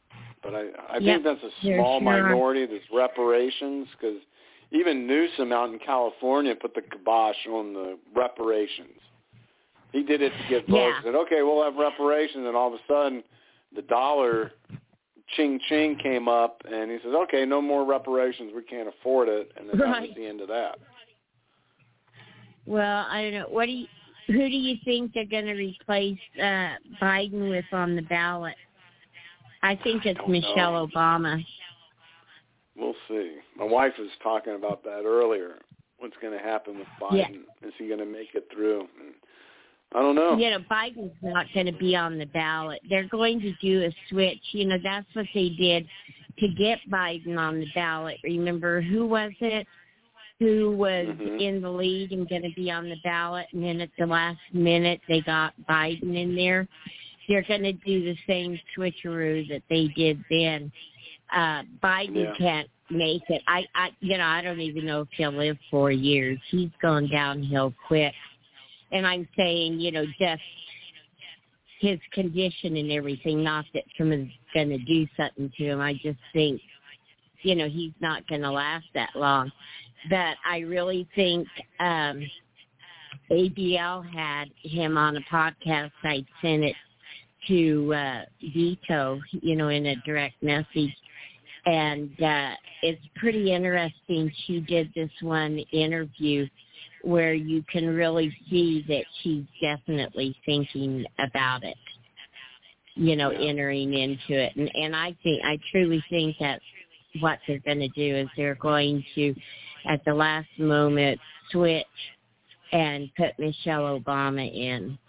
But I, I Yep, think that's a they're small sure. minority, this reparations, because even Newsom out in California put the kibosh on the reparations. He did it to get votes. Yeah. Said, okay, we'll have reparations, and all of a sudden the dollar ching ching came up, and he says, okay, no more reparations. We can't afford it, and then Right. that was the end of that. Well, I don't know. What do you? Who do you think they're going to replace uh, Biden with on the ballot? I think it's don't Michelle know. Obama. We'll see. My wife was talking about that earlier. What's going to happen with Biden? Yeah. Is he going to make it through? And I don't know. You know, Biden's not going to be on the ballot. They're going to do a switch. You know, that's what they did to get Biden on the ballot. Remember, who was it who was Mhm. in the lead and going to be on the ballot, and then at the last minute they got Biden in there? They're going to do the same switcheroo that they did then. Uh, Biden Yeah. can't make it. I, I, you know, I don't even know if he'll live four years. He's gone downhill quick. And I'm saying, you know, just his condition and everything, not that someone's going to do something to him. I just think, you know, he's not going to last that long. But I really think um, A B L had him on a podcast. I sent it to uh, Vito, you know, in a direct message. And uh, it's pretty interesting. She did this one interview where you can really see that she's definitely thinking about it, you know, Yeah. entering into it. And, and I think, I truly think that's what they're going to do is they're going to, at the last moment, switch and put Michelle Obama in.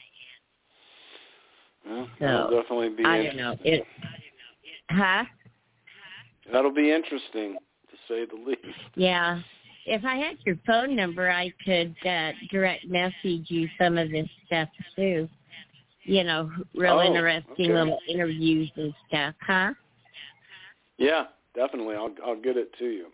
Well, So, that'll definitely be I interesting. don't know. It, huh? That'll be interesting, to say the least. Yeah. If I had your phone number, I could uh, direct message you some of this stuff, too. You know, real Oh, interesting okay. little interviews and stuff, huh? Yeah, definitely. I'll I'll get it to you.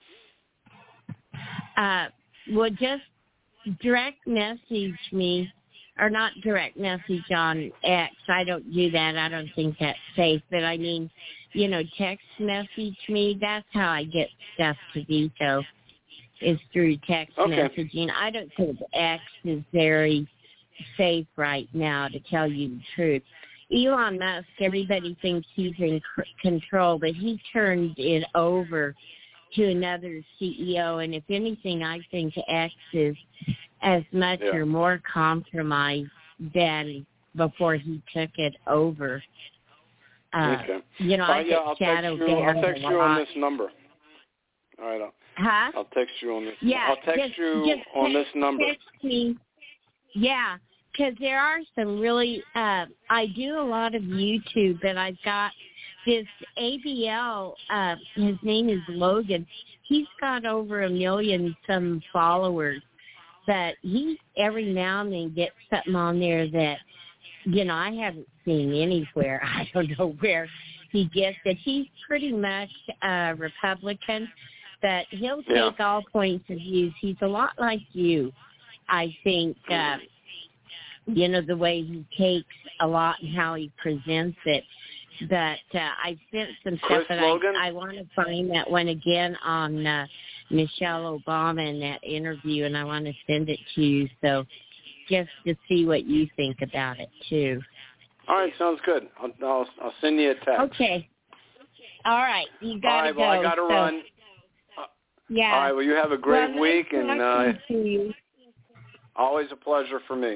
Uh, well, just direct message me, or not direct message on X. I don't do that. I don't think that's safe. But, I mean, you know, text message me. That's how I get stuff to Vito, is through text Okay. messaging. I don't think X is very safe right now, to tell you the truth. Elon Musk, everybody thinks he's in c- control, but he turned it over to another C E O. And if anything, I think X is as much Yeah. or more compromised than before he took it over. Uh, Okay. You know, Uh, I yeah, get I'll text shadowed you. down I'll text a you on lot. this number. All right. I'll, Huh? I'll text you on this. Yeah, I'll text just, you just on text, this number. Text me. Yeah, because there are some really. Uh, I do a lot of YouTube, and I've got this A B L. Uh, his name is Logan. He's got over a million some followers, but he every now and then gets something on there that, you know, I haven't seen anywhere. I don't know where he gets it. He's pretty much a Republican, but he'll Yeah. take all points of view. He's a lot like you, I think. Uh, you know, the way he takes a lot and how he presents it. But uh, I sent some stuff, Chris but Logan? I, I want to find that one again on uh, Michelle Obama in that interview, and I want to send it to you. So just to see what you think about it, too. All right, sounds good. I'll I'll, I'll send you a text. Okay. All right. You got to All right, go. well, I got to so, run. Yeah. All right, well, you have a great well, week, nice and uh, talking to you. always a pleasure for me.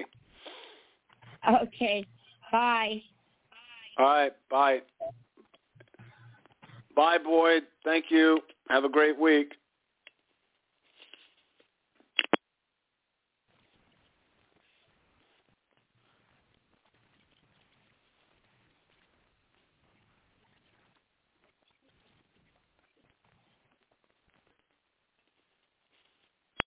Okay. Bye. All right, bye. Bye, Boyd. Thank you. Have a great week.